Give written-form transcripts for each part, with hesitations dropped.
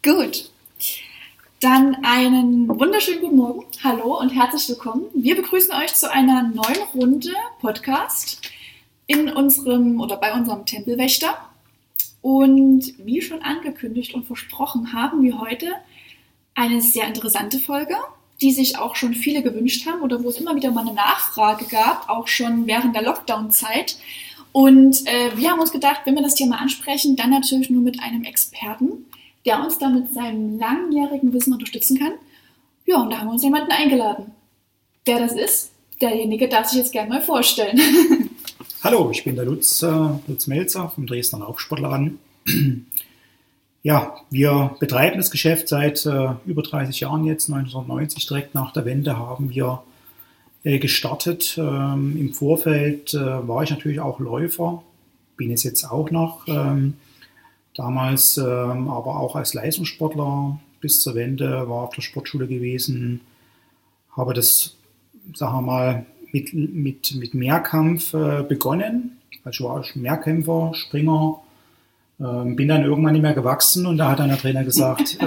Gut, dann einen wunderschönen guten Morgen. Hallo und herzlich willkommen. Wir begrüßen euch zu einer neuen Runde Podcast in unserem oder bei unserem Tempelwächter. Und wie schon angekündigt und versprochen, haben wir heute eine sehr interessante Folge, die sich auch schon viele gewünscht haben oder wo es immer wieder mal eine Nachfrage gab, auch schon während der Lockdown-Zeit. Und wir haben uns gedacht, wenn wir das Thema ansprechen, dann natürlich nur mit einem Experten, der uns da mit seinem langjährigen Wissen unterstützen kann. Ja, und da haben wir uns jemanden eingeladen. Wer das ist, derjenige darf sich jetzt gerne mal vorstellen. Hallo, ich bin der Lutz Melzer vom Dresdner Laufsportladen. Ja, wir betreiben das Geschäft seit über 30 Jahren jetzt. 1990, direkt nach der Wende, haben wir gestartet. Im Vorfeld war ich natürlich auch Läufer, bin es jetzt auch noch. Damals aber auch als Leistungssportler bis zur Wende, war auf der Sportschule gewesen, habe das, sagen wir mal, mit Mehrkampf begonnen. Also war ich Mehrkämpfer, Springer, bin dann irgendwann nicht mehr gewachsen und da hat dann der Trainer gesagt,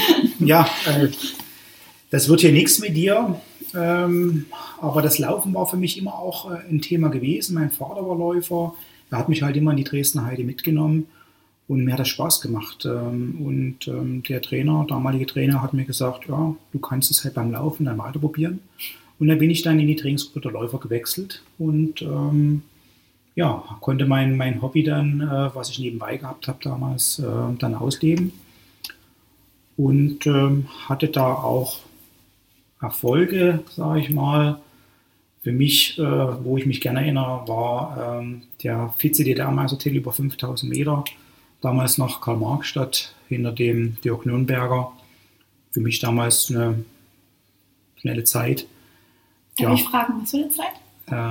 das wird hier nichts mit dir. Aber das Laufen war für mich immer auch ein Thema gewesen. Mein Vater war Läufer, er hat mich halt immer in die Dresdner Heide mitgenommen und mir hat das Spaß gemacht. Der damalige Trainer, hat mir gesagt, ja, du kannst es halt beim Laufen dann weiter probieren. Und dann bin ich dann in die Trainingsgruppe der Läufer gewechselt und konnte mein Hobby dann, was ich nebenbei gehabt habe damals, dann ausleben. Und hatte da auch Erfolge, sage ich mal. Für mich, wo ich mich gerne erinnere, war der Vize-DDR-Meistertitel über 5000 Meter. Damals noch Karl-Marx-Stadt hinter dem Dirk Nürnberger. Für mich damals eine schnelle Zeit. Darf ich fragen, was für eine Zeit?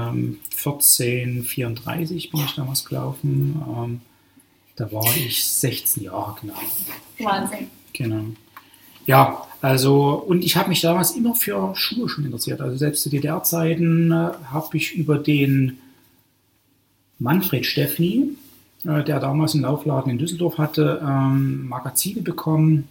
14,34 bin ich damals gelaufen. Da war ich 16 Jahre, genau. Wahnsinn. Genau. Ja, also, und ich habe mich damals immer für Schuhe schon interessiert. Also selbst zu DDR-Zeiten habe ich über den Manfred Steffny, der damals einen Laufladen in Düsseldorf hatte, Magazine bekommen.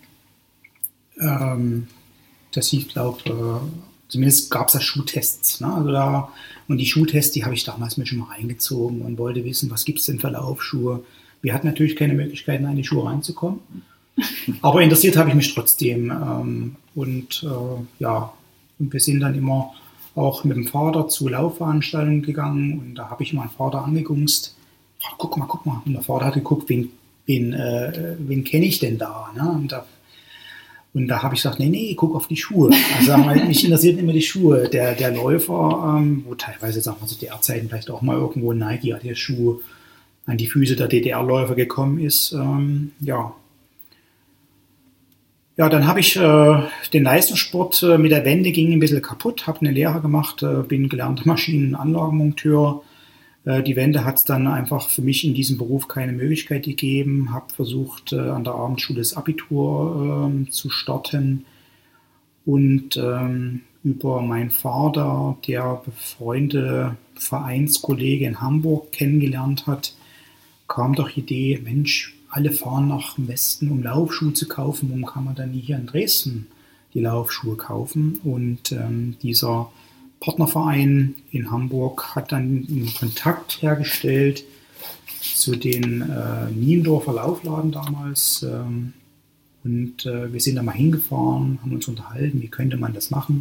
Das hieß, glaube ich, zumindest gab es da Schuhtests. Ne? Also und die Schuhtests, die habe ich damals mir schon mal reingezogen und wollte wissen, was gibt es denn für Laufschuhe. Wir hatten natürlich keine Möglichkeiten, in die Schuhe reinzukommen. Aber interessiert habe ich mich trotzdem. Und wir sind dann immer auch mit dem Vater zu Laufveranstaltungen gegangen und da habe ich meinen Vater angegungst. Guck mal. Und der Vater hat geguckt, wen kenne ich denn da? Ne? Und da habe ich gesagt, nee, guck auf die Schuhe. Also mich interessiert immer die Schuhe. Der Läufer, wo teilweise, sagen wir zu DDR-Zeiten vielleicht auch mal irgendwo ein Nike Adidas-Schuh an die Füße der DDR-Läufer gekommen ist. Ja, dann habe ich den Leistungssport mit der Wende ging ein bisschen kaputt, habe eine Lehre gemacht, bin gelernter Maschinenanlagenmonteur. Die Wende hat es dann einfach für mich in diesem Beruf keine Möglichkeit gegeben, habe versucht, an der Abendschule das Abitur zu starten und über meinen Vater, der befreundete Vereinskollege in Hamburg kennengelernt hat, kam doch die Idee, Mensch, alle fahren nach dem Westen, um Laufschuhe zu kaufen. Warum kann man dann nie hier in Dresden die Laufschuhe kaufen? Und dieser Partnerverein in Hamburg hat dann einen Kontakt hergestellt zu den Niendorfer Laufladen damals. Wir sind da mal hingefahren, haben uns unterhalten, wie könnte man das machen.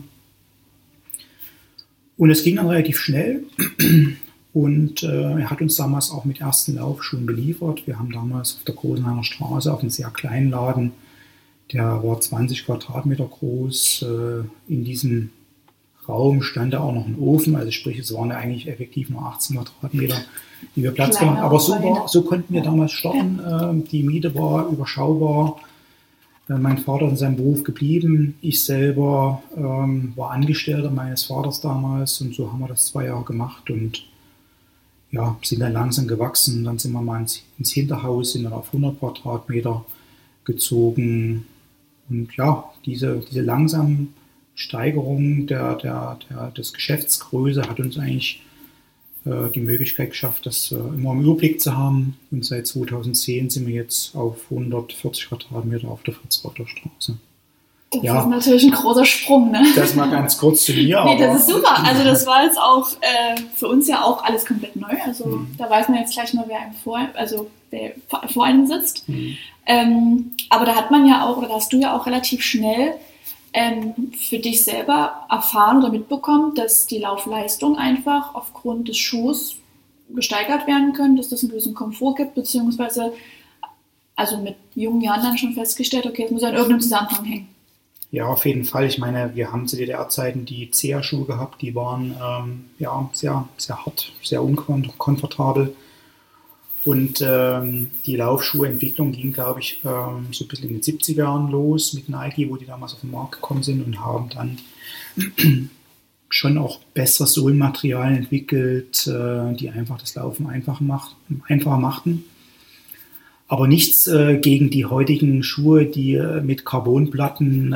Und es ging dann relativ schnell. Und er hat uns damals auch mit ersten Laufschuhen beliefert. Wir haben damals auf der Großenhainer Straße auf einem sehr kleinen Laden, der war 20 Quadratmeter groß. In diesem Raum stand da auch noch ein Ofen, also sprich, es waren ja eigentlich effektiv nur 18 Quadratmeter, die wir Platz gemacht haben. Aber so konnten wir damals starten. Die Miete war überschaubar. Mein Vater ist in seinem Beruf geblieben. Ich selber war Angestellter meines Vaters damals und so haben wir das 2 Jahre gemacht und ja, sind dann langsam gewachsen. Dann sind wir mal ins Hinterhaus, sind dann auf 100 Quadratmeter gezogen. Und ja, diese langsame Steigerung des Geschäftsgröße hat uns eigentlich die Möglichkeit geschafft, das immer im Überblick zu haben. Und seit 2010 sind wir jetzt auf 140 Quadratmeter auf der Fritz-Reuter Straße. Das ist natürlich ein großer Sprung, ne? Das mal ganz kurz zu mir. Nee, das ist super. Also das war jetzt auch für uns ja auch alles komplett neu. Also da weiß man jetzt gleich mal, wer vor einem sitzt. Aber da hat man ja auch, oder da hast du ja auch relativ schnell für dich selber erfahren oder mitbekommen, dass die Laufleistung einfach aufgrund des Schuhs gesteigert werden können, dass das einen gewissen Komfort gibt, beziehungsweise also mit jungen Jahren dann schon festgestellt, okay, es muss ja in irgendeinem Zusammenhang hängen. Ja, auf jeden Fall. Ich meine, wir haben zu DDR-Zeiten die CEA-Schuhe gehabt, die waren sehr, sehr hart, sehr unkomfortabel. Und die Laufschuhentwicklung ging, glaube ich, so ein bisschen in den 70er Jahren los mit Nike, wo die damals auf den Markt gekommen sind und haben dann schon auch bessere Sohlenmaterialien entwickelt, die einfach das Laufen einfacher machten. Aber nichts gegen die heutigen Schuhe, die mit Carbonplatten,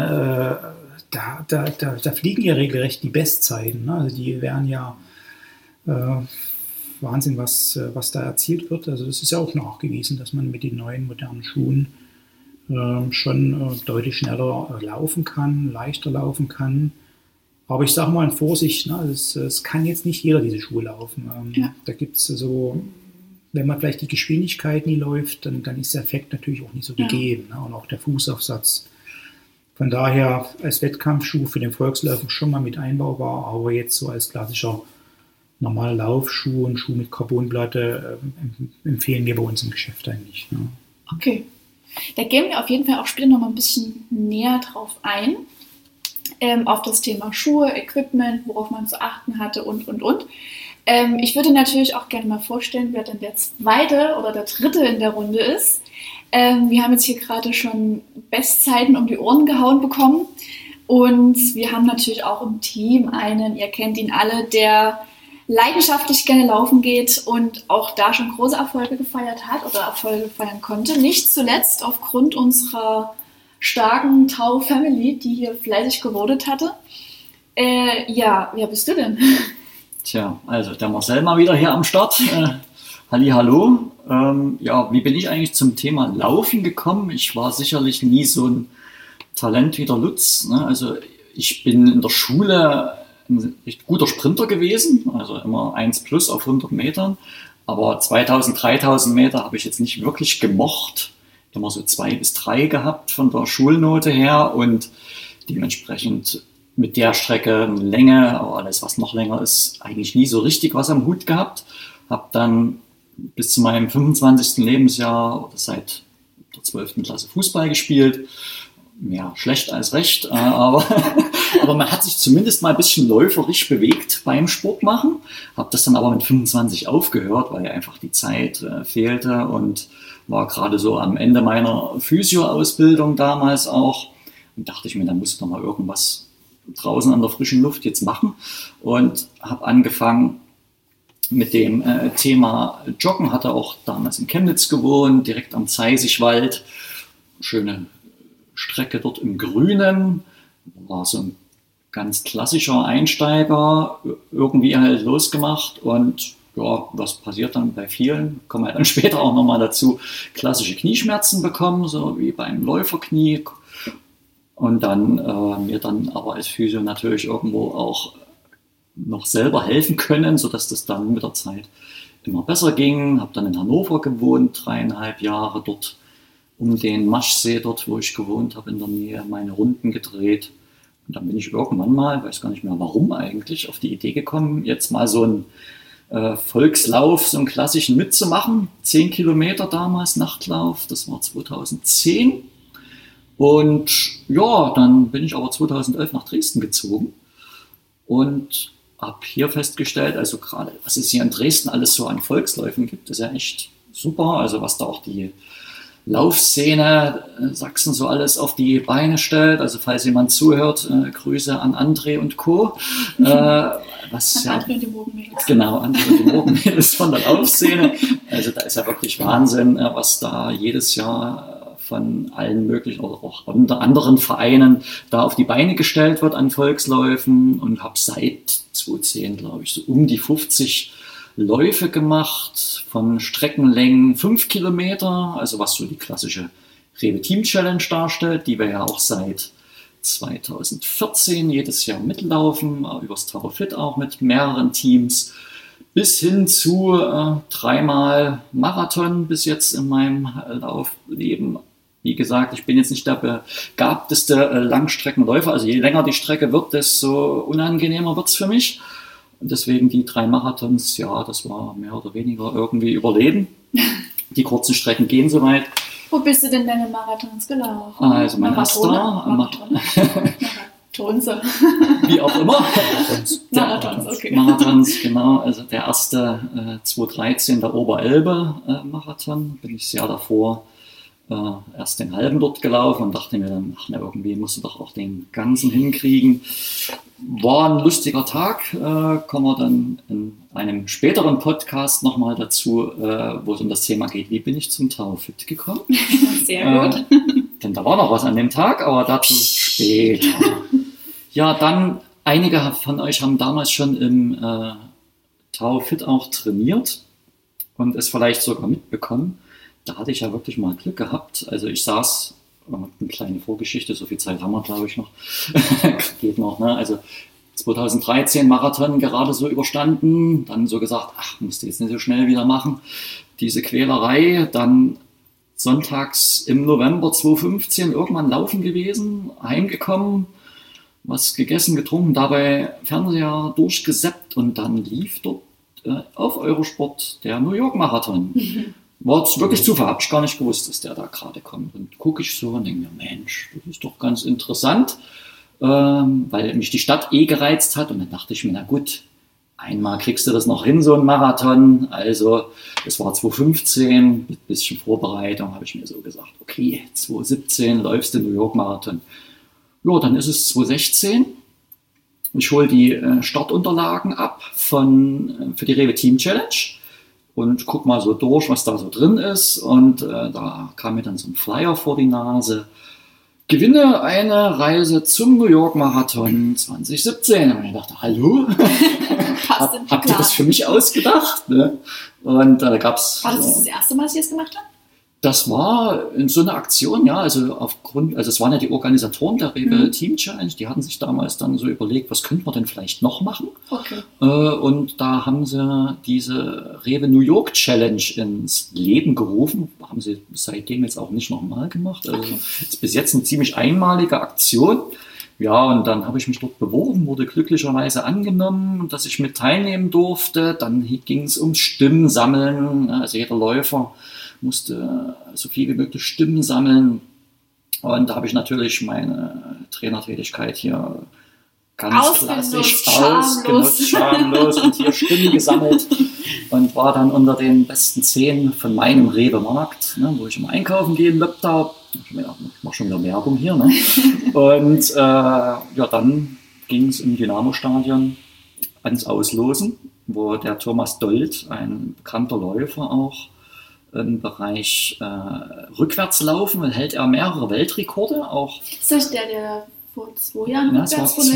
da fliegen ja regelrecht die Bestzeiten. Ne? Also die wären ja Wahnsinn, was da erzielt wird. Also das ist ja auch nachgewiesen, dass man mit den neuen modernen Schuhen schon deutlich schneller laufen kann, leichter laufen kann. Aber ich sage mal in Vorsicht, ne? Es kann jetzt nicht jeder diese Schuhe laufen. Da gibt es so, wenn man vielleicht die Geschwindigkeit nie läuft, dann ist der Effekt natürlich auch nicht so gegeben. Ne? Und auch der Fußaufsatz. Von daher als Wettkampfschuh für den Volksläufer schon mal mit einbaubar, aber jetzt so als klassischer normaler Laufschuh und Schuh mit Carbonplatte empfehlen wir bei uns im Geschäft eigentlich. Ne? Okay. Da gehen wir auf jeden Fall auch später noch mal ein bisschen näher drauf ein. Auf das Thema Schuhe, Equipment, worauf man zu achten hatte und. Ich würde natürlich auch gerne mal vorstellen, wer denn der zweite oder der dritte in der Runde ist. Wir haben jetzt hier gerade schon Bestzeiten um die Ohren gehauen bekommen. Und wir haben natürlich auch im Team einen, ihr kennt ihn alle, der leidenschaftlich gerne laufen geht und auch da schon große Erfolge gefeiert hat oder Erfolge feiern konnte. Nicht zuletzt aufgrund unserer starken Tau-Family, die hier fleißig gewotet hatte. Wer bist du denn? Tja, also der Marcel mal wieder hier am Start. Hallihallo. Wie bin ich eigentlich zum Thema Laufen gekommen? Ich war sicherlich nie so ein Talent wie der Lutz. Ne? Also ich bin in der Schule ein recht guter Sprinter gewesen, also immer 1+ auf 100 Metern. Aber 2000, 3000 Meter habe ich jetzt nicht wirklich gemocht. Immer so 2 bis 3 gehabt von der Schulnote her und dementsprechend mit der Strecke eine Länge, aber alles, was noch länger ist, eigentlich nie so richtig was am Hut gehabt. Habe dann bis zu meinem 25. Lebensjahr oder seit der 12. Klasse Fußball gespielt. Ja, schlecht als recht, aber man hat sich zumindest mal ein bisschen läuferisch bewegt beim Sport machen. Habe das dann aber mit 25 aufgehört, weil ja einfach die Zeit fehlte und war gerade so am Ende meiner Physio-Ausbildung damals auch. Und dachte ich mir, da muss ich doch mal irgendwas draußen an der frischen Luft jetzt machen. Und habe angefangen mit dem Thema Joggen. Hatte auch damals in Chemnitz gewohnt, direkt am Zeisigwald. Schöne Strecke dort im Grünen. War so ein ganz klassischer Einsteiger. Irgendwie halt losgemacht und ja, was passiert dann bei vielen? Kommen wir dann später auch nochmal dazu. Klassische Knieschmerzen bekommen, so wie beim Läuferknie. Und dann mir dann aber als Physio natürlich irgendwo auch noch selber helfen können, sodass das dann mit der Zeit immer besser ging. Habe dann in Hannover gewohnt, 3,5 Jahre dort um den Maschsee, dort wo ich gewohnt habe, in der Nähe, meine Runden gedreht. Und dann bin ich irgendwann mal, weiß gar nicht mehr warum eigentlich, auf die Idee gekommen, jetzt mal so einen Volkslauf, so einen klassischen mitzumachen. 10 Kilometer damals, Nachtlauf, das war 2010. Und ja, dann bin ich aber 2011 nach Dresden gezogen und habe hier festgestellt, also gerade was es hier in Dresden alles so an Volksläufen gibt, ist ja echt super. Also was da auch die Laufszene Sachsen so alles auf die Beine stellt. Also falls jemand zuhört, Grüße an André und Co. André und die Morgenmädels. Genau, André und die Morgenmädels von der Laufszene. Also da ist ja wirklich Wahnsinn, was da jedes Jahr von allen möglichen oder auch unter anderen Vereinen da auf die Beine gestellt wird an Volksläufen und habe seit 2010, glaube ich, so um die 50 Läufe gemacht von Streckenlängen 5 Kilometer, also was so die klassische Rewe Team Challenge darstellt, die wir ja auch seit 2014 jedes Jahr mitlaufen, übers Taurofit auch mit mehreren Teams, bis hin zu 3-mal Marathon bis jetzt in meinem Laufleben. Wie gesagt, ich bin jetzt nicht der begabteste Langstreckenläufer, also je länger die Strecke wird, desto unangenehmer wird es für mich. Und deswegen die 3 Marathons, ja, das war mehr oder weniger irgendwie Überleben. Die kurzen Strecken gehen soweit. Wo bist du denn deine Marathons gelaufen? Also mein erster Marathons. Wie auch immer. Marathons, okay. Marathons, genau. Also der erste 2013, der Oberelbe-Marathon, bin ich das Jahr davor erst den halben dort gelaufen und dachte mir dann, ach, na, irgendwie musst du doch auch den ganzen hinkriegen. War ein lustiger Tag, kommen wir dann in einem späteren Podcast nochmal dazu, wo es um das Thema geht, wie bin ich zum Taurofit gekommen. Sehr gut. Denn da war noch was an dem Tag, aber dazu später. Ja, dann, einige von euch haben damals schon im Taurofit auch trainiert und es vielleicht sogar mitbekommen. Da hatte ich ja wirklich mal Glück gehabt. Also ich saß, eine kleine Vorgeschichte, so viel Zeit haben wir, glaube ich, noch. Geht noch, ne? Also 2013 Marathon gerade so überstanden, dann so gesagt, ach, musst du jetzt nicht so schnell wieder machen. Diese Quälerei, dann sonntags im November 2015 irgendwann laufen gewesen, heimgekommen, was gegessen, getrunken, dabei Fernseher durchgesappt und dann lief dort auf Eurosport der New York Marathon. War es wirklich Zufall, habe ich gar nicht gewusst, dass der da gerade kommt. Und gucke ich so und denke mir, Mensch, das ist doch ganz interessant, weil mich die Stadt gereizt hat. Und dann dachte ich mir, na gut, einmal kriegst du das noch hin, so ein Marathon. Also es war 2015, mit ein bisschen Vorbereitung habe ich mir so gesagt, okay, 2017 läufst du New York Marathon. Ja, dann ist es 2016. Ich hole die Startunterlagen ab für die Rewe Team Challenge. Und guck mal so durch, was da so drin ist. Und da kam mir dann so ein Flyer vor die Nase. Gewinne eine Reise zum New York Marathon 2017. Und ich dachte, hallo? Habt ihr das für mich ausgedacht? Ne? Und da gab's. War das erste Mal, dass ihr das gemacht habt? Das war in so einer Aktion, ja, also es waren ja die Organisatoren der Rewe Team Challenge, die hatten sich damals dann so überlegt, was könnte man denn vielleicht noch machen? Okay. Und da haben sie diese Rewe New York Challenge ins Leben gerufen, haben sie seitdem jetzt auch nicht nochmal gemacht. Also ist bis jetzt eine ziemlich einmalige Aktion. Ja, und dann habe ich mich dort beworben, wurde glücklicherweise angenommen, dass ich mit teilnehmen durfte. Dann ging es ums Stimmen sammeln, also jeder Läufer musste so viel wie möglich Stimmen sammeln. Und da habe ich natürlich meine Trainertätigkeit hier ganz klassisch ausgenutzt, schamlos und hier Stimmen gesammelt und war dann unter den besten 10 von meinem Rewe-Markt, ne, wo ich immer einkaufen gehen habe. Ich mache schon wieder Werbung hier. Ne? Und ja, dann ging es im Dynamo-Stadion ans Auslosen, wo der Thomas Dold, ein bekannter Läufer auch, im Bereich Rückwärtslaufen hält er mehrere Weltrekorde. Auch ist das der vor 2 Jahren? Ja,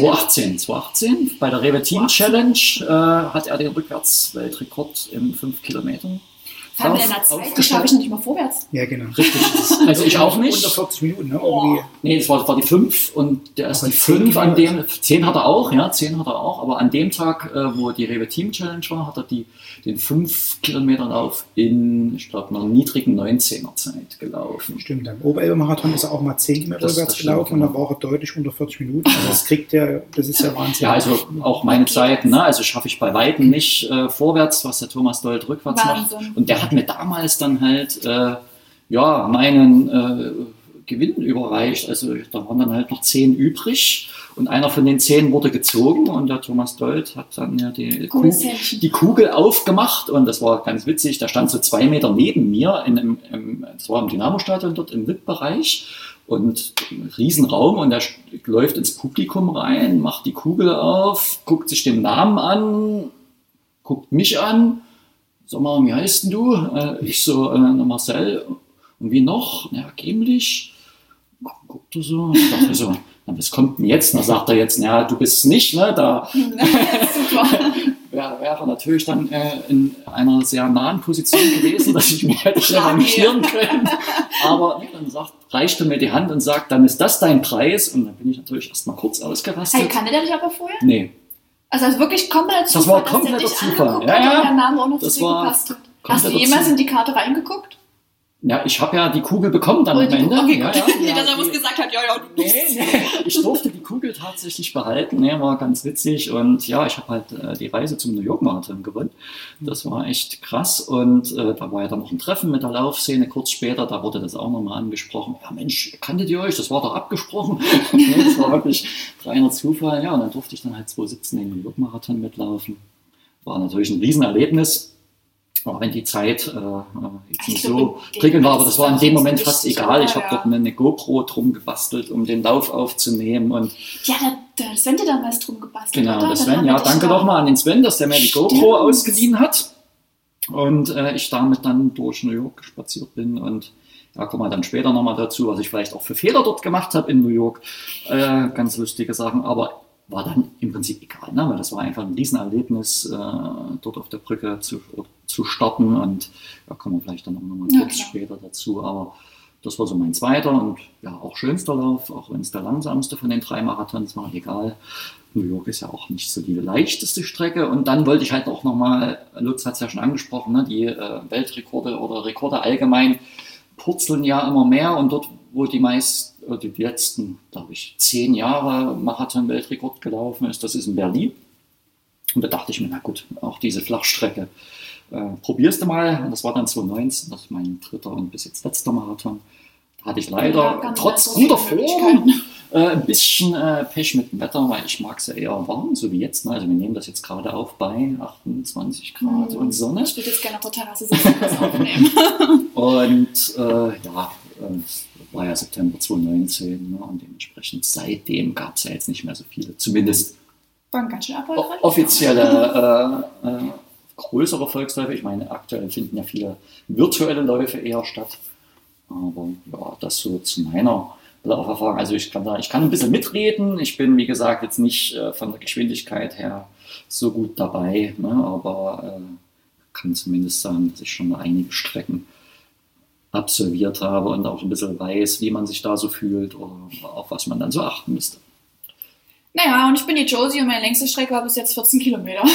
2018. Bei der Rewe Team Challenge hat er den Rückwärts-Weltrekord im 5 Kilometer. Das haben wir in der Zeit, das habe ich nicht mal vorwärts. Ja, genau. Richtig. Also ich auch nicht. Unter 40 Minuten, ne? Nee, das war die 5 und der ist die 5 an dem, 10 hat er auch, aber an dem Tag, wo die Rewe Team Challenge war, hat er den 5 Kilometer Lauf in, ich glaube, einer niedrigen 19er Zeit gelaufen. Stimmt, beim Oberelbe-Marathon ist er auch mal 10 Kilometer rückwärts gelaufen und da war er deutlich unter 40 Minuten. Also das ist ja Wahnsinn. Ja, also auch meine Zeiten, ne? Also schaffe ich bei Weitem nicht vorwärts, was der Thomas Dold rückwärts macht. Und der hat mir damals dann halt meinen Gewinn überreicht. Also da waren dann halt noch 10 übrig und einer von den 10 wurde gezogen und der Thomas Dold hat dann ja die Kugel aufgemacht und das war ganz witzig. Da stand so 2 Meter neben mir das war im Dynamo-Stadion dort im VIP-Bereich und ein Riesenraum und der läuft ins Publikum rein, macht die Kugel auf, guckt sich den Namen an, guckt mich an. Sag mal, wie heißt denn du? Ich so, Marcel. Und wie noch? Ja, Gemlich. Guckt du so. Ich dachte so, na, was kommt denn jetzt? Na, sagt er jetzt, na, du bist nicht, ne? Da. Super. wäre natürlich dann in einer sehr nahen Position gewesen, dass ich mich hätte revanchieren können. Aber dann reichte mir die Hand und sagt, dann ist das dein Preis. Und dann bin ich natürlich erstmal kurz ausgerastet. Hey, kannte der dich aber vorher? Nee. Also wirklich komplett Zufall, Das war kompletter Zufall. Ja, ja. Und der Name auch noch zu dir gepasst hat. Hast du jemals in die Karte reingeguckt? Ja, ich habe ja die Kugel bekommen dann am Ende. Okay, ja, gut. ja, Nicht, dass er was gesagt hat, ja, du bist. Nee, ich durfte die Kugel tatsächlich behalten. Nee, war ganz witzig. Und ja, ich habe halt die Reise zum New York Marathon gewonnen. Das war echt krass. Und da war ja dann noch ein Treffen mit der Laufszene kurz später. Da wurde das auch nochmal angesprochen. Ja, Mensch, kanntet ihr euch? Das war doch abgesprochen. Das war wirklich reiner Zufall. Ja, und dann durfte ich dann halt 2017 den New York Marathon mitlaufen. War natürlich ein Riesenerlebnis. Auch wenn die Zeit jetzt nicht so prickelnd war, aber das war in dem Moment fast egal. Ich habe dort eine GoPro drum gebastelt, um den Lauf aufzunehmen. Und ja, der Sven hat damals drum gebastelt. Genau, der Sven, ja, danke doch mal an den Sven, dass der mir die GoPro ausgeliehen hat. Und ich damit dann durch New York spaziert bin. Und da kommen wir dann später nochmal dazu, was ich vielleicht auch für Fehler dort gemacht habe in New York. Ganz lustige Sachen, aber war dann im Prinzip egal, ne? Weil das war einfach ein Riesenerlebnis, dort auf der Brücke zu starten, und da kommen wir vielleicht dann auch nochmal kurz später dazu, aber das war so mein zweiter und ja auch schönster Lauf, auch wenn es der langsamste von den 3 Marathons war, egal. New York ist ja auch nicht so die leichteste Strecke, und dann wollte ich halt auch nochmal, Lutz hat es ja schon angesprochen, ne, die Weltrekorde oder Rekorde allgemein purzeln ja immer mehr, und dort, wo die letzten, glaube ich, 10 Jahre Marathon-Weltrekord gelaufen ist, das ist in Berlin. Und da dachte ich mir, na gut, auch diese Flachstrecke, probierst du mal. Und das war dann 2019, das ist mein 3. und bis jetzt letzter Marathon. Da hatte ich leider trotz guter Form ein bisschen Pech mit dem Wetter, weil ich mag es ja eher warm, so wie jetzt. Ne? Also wir nehmen das jetzt gerade auf bei 28 Grad und Sonne. Ich würde jetzt gerne auf der Terrasse sitzen und das aufnehmen. Und es war ja September 2019, ne? Und dementsprechend seitdem gab es ja jetzt nicht mehr so viele, zumindest offizielle größere Volksläufe. Ich meine, aktuell finden ja viele virtuelle Läufe eher statt. Aber ja, das so zu meiner Lauferfahrung. Also ich kann ein bisschen mitreden. Ich bin, wie gesagt, jetzt nicht von der Geschwindigkeit her so gut dabei, ne? Aber kann zumindest sagen, dass ich schon einige Strecken absolviert habe und auch ein bisschen weiß, wie man sich da so fühlt oder auf was man dann so achten müsste. Naja, und ich bin die Josie und meine längste Strecke war bis jetzt 14 Kilometer.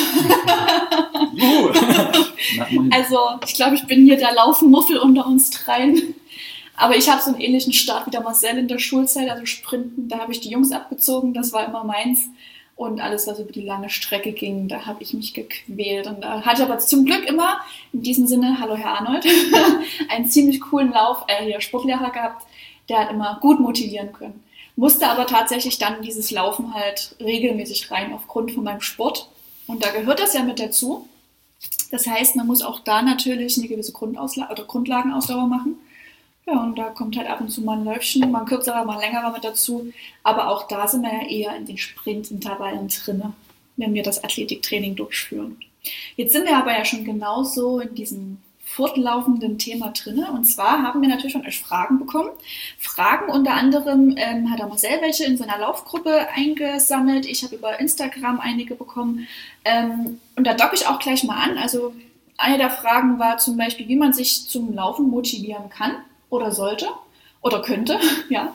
Also ich glaube, ich bin hier der Laufmuffel unter uns dreien. Aber ich habe so einen ähnlichen Start wie der Marcel in der Schulzeit, also Sprinten. Da habe ich die Jungs abgezogen, das war immer meins. Und alles, was über die lange Strecke ging, da habe ich mich gequält. Und da hatte aber zum Glück immer, in diesem Sinne, hallo Herr Arnold, einen ziemlich coolen Sportlehrer gehabt, der hat immer gut motivieren können. Musste aber tatsächlich dann dieses Laufen halt regelmäßig rein aufgrund von meinem Sport. Und da gehört das ja mit dazu. Das heißt, man muss auch da natürlich eine gewisse Grundlagenausdauer machen. Ja, und da kommt halt ab und zu mal ein Läufchen, mal ein kürzerer, mal ein längerer mit dazu. Aber auch da sind wir ja eher in den Sprintintervallen drin, wenn wir das Athletiktraining durchführen. Jetzt sind wir aber ja schon genauso in diesem fortlaufenden Thema drin. Und zwar haben wir natürlich von euch Fragen bekommen. Fragen unter anderem hat der Marcel welche in seiner Laufgruppe eingesammelt. Ich habe über Instagram einige bekommen. Und da docke ich auch gleich mal an. Also eine der Fragen war zum Beispiel, wie man sich zum Laufen motivieren kann oder sollte oder könnte. Ja.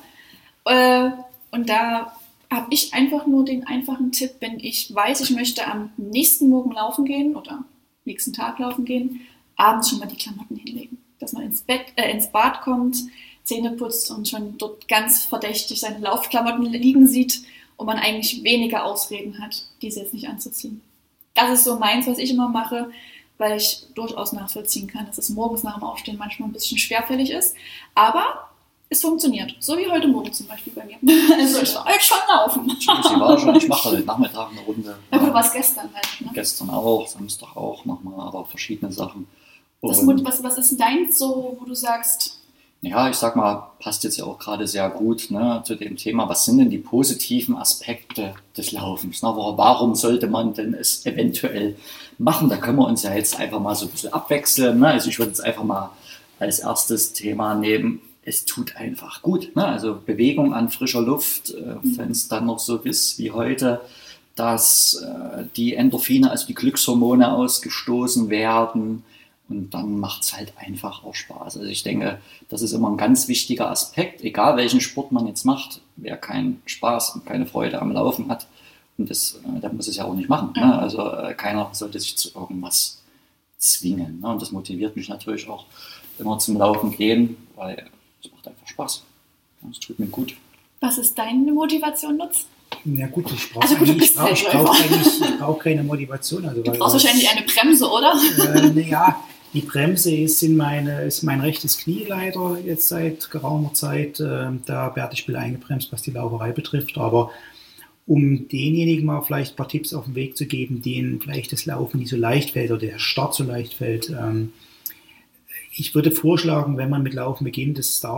Und da habe ich einfach nur den einfachen Tipp, wenn ich weiß, ich möchte am nächsten Morgen laufen gehen oder nächsten Tag laufen gehen, abends schon mal die Klamotten hinlegen. Dass man ins Bad kommt, Zähne putzt und schon dort ganz verdächtig seine Laufklamotten liegen sieht und man eigentlich weniger Ausreden hat, diese jetzt nicht anzuziehen. Das ist so meins, was ich immer mache, weil ich durchaus nachvollziehen kann, dass es morgens nach dem Aufstehen manchmal ein bisschen schwerfällig ist. Aber es funktioniert. So wie heute Morgen zum Beispiel bei mir. Also ich war heute schon laufen. Ich mache heute Nachmittag eine Runde. Ja, du warst gestern halt. Ne? Gestern auch, Samstag auch nochmal, aber verschiedene Sachen. Was ist denn deins so, wo du sagst? Ja, ich sag mal, passt jetzt ja auch gerade sehr gut, ne, zu dem Thema. Was sind denn die positiven Aspekte des Laufens? Ne? Warum sollte man denn es eventuell machen? Da können wir uns ja jetzt einfach mal so ein bisschen abwechseln. Ne? Also ich würde jetzt einfach mal als erstes Thema nehmen, es tut einfach gut. Ne? Also Bewegung an frischer Luft, wenn es dann noch so ist wie heute, dass die Endorphine, also die Glückshormone ausgestoßen werden und dann macht es halt einfach auch Spaß. Also ich denke, das ist immer ein ganz wichtiger Aspekt, egal welchen Sport man jetzt macht, wer keinen Spaß und keine Freude am Laufen hat, und der muss es ja auch nicht machen. Ne? Also keiner sollte sich zu irgendwas zwingen. Ne? Und das motiviert mich natürlich auch immer zum Laufen gehen, weil es macht einfach Spaß. Es tut mir gut. Was ist deine Motivation, Lutz? Ja gut, ich brauche keine Motivation. Also, du brauchst wahrscheinlich eine Bremse, oder? Naja, die Bremse ist mein rechtes Knie leider jetzt seit geraumer Zeit. Da werde ich wieder eingebremst, was die Lauferei betrifft. Aber um denjenigen mal vielleicht ein paar Tipps auf den Weg zu geben, denen vielleicht das Laufen nicht so leicht fällt oder der Start so leicht fällt. Ich würde vorschlagen, wenn man mit Laufen beginnt,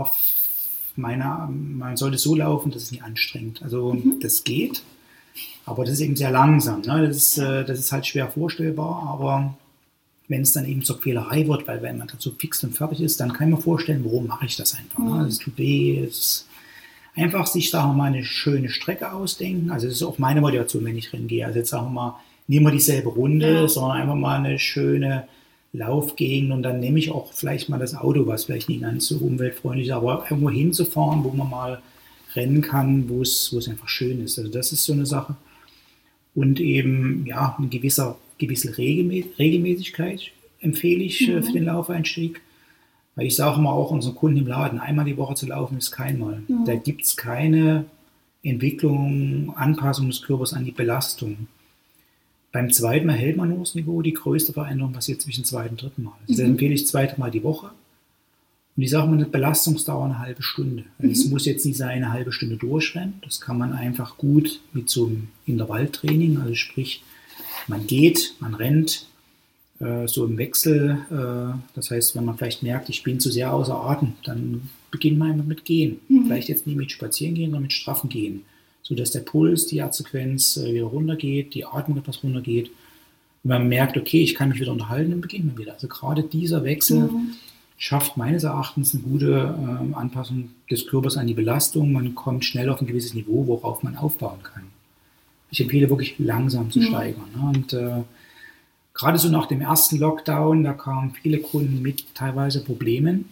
man sollte so laufen, dass es nicht anstrengt. Also das geht, aber das ist eben sehr langsam. Ne? Das ist halt schwer vorstellbar, aber wenn es dann eben zur Quälerei wird, weil wenn man dazu fix und fertig ist, dann kann ich mir vorstellen, warum mache ich das einfach. Ne? Es tut weh, einfach sich, sagen wir mal, eine schöne Strecke ausdenken. Also das ist auch meine Motivation, wenn ich rennen gehe. Also jetzt sagen wir mal, nicht immer dieselbe Runde, sondern einfach mal eine schöne Laufgegend und dann nehme ich auch vielleicht mal das Auto, was vielleicht nicht ganz so umweltfreundlich ist, aber irgendwo hinzufahren, wo man mal rennen kann, wo es einfach schön ist. Also das ist so eine Sache. Und eben, ja, eine gewisse Regelmäßigkeit empfehle ich für den Laufeinstieg. Weil ich sage mal auch unseren Kunden im Laden, einmal die Woche zu laufen ist kein Mal. Da gibt es keine Entwicklung, Anpassung des Körpers an die Belastung. Beim zweiten Mal hält man nur das Niveau, die größte Veränderung passiert zwischen dem zweiten und dritten Mal. Also das empfehle ich zweimal die Woche. Und ich sage mal, eine Belastungsdauer eine halbe Stunde. Also es muss jetzt nicht sein, eine halbe Stunde durchrennen. Das kann man einfach gut mit so einem Intervalltraining, also sprich, man geht, man rennt, so im Wechsel. Das heißt, wenn man vielleicht merkt, ich bin zu sehr außer Atem, dann beginnt man einfach mit Gehen. Vielleicht jetzt nicht mit Spazierengehen, sondern mit straffen Gehen. Sodass der Puls, die Herzfrequenz wieder runtergeht, die Atmung etwas runtergeht. Und man merkt, okay, ich kann mich wieder unterhalten, dann beginnt man wieder. Also gerade dieser Wechsel schafft meines Erachtens eine gute Anpassung des Körpers an die Belastung. Man kommt schnell auf ein gewisses Niveau, worauf man aufbauen kann. Ich empfehle wirklich langsam zu steigern. Ne? Und gerade so nach dem ersten Lockdown, da kamen viele Kunden mit teilweise Problemen.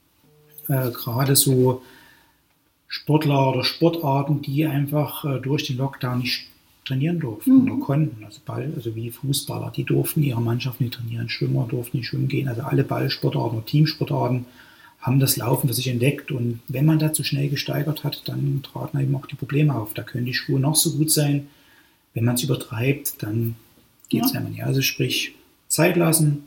Gerade so Sportler oder Sportarten, die einfach durch den Lockdown nicht trainieren durften oder konnten. Also wie Fußballer, die durften ihre Mannschaft nicht trainieren, Schwimmer durften nicht schwimmen gehen. Also alle Ballsportarten oder Teamsportarten haben das Laufen für sich entdeckt. Und wenn man da zu schnell gesteigert hat, dann traten eben auch die Probleme auf. Da können die Schuhe noch so gut sein. Wenn man es übertreibt, dann geht es einfach nicht. Also sprich, Zeit lassen,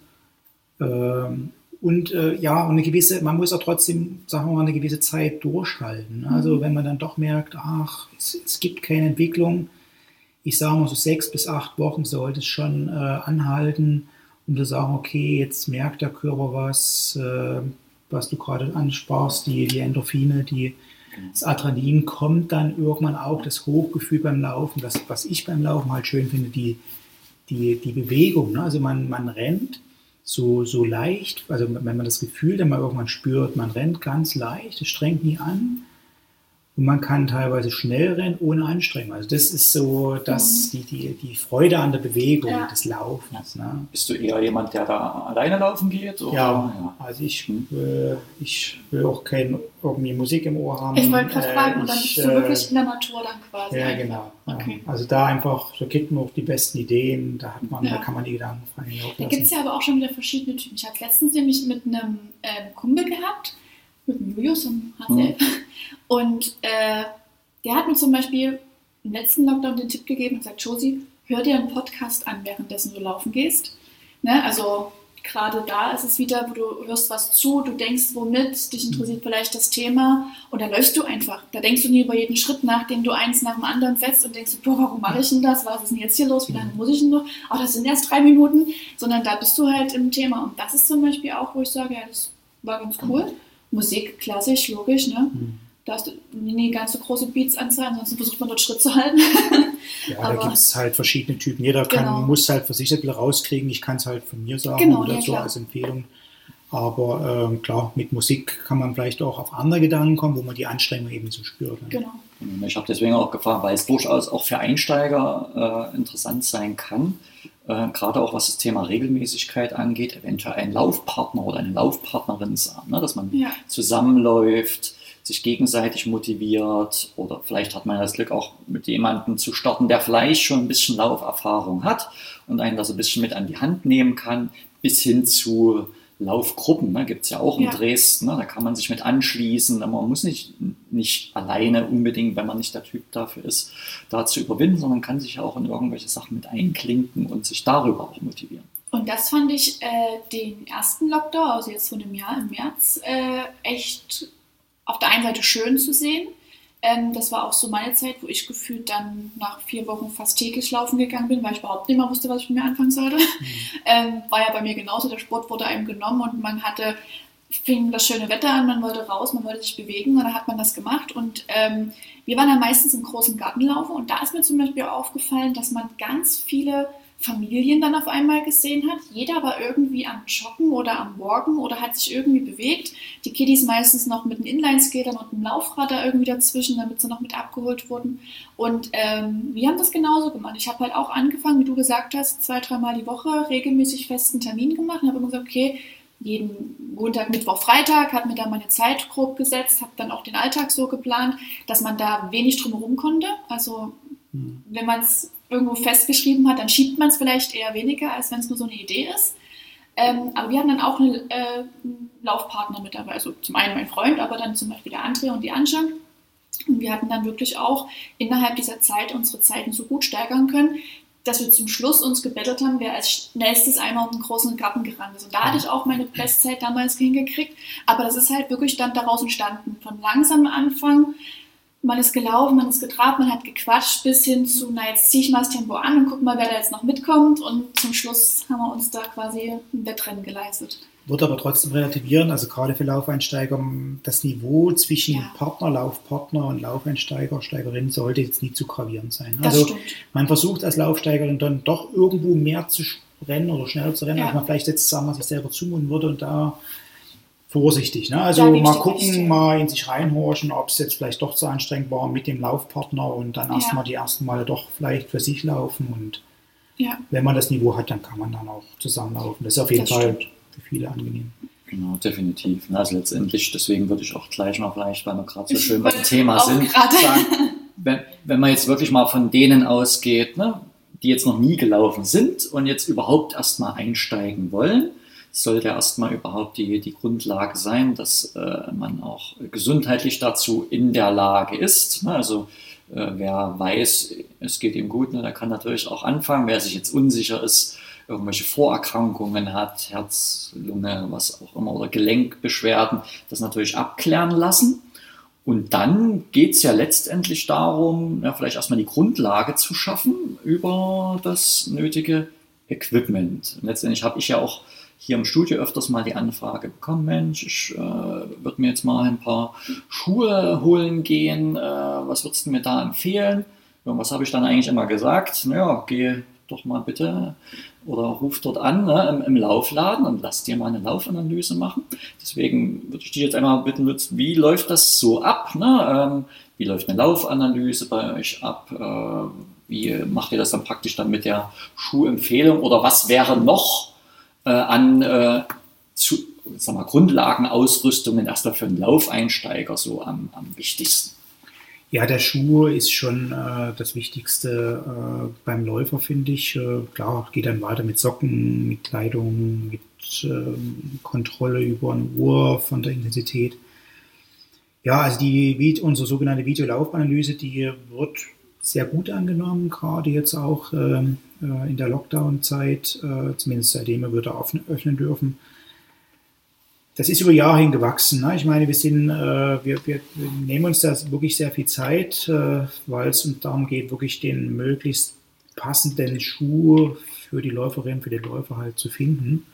und eine gewisse, man muss auch trotzdem, sagen wir mal, eine gewisse Zeit durchhalten. Also wenn man dann doch merkt, es gibt keine Entwicklung, ich sage mal so 6 bis 8 Wochen sollte es schon anhalten, um zu sagen, okay, jetzt merkt der Körper was du gerade ansprachst, die Endorphine, das Adrenalin kommt dann irgendwann auch, das Hochgefühl beim Laufen, das, was ich beim Laufen halt schön finde, die Bewegung. Ne? Also man rennt so leicht, also wenn man das Gefühl dann mal irgendwann spürt, man rennt ganz leicht, es strengt nie an und man kann teilweise schnell rennen ohne Anstrengung. Also das ist so die Freude an der Bewegung, des Laufens. Ne? Bist du eher jemand, der da alleine laufen geht? Oder? Ja, also ich will auch keine irgendwie Musik im Ohr haben. Ich wollte gerade fragen, und dann bist du wirklich in der Natur dann quasi. Ja, genau. Okay. Also da einfach, da gibt man auch die besten Ideen, da kann man die Gedanken frei laufen lassen. Da gibt es ja aber auch schon wieder verschiedene Typen. Ich habe letztens nämlich mit einem Kumpel gehabt, mit dem Julius und HCL. Und der hat mir zum Beispiel im letzten Lockdown den Tipp gegeben und gesagt, Josi, hör dir einen Podcast an, währenddessen du laufen gehst. Ne? Also gerade da ist es wieder, wo du hörst was zu, du denkst womit, dich interessiert vielleicht das Thema und dann läufst du einfach. Da denkst du nie über jeden Schritt nach, den du eins nach dem anderen setzt und denkst, boah, warum mache ich denn das? Was ist denn jetzt hier los? Wie lange muss ich denn noch? Oh, das sind erst 3 Minuten. Sondern da bist du halt im Thema. Und das ist zum Beispiel auch, wo ich sage, ja, das war ganz cool. Musik, klassisch, logisch, ne? Da hast du nie ganz so große Beats anzahlen, ansonsten versucht man dort Schritt zu halten. Ja, da gibt es halt verschiedene Typen. Jeder muss halt für sich ein bisschen rauskriegen. Ich kann es halt von mir sagen oder so als Empfehlung. Aber klar, mit Musik kann man vielleicht auch auf andere Gedanken kommen, wo man die Anstrengung eben so spürt. Ne? Genau. Ich habe deswegen auch gefragt, weil es durchaus auch für Einsteiger interessant sein kann, gerade auch was das Thema Regelmäßigkeit angeht, eventuell einen Laufpartner oder eine Laufpartnerin zu haben, ne? Dass man zusammenläuft, sich gegenseitig motiviert oder vielleicht hat man das Glück auch mit jemandem zu starten, der vielleicht schon ein bisschen Lauferfahrung hat und einen das ein bisschen mit an die Hand nehmen kann, bis hin zu Laufgruppen, ne, gibt es ja auch in Dresden, ne, da kann man sich mit anschließen, man muss nicht alleine unbedingt, wenn man nicht der Typ dafür ist, da zu überwinden, sondern kann sich auch in irgendwelche Sachen mit einklinken und sich darüber auch motivieren. Und das fand ich den ersten Lockdown, also jetzt vor einem Jahr im März, echt auf der einen Seite schön zu sehen. Das war auch so meine Zeit, wo ich gefühlt dann nach 4 Wochen fast täglich laufen gegangen bin, weil ich überhaupt nicht mehr wusste, was ich mit mir anfangen sollte. War ja bei mir genauso, der Sport wurde einem genommen und fing das schöne Wetter an, man wollte raus, man wollte sich bewegen und dann hat man das gemacht. Und wir waren dann meistens im großen Gartenlaufen und da ist mir zum Beispiel aufgefallen, dass man ganz viele Familien dann auf einmal gesehen hat. Jeder war irgendwie am Joggen oder am Walken oder hat sich irgendwie bewegt. Die Kiddies meistens noch mit den Inlineskatern und einem Laufrad da irgendwie dazwischen, damit sie noch mit abgeholt wurden. Und wir haben das genauso gemacht. Ich habe halt auch angefangen, wie du gesagt hast, 2-3 Mal die Woche regelmäßig festen Termin gemacht und habe immer gesagt, okay, jeden Montag, Mittwoch, Freitag hat mir da meine Zeit grob gesetzt, habe dann auch den Alltag so geplant, dass man da wenig drumherum konnte. Also wenn man es irgendwo festgeschrieben hat, dann schiebt man es vielleicht eher weniger, als wenn es nur so eine Idee ist. Aber wir hatten dann auch einen Laufpartner mit dabei. Also zum einen mein Freund, aber dann zum Beispiel der André und die Anja. Und wir hatten dann wirklich auch innerhalb dieser Zeit unsere Zeiten so gut steigern können, dass wir zum Schluss uns gebettelt haben, wer als schnellstes einmal um den großen Garten gerannt ist. Und da hatte ich auch meine Bestzeit damals hingekriegt. Aber das ist halt wirklich dann daraus entstanden. Von langsamem Anfang, man ist gelaufen, man ist getrabt, man hat gequatscht, bis hin zu, na jetzt ziehe ich mal das Tempo an und guck mal, wer da jetzt noch mitkommt. Und zum Schluss haben wir uns da quasi ein Wettrennen geleistet. Würde aber trotzdem relativieren, also gerade für Laufeinsteiger, das Niveau zwischen Partner, Laufpartner und Laufeinsteiger, Steigerin sollte jetzt nicht zu gravierend sein. Also man versucht als Laufsteigerin dann doch irgendwo mehr zu rennen oder schneller zu rennen, als man vielleicht jetzt, sagen wir, sich selber zumuten würde und da vorsichtig. Ne? Also mal gucken, mal in sich reinhorchen, ob es jetzt vielleicht doch zu anstrengend war mit dem Laufpartner und dann erstmal die ersten Male doch vielleicht für sich laufen und wenn man das Niveau hat, dann kann man dann auch zusammenlaufen. Das ist auf jeden Fall für viele angenehm. Genau, definitiv. Also letztendlich, deswegen würde ich auch gleich mal vielleicht, weil wir gerade so schön beim Thema sind, sagen, wenn man jetzt wirklich mal von denen ausgeht, ne, die jetzt noch nie gelaufen sind und jetzt überhaupt erstmal einsteigen wollen, sollte erstmal überhaupt die Grundlage sein, dass man auch gesundheitlich dazu in der Lage ist. Ne? Also wer weiß, es geht ihm gut, ne, der kann natürlich auch anfangen. Wer sich jetzt unsicher ist, irgendwelche Vorerkrankungen hat, Herz, Lunge, was auch immer, oder Gelenkbeschwerden, das natürlich abklären lassen. Und dann geht es ja letztendlich darum, vielleicht erstmal die Grundlage zu schaffen über das nötige Equipment. Und letztendlich habe ich ja auch hier im Studio öfters mal die Anfrage bekommen, Mensch, ich würde mir jetzt mal ein paar Schuhe holen gehen, was würdest du mir da empfehlen? Ja, was habe ich dann eigentlich immer gesagt? Naja, geh doch mal bitte oder ruf dort an, ne, im Laufladen und lass dir mal eine Laufanalyse machen. Deswegen würde ich dich jetzt einmal bitten, wie läuft das so ab? Ne? Wie läuft eine Laufanalyse bei euch ab? Wie macht ihr das dann praktisch dann mit der Schuhempfehlung? Oder was wäre noch an Grundlagenausrüstungen erstmal für einen Laufeinsteiger so am wichtigsten? Ja, der Schuh ist schon das Wichtigste beim Läufer, finde ich. Klar, geht dann weiter mit Socken, mit Kleidung, mit Kontrolle über eine Uhr von der Intensität. Ja, also unsere sogenannte Videolaufanalyse, die wird sehr gut angenommen, gerade jetzt auch in der Lockdown-Zeit, zumindest seitdem wir wieder öffnen dürfen. Das ist über Jahre hin gewachsen. Ne? Ich meine, wir nehmen uns da wirklich sehr viel Zeit, weil es uns darum geht, wirklich den möglichst passenden Schuh für die Läuferin, für den Läufer halt zu finden.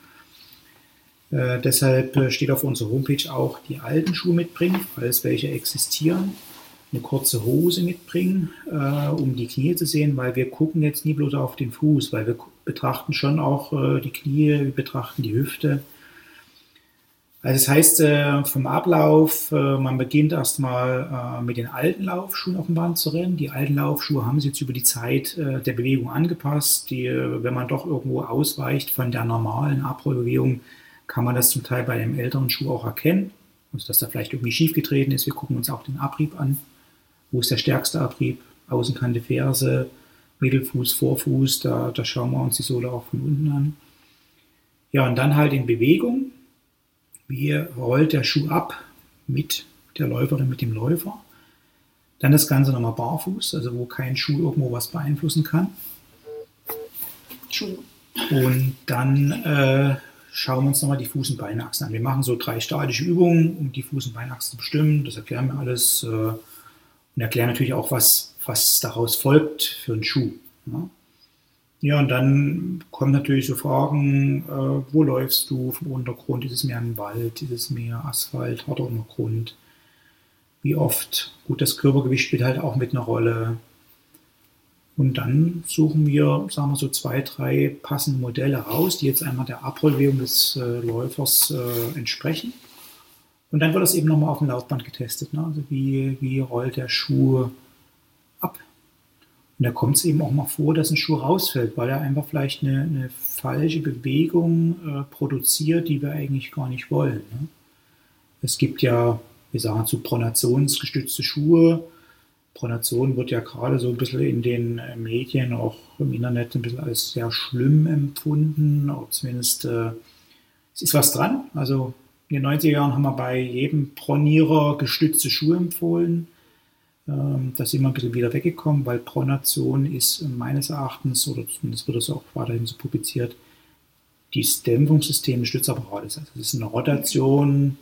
Deshalb steht auf unserer Homepage auch die alten Schuhe mitbringen, falls welche existieren. Eine kurze Hose mitbringen, um die Knie zu sehen, weil wir gucken jetzt nie bloß auf den Fuß, weil wir betrachten schon auch die Knie, wir betrachten die Hüfte. Also das heißt, vom Ablauf, man beginnt erstmal mit den alten Laufschuhen auf dem Band zu rennen. Die alten Laufschuhe haben sich jetzt über die Zeit der Bewegung angepasst. Wenn man doch irgendwo ausweicht von der normalen Abrollbewegung, kann man das zum Teil bei einem älteren Schuh auch erkennen. Also dass da vielleicht irgendwie schief getreten ist. Wir gucken uns auch den Abrieb an. Wo ist der stärkste Abrieb? Außenkante Ferse, Mittelfuß, Vorfuß. Da schauen wir uns die Sohle auch von unten an. Ja, und dann halt in Bewegung. Wie rollt der Schuh ab mit der Läuferin, mit dem Läufer. Dann das Ganze nochmal barfuß, also wo kein Schuh irgendwo was beeinflussen kann. Entschuldigung. Und dann schauen wir uns nochmal die Fuß- und Beinachsen an. Wir machen so 3 statische Übungen, um die Fuß- und Beinachsen zu bestimmen. Das erklären wir alles und erklären natürlich auch, was daraus folgt für einen Schuh. Ja, und dann kommen natürlich so Fragen, wo läufst du vom Untergrund? Ist es mehr ein Wald? Ist es mehr Asphalt, harter Untergrund? Wie oft? Gut, das Körpergewicht spielt halt auch mit einer Rolle. Und dann suchen wir, sagen wir so 2, 3 passende Modelle raus, die jetzt einmal der Abrollbewegung des Läufers entsprechen. Und dann wird das eben nochmal auf dem Laufband getestet. Ne? Also wie rollt der Schuh ab? Und da kommt es eben auch mal vor, dass ein Schuh rausfällt, weil er einfach vielleicht eine falsche Bewegung produziert, die wir eigentlich gar nicht wollen. Ne? Es gibt ja, wir sagen so pronationsgestützte Schuhe. Pronation wird ja gerade so ein bisschen in den Medien, auch im Internet, ein bisschen als sehr schlimm empfunden. Oder zumindest es ist was dran. Also in den 90er Jahren haben wir bei jedem Pronierer gestützte Schuhe empfohlen. Da sind wir ein bisschen wieder weggekommen, weil Pronation ist meines Erachtens, oder zumindest wird das auch weiterhin so publiziert, das Dämpfungssystem des Stützapparates. Also es ist eine Rotation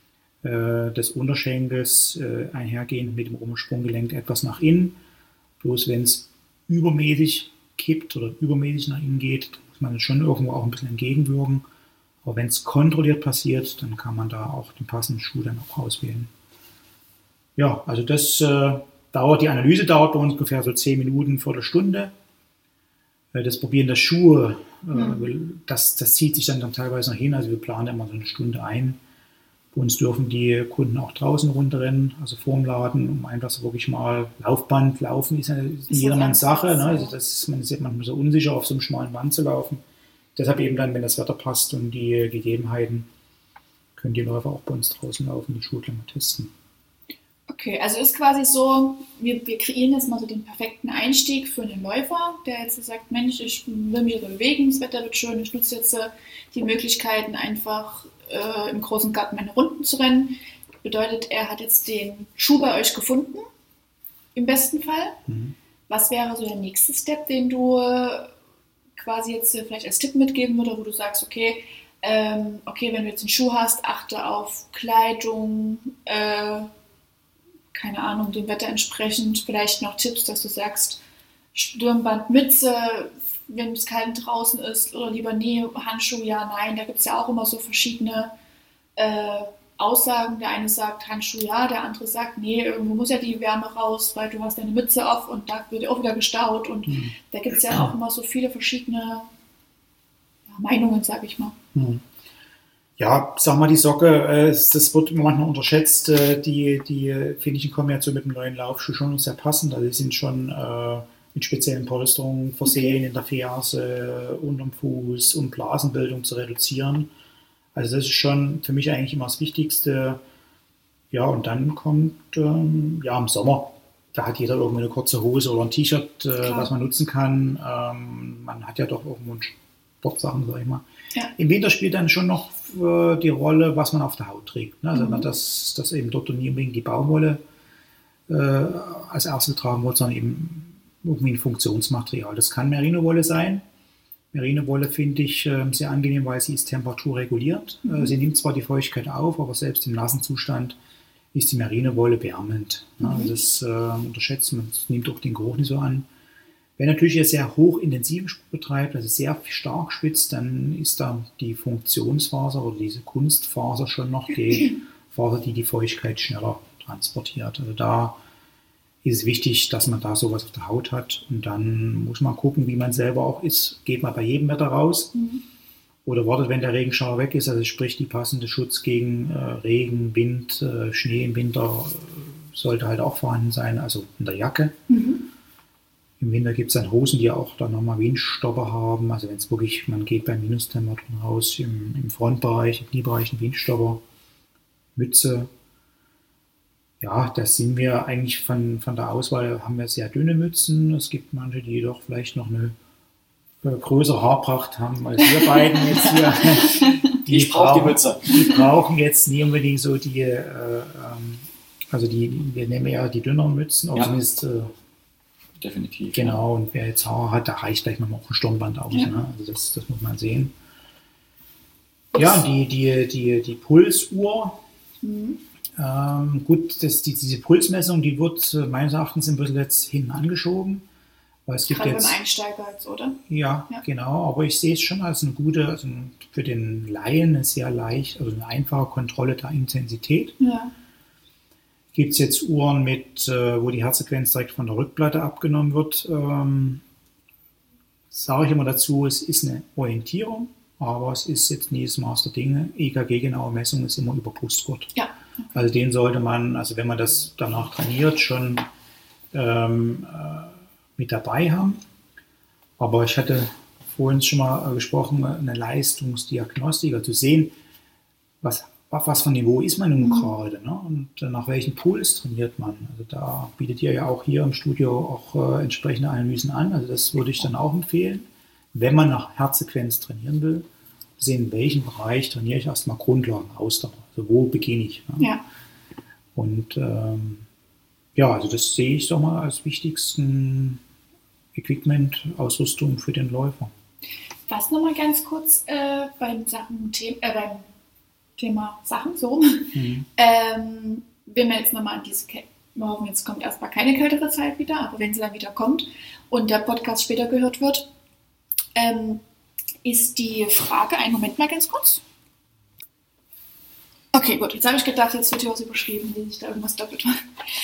des Unterschenkels einhergehend mit dem Obersprunggelenk etwas nach innen. Bloß wenn es übermäßig kippt oder übermäßig nach innen geht, muss man schon irgendwo auch ein bisschen entgegenwirken. Aber wenn es kontrolliert passiert, dann kann man da auch den passenden Schuh dann auch auswählen. Ja, also das die Analyse dauert bei uns ungefähr so 10 Minuten, Viertelstunde. Das Probieren der Schuhe, das zieht sich dann teilweise noch hin. Also wir planen immer so eine Stunde ein. Bei uns dürfen die Kunden auch draußen runterrennen, also vorm Laden, um einfach so wirklich mal Laufband laufen, ist ja jedermanns Sache. Ne? Also man ist manchmal so unsicher, auf so einem schmalen Band zu laufen. Deshalb eben dann, wenn das Wetter passt und die Gegebenheiten, können die Läufer auch bei uns draußen laufen, die Schuhe mal testen. Okay, also ist quasi so, wir kreieren jetzt mal so den perfekten Einstieg für einen Läufer, der jetzt sagt, Mensch, ich will mich aber bewegen, das Wetter wird schön, ich nutze jetzt die Möglichkeiten, einfach im großen Garten meine Runden zu rennen. Bedeutet, er hat jetzt den Schuh bei euch gefunden, im besten Fall. Was wäre so der nächste Step, den du quasi jetzt vielleicht als Tipp mitgeben würdest, wo du sagst, okay, wenn du jetzt einen Schuh hast, achte auf Kleidung, keine Ahnung, dem Wetter entsprechend, vielleicht noch Tipps, dass du sagst, Stirnband, Mütze, wenn es kalt draußen ist, oder lieber nie, Handschuhe, ja, nein, da gibt es ja auch immer so verschiedene Aussagen. Der eine sagt Handschuhe, ja, der andere sagt, nee, irgendwo muss ja die Wärme raus, weil du hast deine Mütze auf und da wird auch wieder gestaut und da gibt es ja auch immer so viele verschiedene Meinungen, sage ich mal. Ja, sag mal, die Socke, das wird manchmal unterschätzt. Die finde ich, kommen jetzt so mit dem neuen Laufschuh schon sehr passend. Also die sind schon mit speziellen Polsterungen versehen, in der Ferse, unterm Fuß, um Blasenbildung zu reduzieren. Also das ist schon für mich eigentlich immer das Wichtigste. Ja, und dann kommt im Sommer, da hat jeder irgendwo eine kurze Hose oder ein T-Shirt, was man nutzen kann. Man hat ja doch irgendwo Sportsachen, sag ich mal. Ja. Im Winter spielt dann schon noch die Rolle, was man auf der Haut trägt. Ne? Also dass eben dort nie unbedingt die Baumwolle als erstes getragen wird, sondern eben irgendwie ein Funktionsmaterial. Das kann Merino-Wolle sein. Merino-Wolle finde ich sehr angenehm, weil sie ist temperaturreguliert. Sie nimmt zwar die Feuchtigkeit auf, aber selbst im nassen Zustand ist die Merino-Wolle wärmend. Ne? Also das unterschätzt man, das nimmt auch den Geruch nicht so an. Wenn natürlich jetzt sehr hochintensiven Sport betreibt, also sehr stark schwitzt, dann ist da die Funktionsfaser oder diese Kunstfaser schon noch die Faser, die Feuchtigkeit schneller transportiert. Also da ist es wichtig, dass man da sowas auf der Haut hat und dann muss man gucken, wie man selber auch ist. Geht man bei jedem Wetter raus oder wartet, wenn der Regenschauer weg ist, also sprich die passende Schutz gegen Regen, Wind, Schnee im Winter sollte halt auch vorhanden sein, also in der Jacke. Im Winter gibt es dann Hosen, die auch dann nochmal Windstopper haben, also wenn es wirklich, man geht bei Minustemperaturen raus, im Frontbereich, im Kniebereich ein Windstopper, Mütze. Ja, das sind wir eigentlich von der Auswahl, haben wir sehr dünne Mützen. Es gibt manche, die doch vielleicht noch eine größere Haarpracht haben als wir beiden jetzt hier. Ich brauche die Mütze. Die brauchen jetzt nie unbedingt so also wir nehmen ja die dünneren Mützen, auch zumindest definitiv. Genau, und wer jetzt Haare hat, da reicht gleich mal auch ein Stirnband aus. Ja. Ne? Also das muss man sehen. Ja, die Pulsuhr. Gut, diese Pulsmessung, die wird meines Erachtens ein bisschen jetzt hinten angeschoben. Weil es gibt gerade jetzt, beim Einsteiger jetzt, oder? Ja, genau, aber ich sehe es schon als eine gute, also für den Laien eine sehr leicht, also eine einfache Kontrolle der Intensität. Ja. Gibt es jetzt Uhren mit, wo die Herzfrequenz direkt von der Rückplatte abgenommen wird, sage ich immer dazu, es ist eine Orientierung, aber es ist jetzt nie das Maß der Dinge. EKG-genaue Messung ist immer über Brustgurt. Ja. Also den sollte man, also wenn man das danach trainiert, schon mit dabei haben. Aber ich hatte vorhin schon mal gesprochen, eine Leistungsdiagnostik, also zu sehen, was für ein Niveau ist man nun gerade, ne? Und nach welchem Puls trainiert man. Also da bietet ihr ja auch hier im Studio auch entsprechende Analysen an. Also das würde ich dann auch empfehlen, wenn man nach Herzfrequenz trainieren will, sehen, in welchem Bereich trainiere ich erstmal Grundlagen, Ausdauer. Also wo beginne ich. Ne? Ja. Und also das sehe ich doch mal als wichtigsten Equipment, Ausrüstung für den Läufer. Was nochmal ganz kurz beim Thema Sachen, so. Wenn wir jetzt nochmal an diese wir hoffen, jetzt kommt erstmal keine kältere Zeit wieder, aber wenn sie dann wieder kommt und der Podcast später gehört wird, ist die Frage, einen Moment mal ganz kurz. Okay, gut, jetzt habe ich gedacht, jetzt wird hier was überschrieben, wie sich da irgendwas doppelt macht.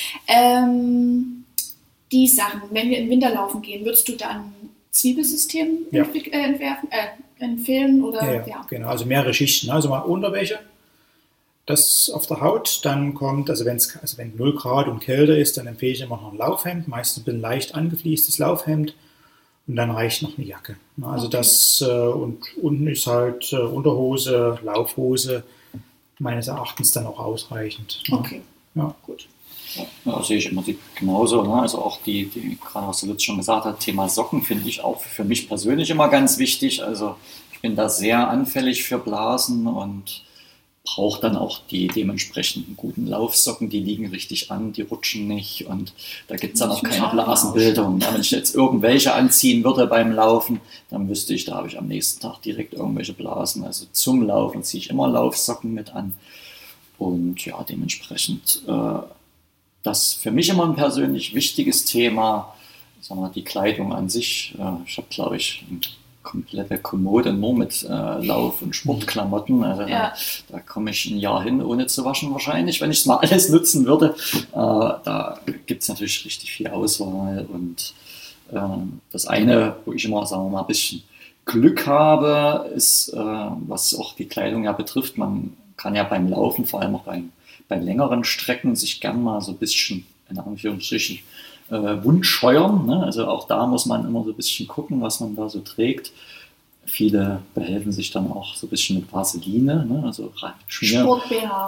Die Sachen, wenn wir im Winter laufen gehen, würdest du dann Zwiebelsystem empfehlen? Oder? Ja, genau, also mehrere Schichten. Also mal Unterwäsche, das auf der Haut, dann kommt, wenn 0 Grad und kälter ist, dann empfehle ich immer noch ein Laufhemd, meistens ein leicht angefliestes Laufhemd und dann reicht noch eine Jacke. Also das, und unten ist halt Unterhose, Laufhose, meines Erachtens dann auch ausreichend. Okay, ja. Gut. Ja, sehe ich immer genauso. Ne? Also auch die gerade was du jetzt schon gesagt hast, Thema Socken finde ich auch für mich persönlich immer ganz wichtig. Also ich bin da sehr anfällig für Blasen und brauche dann auch die dementsprechenden guten Laufsocken, die liegen richtig an, die rutschen nicht und da gibt es dann auch keine Blasenbildung. Ja, wenn ich jetzt irgendwelche anziehen würde beim Laufen, dann wüsste ich, da habe ich am nächsten Tag direkt irgendwelche Blasen. Also zum Laufen ziehe ich immer Laufsocken mit an und ja, dementsprechend das für mich immer ein persönlich wichtiges Thema, sagen wir, die Kleidung an sich. Ich habe, glaube ich, eine komplette Kommode nur mit Lauf- und Sportklamotten. Also da komme ich ein Jahr hin, ohne zu waschen wahrscheinlich, wenn ich es mal alles nutzen würde. Da gibt es natürlich richtig viel Auswahl. Und das eine, wo ich immer, sagen wir mal, ein bisschen Glück habe, ist, was auch die Kleidung ja betrifft. Man kann ja beim Laufen, vor allem auch bei längeren Strecken, sich gern mal so ein bisschen, in Anführungsstrichen, Wund scheuern. Ne? Also auch da muss man immer so ein bisschen gucken, was man da so trägt. Viele behelfen sich dann auch so ein bisschen mit Vaseline, ne? Also Sport-BH.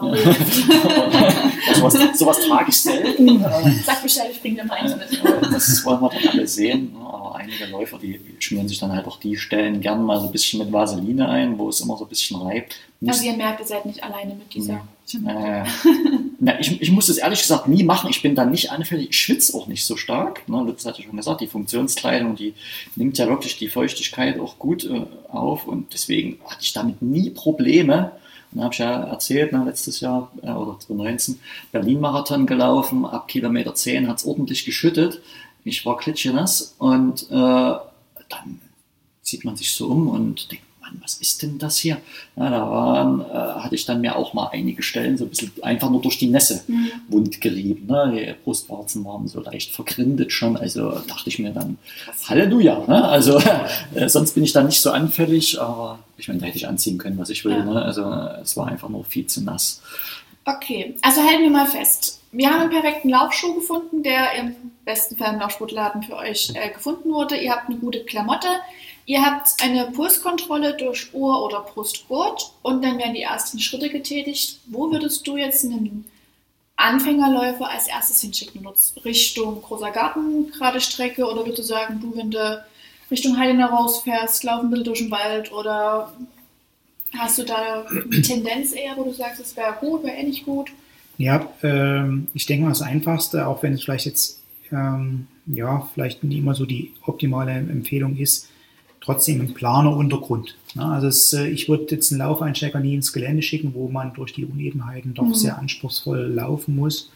Sowas trage ich selten. Sag Bescheid, ich bringe dir mal eins mit. Das wollen wir dann alle sehen. Ne? Aber einige Läufer, die schmieren sich dann halt auch die Stellen gerne mal so ein bisschen mit Vaseline ein, wo es immer so ein bisschen reibt. Also ihr merkt, ihr seid nicht alleine mit dieser... Ich muss das ehrlich gesagt nie machen. Ich bin dann nicht anfällig. Ich schwitze auch nicht so stark. Ne, Lutz hat ja schon gesagt, die Funktionskleidung, die nimmt ja wirklich die Feuchtigkeit auch gut auf. Und deswegen hatte ich damit nie Probleme. Und da habe ich ja erzählt, letztes Jahr oder 2019 Berlin-Marathon gelaufen. Ab Kilometer 10 hat es ordentlich geschüttet. Ich war klitschenass. Und dann sieht man sich so um und denkt, Mann, was ist denn das hier? Ja, hatte ich dann mir auch mal einige Stellen so ein bisschen einfach nur durch die Nässe wund gerieben. Ne? Die Brustwarzen waren so leicht vergrindet schon, also dachte ich mir dann, Halleluja. Ne? Also sonst bin ich dann nicht so anfällig, aber ich meine, da hätte ich anziehen können, was ich will. Ne? Also es war einfach nur viel zu nass. Okay, also halten wir mal fest. Wir haben einen perfekten Laufschuh gefunden, der im besten Fall im Laufsportladen für euch gefunden wurde. Ihr habt eine gute Klamotte. Ihr habt eine Pulskontrolle durch Uhr oder Brustgurt und dann werden die ersten Schritte getätigt. Wo würdest du jetzt einen Anfängerläufer als erstes hinschicken? Richtung großer Garten, gerade Strecke, oder würdest du sagen, wenn du Richtung Heidenau rausfährst, lauf ein bisschen durch den Wald, oder hast du da eine Tendenz eher, wo du sagst, es wäre gut, wäre nicht gut? Ja, ich denke mal, das Einfachste, auch wenn es vielleicht jetzt vielleicht nicht immer so die optimale Empfehlung ist, trotzdem ein planer Untergrund. Ne? Also ich würde jetzt einen Laufeinsteiger nie ins Gelände schicken, wo man durch die Unebenheiten doch sehr anspruchsvoll laufen muss.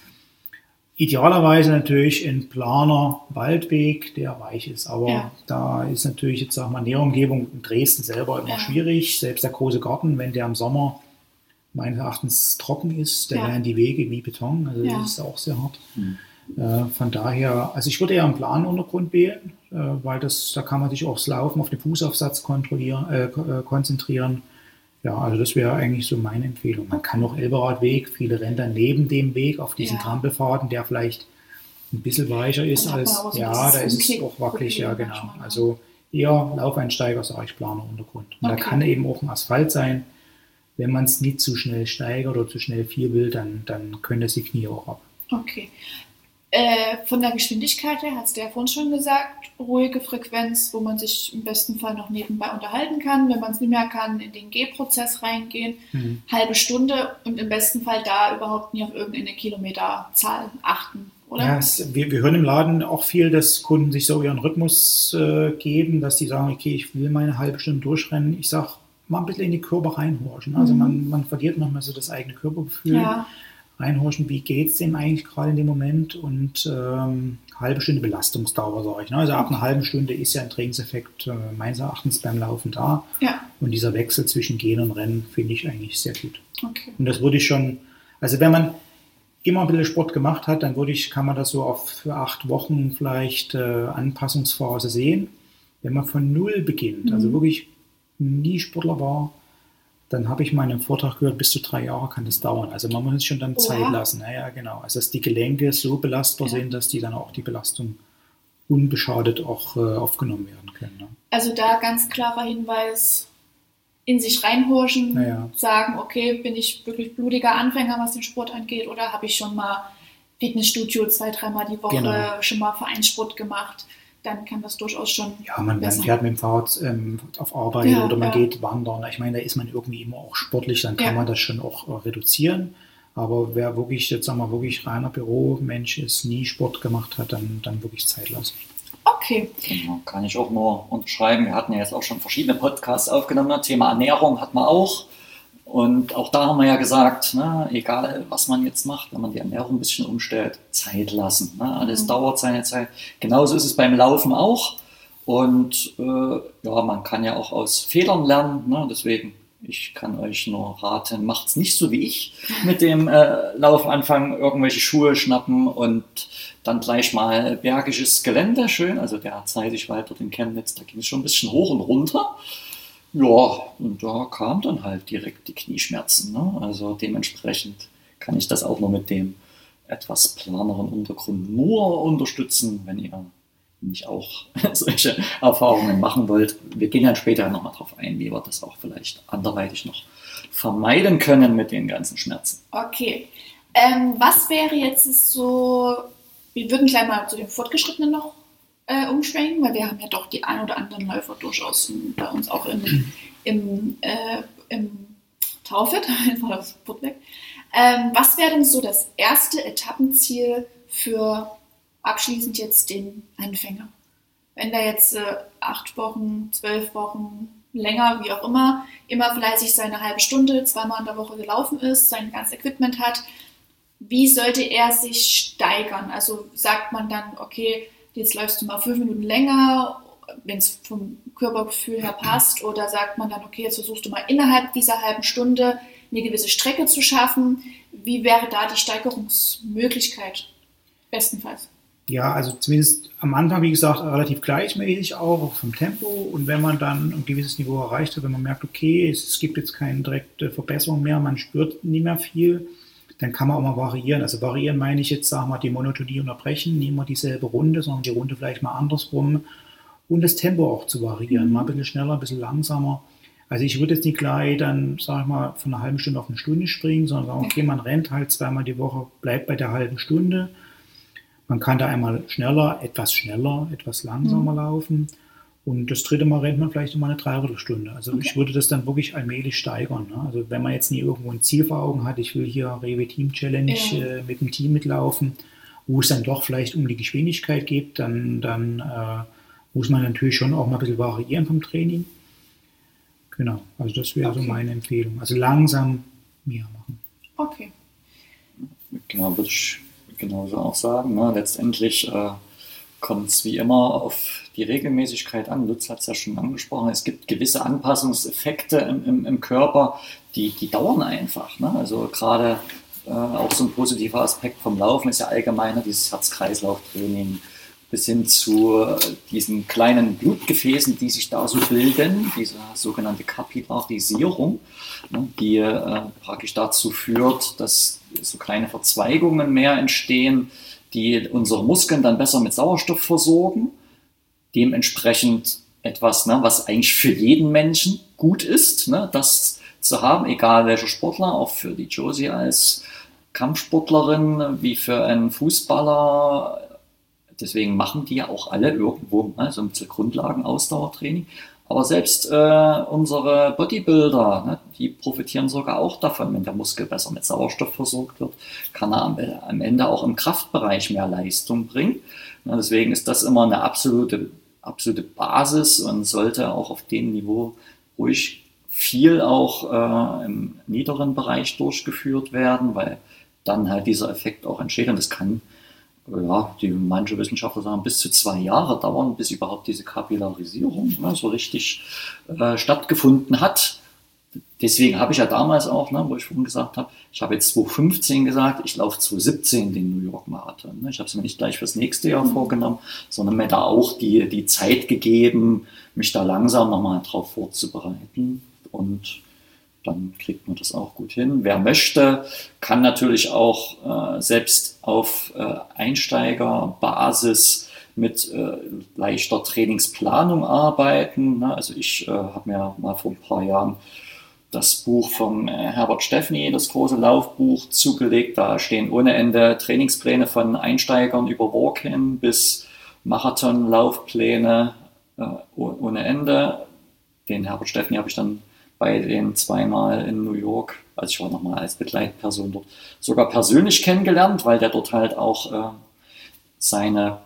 Idealerweise natürlich ein planer Waldweg, der weich ist. Aber da ist natürlich jetzt auch mal Näherumgebung in Dresden selber immer schwierig. Selbst der große Garten, wenn der im Sommer meines Erachtens trocken ist, da wären die Wege wie Beton. Also das ist auch sehr hart. Von daher, also ich würde eher einen Planuntergrund wählen, weil da kann man sich auch das Laufen auf den Fußaufsatz konzentrieren. Ja, also das wäre eigentlich so meine Empfehlung. Man kann noch Elberadweg, viele rennen dann neben dem Weg auf diesen Trampelpfaden, der vielleicht ein bisschen weicher ist als, da ist es auch wackelig, ja genau. Also eher Laufeinsteiger, sage ich, Planuntergrund. Und da kann eben auch ein Asphalt sein. Wenn man es nicht zu schnell steigert oder zu schnell viel will, dann können das die Knie auch ab. Okay. Von der Geschwindigkeit her, hast du ja vorhin schon gesagt, ruhige Frequenz, wo man sich im besten Fall noch nebenbei unterhalten kann. Wenn man es nicht mehr kann, in den Gehprozess reingehen, halbe Stunde und im besten Fall da überhaupt nie auf irgendeine Kilometerzahl achten, oder? Ja, wir hören im Laden auch viel, dass Kunden sich so ihren Rhythmus geben, dass die sagen, okay, ich will meine halbe Stunde durchrennen. Ich sage, mal ein bisschen in die Körper reinhorchen. Also man verliert manchmal so das eigene Körpergefühl. Ja. Reinhorchen, wie geht es dem eigentlich gerade in dem Moment, und halbe Stunde Belastungsdauer, sage ich. Ne? Also ab einer halben Stunde ist ja ein Trainingseffekt meines Erachtens beim Laufen da. Ja. Und dieser Wechsel zwischen Gehen und Rennen finde ich eigentlich sehr gut. Okay. Und das würde ich schon, also wenn man immer ein bisschen Sport gemacht hat, dann kann man das so für 8 Wochen vielleicht Anpassungsphase sehen. Wenn man von Null beginnt, also wirklich nie Sportler war, dann habe ich mal in einem Vortrag gehört, bis zu 3 Jahre kann das dauern. Also man muss es schon dann Zeit lassen. Ja, genau. Also dass die Gelenke so belastbar sind, dass die dann auch die Belastung unbeschadet auch aufgenommen werden können. Ne? Also da ganz klarer Hinweis, in sich reinhorchen, sagen, okay, bin ich wirklich blutiger Anfänger, was den Sport angeht, oder habe ich schon mal Fitnessstudio 2-3 Mal die Woche schon mal Vereinssport gemacht? Dann kann das durchaus schon. Ja, man fährt mit dem Fahrrad auf Arbeit oder man geht wandern. Ich meine, da ist man irgendwie immer auch sportlich, dann kann man das schon auch reduzieren. Aber wer wirklich, jetzt sagen wir, wirklich reiner Büromensch ist, nie Sport gemacht hat, dann wirklich Zeit lassen. Okay. Genau, kann ich auch nur unterschreiben. Wir hatten ja jetzt auch schon verschiedene Podcasts aufgenommen. Thema Ernährung hat man auch. Und auch da haben wir ja gesagt, ne, egal was man jetzt macht, wenn man die Ernährung ein bisschen umstellt, Zeit lassen. Ne? Alles dauert seine Zeit. Genauso ist es beim Laufen auch. Und man kann ja auch aus Fehlern lernen. Ne? Deswegen, ich kann euch nur raten, macht es nicht so wie ich mit dem Laufen anfangen, irgendwelche Schuhe schnappen und dann gleich mal bergisches Gelände schön. Also der Zeisigwald dort in Chemnitz, da ging es schon ein bisschen hoch und runter. Ja, und da kam dann halt direkt die Knieschmerzen. Ne? Also dementsprechend kann ich das auch nur mit dem etwas planeren Untergrund nur unterstützen, wenn ihr nicht auch solche Erfahrungen machen wollt. Wir gehen dann später nochmal drauf ein, wie wir das auch vielleicht anderweitig noch vermeiden können mit den ganzen Schmerzen. Okay. Was wäre jetzt so, wir würden gleich mal zu den Fortgeschrittenen noch umschwenken, weil wir haben ja doch die ein oder anderen Läufer durchaus bei uns auch im Taufit, einfach das Put weg. Was wäre denn so das erste Etappenziel für abschließend jetzt den Anfänger? Wenn der jetzt 8 Wochen, 12 Wochen, länger, wie auch immer fleißig seine halbe Stunde, 2-mal in der Woche gelaufen ist, sein ganzes Equipment hat, wie sollte er sich steigern? Also sagt man dann, okay, jetzt läufst du mal 5 Minuten länger, wenn es vom Körpergefühl her passt, oder sagt man dann, okay, jetzt versuchst du mal innerhalb dieser halben Stunde eine gewisse Strecke zu schaffen? Wie wäre da die Steigerungsmöglichkeit bestenfalls? Ja, also zumindest am Anfang, wie gesagt, relativ gleichmäßig auch vom Tempo. Und wenn man dann ein gewisses Niveau erreicht hat, wenn man merkt, okay, es gibt jetzt keine direkte Verbesserung mehr, man spürt nicht mehr viel, dann kann man auch mal variieren. Also variieren meine ich jetzt, sagen wir mal, die Monotonie unterbrechen, nicht immer dieselbe Runde, sondern die Runde vielleicht mal andersrum und das Tempo auch zu variieren. Mal ein bisschen schneller, ein bisschen langsamer. Also ich würde jetzt nicht gleich dann, sag ich mal, von einer halben Stunde auf eine Stunde springen, sondern sagen, okay, man rennt halt zweimal die Woche, bleibt bei der halben Stunde. Man kann da einmal schneller, etwas langsamer laufen. Und das dritte Mal rennt man vielleicht immer eine Dreiviertelstunde. Also ich würde das dann wirklich allmählich steigern. Ne? Also wenn man jetzt nie irgendwo ein Ziel vor Augen hat, ich will hier Rewe Team Challenge mit dem Team mitlaufen, wo es dann doch vielleicht um die Geschwindigkeit geht, dann muss man natürlich schon auch mal ein bisschen variieren vom Training. Genau, also das wäre so meine Empfehlung. Also langsam mehr machen. Okay. Genau, würde ich genauso auch sagen. Ne? Letztendlich kommt es wie immer auf die Regelmäßigkeit an. Lutz hat es ja schon angesprochen. Es gibt gewisse Anpassungseffekte im Körper, die dauern einfach. Ne? Also gerade auch so ein positiver Aspekt vom Laufen ist ja allgemeiner dieses Herz-Kreislauf-Training bis hin zu diesen kleinen Blutgefäßen, die sich da so bilden, diese sogenannte Kapillarisierung, ne, die praktisch dazu führt, dass so kleine Verzweigungen mehr entstehen, die unsere Muskeln dann besser mit Sauerstoff versorgen. Dementsprechend etwas, ne, was eigentlich für jeden Menschen gut ist, ne, das zu haben, egal welcher Sportler, auch für die Josie als Kampfsportlerin, wie für einen Fußballer. Deswegen machen die ja auch alle irgendwo, ne, so ein bisschen Grundlagen-Ausdauertraining. Aber selbst unsere Bodybuilder, ne, die profitieren sogar auch davon, wenn der Muskel besser mit Sauerstoff versorgt wird, kann er am Ende auch im Kraftbereich mehr Leistung bringen. Ne, deswegen ist das immer eine absolute Basis und sollte auch auf dem Niveau ruhig viel auch im niederen Bereich durchgeführt werden, weil dann halt dieser Effekt auch entsteht. Und das kann, ja, manche Wissenschaftler sagen, bis zu 2 Jahre dauern, bis überhaupt diese Kapillarisierung so richtig stattgefunden hat. Deswegen habe ich ja damals auch, ne, wo ich vorhin gesagt habe, ich habe jetzt 2015 gesagt, ich laufe 2017 den New York Marathon. Ne. Ich habe es mir nicht gleich fürs nächste Jahr vorgenommen, sondern mir da auch die Zeit gegeben, mich da langsam nochmal drauf vorzubereiten. Und dann kriegt man das auch gut hin. Wer möchte, kann natürlich auch selbst auf Einsteigerbasis mit leichter Trainingsplanung arbeiten. Ne? Also ich habe mir mal vor ein paar Jahren das Buch von Herbert Steffny, das große Laufbuch, zugelegt. Da stehen ohne Ende Trainingspläne von Einsteigern über Walk-in bis Marathon-Laufpläne ohne Ende. Den Herbert Steffny habe ich dann bei den 2-mal in New York, also ich war nochmal als Begleitperson dort, sogar persönlich kennengelernt, weil der dort halt auch sein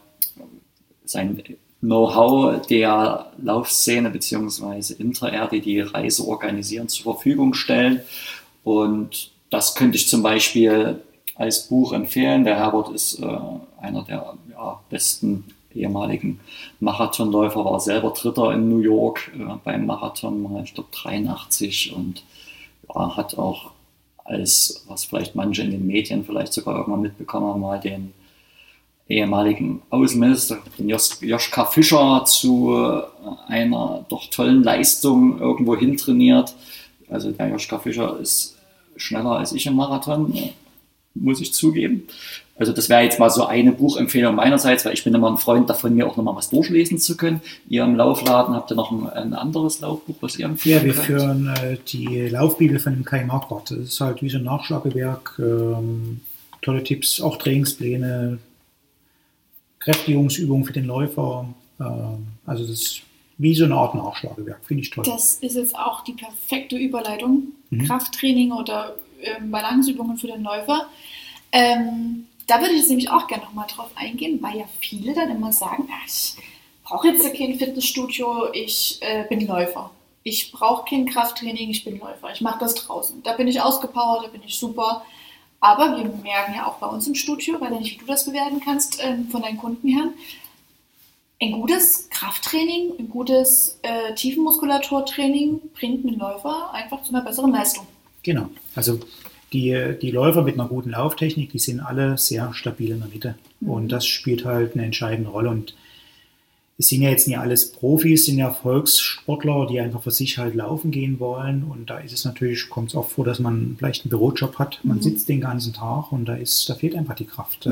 Know-how der Laufszene bzw. Inter-Air, die Reise organisieren, zur Verfügung stellen. Und das könnte ich zum Beispiel als Buch empfehlen. Der Herbert ist einer der besten ehemaligen Marathonläufer, war selber Dritter in New York beim Marathon, ich glaube 83, und hat auch als, was vielleicht manche in den Medien vielleicht sogar irgendwann mitbekommen haben, mal den ehemaligen Außenminister, den Joschka Fischer, zu einer doch tollen Leistung irgendwo hintrainiert. Also der Joschka Fischer ist schneller als ich im Marathon, muss ich zugeben. Also das wäre jetzt mal so eine Buchempfehlung meinerseits, weil ich bin immer ein Freund davon, mir auch nochmal was durchlesen zu können. Ihr im Laufladen habt ihr noch ein anderes Laufbuch, was ihr empfehlen könnt? Ja, wir führen die Laufbibel von dem Kai Marquardt. Das ist halt wie so ein Nachschlagewerk. Tolle Tipps, auch Trainingspläne, Kräftigungsübungen für den Läufer. Also das ist wie so eine Art Nachschlagewerk, finde ich toll. Das ist jetzt auch die perfekte Überleitung. Krafttraining oder Balanceübungen für den Läufer. Da würde ich jetzt nämlich auch gerne nochmal drauf eingehen, weil ja viele dann immer sagen, ich brauche jetzt kein Fitnessstudio, ich bin Läufer. Ich brauche kein Krafttraining, ich bin Läufer. Ich mache das draußen. Da bin ich ausgepowert, da bin ich super. Aber wir merken ja auch bei uns im Studio, weil ja nicht, wie du das bewerten kannst, von deinen Kunden her, ein gutes Krafttraining, ein gutes Tiefenmuskulaturtraining bringt einen Läufer einfach zu einer besseren Leistung. Genau. Also die Läufer mit einer guten Lauftechnik, die sind alle sehr stabil in der Mitte. Und das spielt halt eine entscheidende Rolle. Und es sind ja jetzt nicht alles Profis, sind ja Volkssportler, die einfach für sich halt laufen gehen wollen. Und da ist es natürlich, kommt es auch vor, dass man vielleicht einen Bürojob hat. Man sitzt den ganzen Tag und da fehlt einfach die Kraft.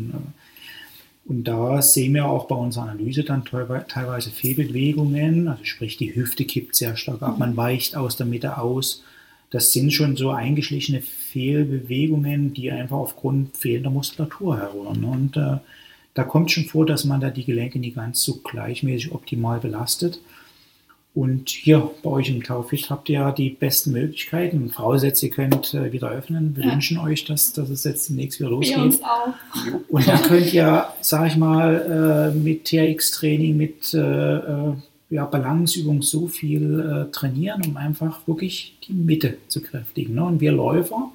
Und da sehen wir auch bei unserer Analyse dann teilweise Fehlbewegungen, also sprich die Hüfte kippt sehr stark ab, man weicht aus der Mitte aus. Das sind schon so eingeschlichene Fehlbewegungen, die einfach aufgrund fehlender Muskulatur herrühren. Und da kommt schon vor, dass man da die Gelenke nicht ganz so gleichmäßig optimal belastet. Und hier bei euch im Taufit habt ihr ja die besten Möglichkeiten. Voraussetzt, ihr könnt wieder öffnen. Wir wünschen euch, dass es jetzt demnächst wieder losgeht. Wir uns auch. Und da könnt ihr, sag ich mal, mit TRX-Training, mit Balanceübung so viel trainieren, um einfach wirklich die Mitte zu kräftigen. Ne? Und wir Läufer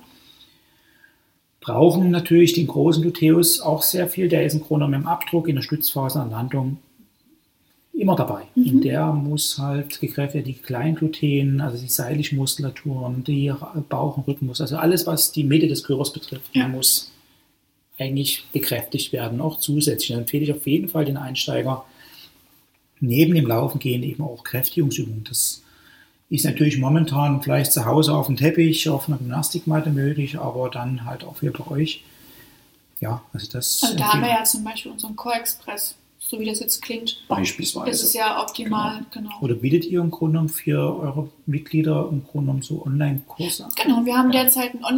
brauchen natürlich den großen Gluteus auch sehr viel. Der ist im Grunde genommen im Abdruck, in der Stützphase, an der Landung immer dabei. Und der muss halt gekräftigt, die Kleingluten, also die Seitlichmuskulaturen, die Bauch- und Rückenmuskeln, also alles, was die Mitte des Körpers betrifft, muss eigentlich bekräftigt werden, auch zusätzlich. Dann empfehle ich auf jeden Fall den Einsteiger neben dem Laufen gehen eben auch Kräftigungsübungen. Das ist natürlich momentan vielleicht zu Hause auf dem Teppich, auf einer Gymnastikmatte möglich, aber dann halt auch wieder bei euch. Ja, also das. Also da haben wir ja zum Beispiel unseren Core-Express, so wie das jetzt klingt. Beispielsweise. Das ist ja optimal, genau. Oder bietet ihr im Grunde genommen für eure Mitglieder im Grunde genommen so Online-Kurse an? Genau, wir haben derzeit einen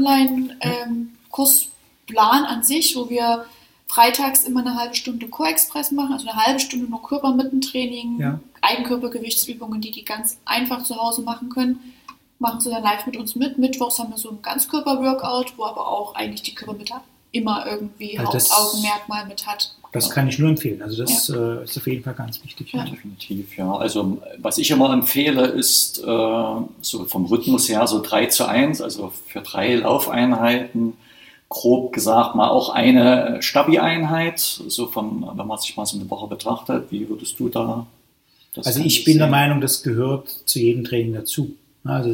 Online-Kursplan an sich, wo wir freitags immer eine halbe Stunde Core-Express machen, also eine halbe Stunde nur Körpermittentraining, Eigenkörpergewichtsübungen, die ganz einfach zu Hause machen können. Machen sie dann live mit uns mit. Mittwochs haben wir so ein Ganzkörper-Workout, wo aber auch eigentlich die Körpermitte immer irgendwie Also Hauptaugenmerk mal mit hat. Das kann ich nur empfehlen. Also das ist auf jeden Fall ganz wichtig. Ja, definitiv, ja. Also was ich immer empfehle, ist so vom Rhythmus her so 3:1, also für 3 Laufeinheiten, grob gesagt mal auch eine Stabi-Einheit, so wenn man sich mal so eine Woche betrachtet. Wie würdest du da das? Also ich bin der Meinung, das gehört zu jedem Training dazu. Also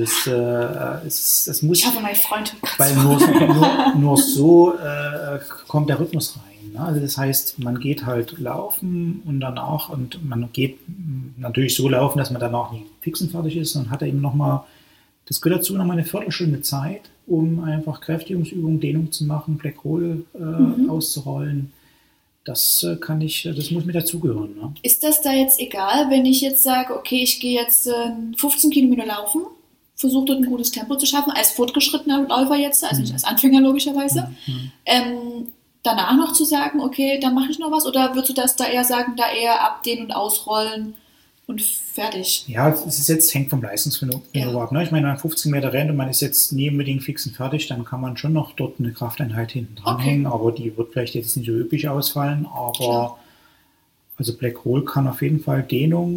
das muss. Ich hoffe, mein Freund hört weil nur so kommt der Rhythmus rein. Ne? Also das heißt, man geht halt laufen und danach, und man geht natürlich so laufen, dass man danach nicht fix und fertig ist, und hat er eben nochmal, das gehört dazu, nochmal eine Viertelstunde Zeit, um einfach Kräftigungsübungen, Dehnung zu machen, Black Roll auszurollen. Das muss mit dazugehören. Ne? Ist das da jetzt egal, wenn ich jetzt sage, okay, ich gehe jetzt 15 Kilometer laufen, versuche dort ein gutes Tempo zu schaffen, als fortgeschrittener Läufer jetzt, also nicht als Anfänger logischerweise, danach noch zu sagen, okay, dann mache ich noch was, oder würdest du das da eher sagen, da eher abdehnen und ausrollen und fertig? Ja, hängt vom Leistungsniveau ab. Ne? Ich meine, wenn man 15 Meter rennt und man ist jetzt nie unbedingt fix und fertig, dann kann man schon noch dort eine Krafteinheit hinten dranhängen, aber die wird vielleicht jetzt nicht so üppig ausfallen. Aber also Black Roll kann auf jeden Fall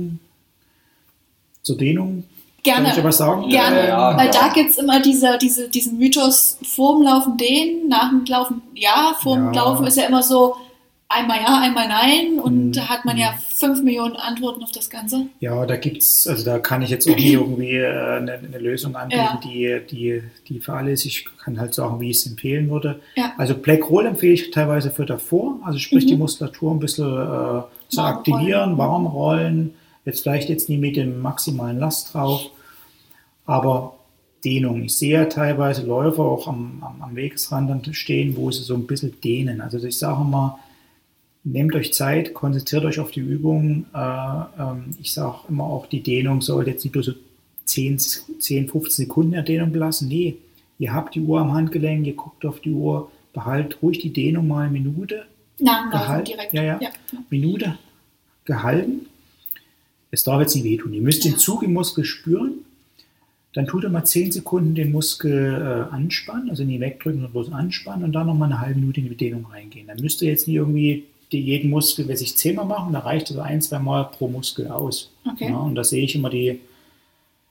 zur Dehnung. Gerne. Soll ich aber sagen? Gerne, weil da gibt es immer diesen Mythos, vorm Laufen dehnen, nach dem Laufen vorm Laufen ist ja immer so, einmal ja, einmal nein, und da hat man ja 5 Millionen Antworten auf das Ganze. Ja, da kann ich jetzt auch nie irgendwie eine Lösung anbieten, die für alle ist. Ich kann halt sagen, wie ich es empfehlen würde. Ja. Also Black Roll empfehle ich teilweise für davor, also sprich die Muskulatur ein bisschen zu aktivieren, warm rollen, jetzt nie mit dem maximalen Last drauf, aber Dehnung. Ich sehe ja teilweise Läufer auch am Wegesrand dann stehen, wo sie so ein bisschen dehnen. Also ich sage mal, nehmt euch Zeit, konzentriert euch auf die Übung. Ich sage immer auch, die Dehnung sollte jetzt nicht nur so 10, 15 Sekunden der Dehnung belassen. Nee, ihr habt die Uhr am Handgelenk, ihr guckt auf die Uhr, behaltet ruhig die Dehnung mal eine Minute. Direkt. Ja. Minute gehalten. Es darf jetzt nicht wehtun. Ihr müsst den Zug im Muskel spüren. Dann tut ihr mal 10 Sekunden den Muskel anspannen, also nie wegdrücken, sondern bloß anspannen, und dann nochmal eine halbe Minute in die Dehnung reingehen. Dann müsst ihr jetzt nicht irgendwie jeden Muskel 10-mal machen, da reicht also 1-2 Mal pro Muskel aus. Okay. Ja, und da sehe ich immer die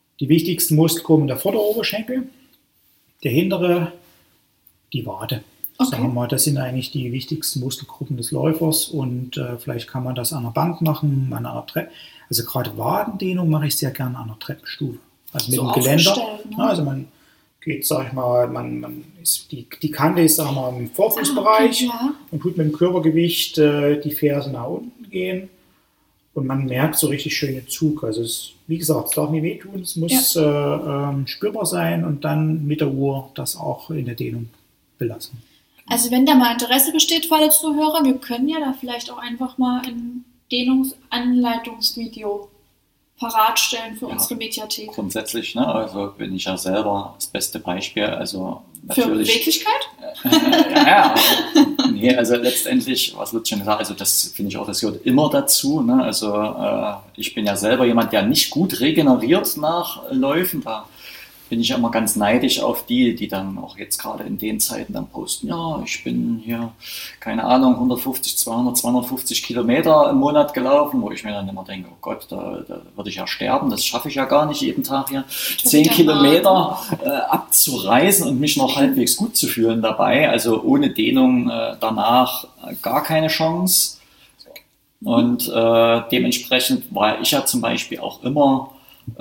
wichtigsten Muskelgruppen: der vordere Oberschenkel, der hintere, die Wade. Okay. Sagen wir mal, das sind eigentlich die wichtigsten Muskelgruppen des Läufers und vielleicht kann man das an der Bank machen, an einer Treppe. Also gerade Wadendehnung mache ich sehr gerne an einer Treppenstufe. Also mit So dem Geländer. aufgestellt, ne? Ja, also man geht, sag ich mal, man ist, die Kante ist, sagen wir mal, im Vorfußbereich Ja. und tut mit dem Körpergewicht die Ferse nach unten gehen und man merkt so richtig schönen Zug. Also es, wie gesagt, es darf nicht wehtun, es muss spürbar sein und dann mit der Uhr das auch in der Dehnung belassen. Also wenn da mal Interesse besteht für alle Zuhörer, wir können ja da vielleicht auch einfach mal ein Dehnungsanleitungsvideo parat stellen für unsere Mediathek. Grundsätzlich, ne, also bin ich ja selber das beste Beispiel, also Für natürlich. Beweglichkeit? Ja, nee, also letztendlich, was Lutz schon gesagt hat, also das finde ich auch, das gehört immer dazu, ne, also ich bin ja selber jemand, der nicht gut regeneriert nach Läufen, da bin ich immer ganz neidisch auf die dann auch jetzt gerade in den Zeiten dann posten, ja, ich bin hier, keine Ahnung, 150, 200, 250 Kilometer im Monat gelaufen, wo ich mir dann immer denke, oh Gott, da würde ich ja sterben, das schaffe ich ja gar nicht, jeden Tag hier 10 Kilometer abzureisen und mich noch halbwegs gut zu fühlen dabei, also ohne Dehnung danach gar keine Chance. Und dementsprechend war ich ja zum Beispiel auch immer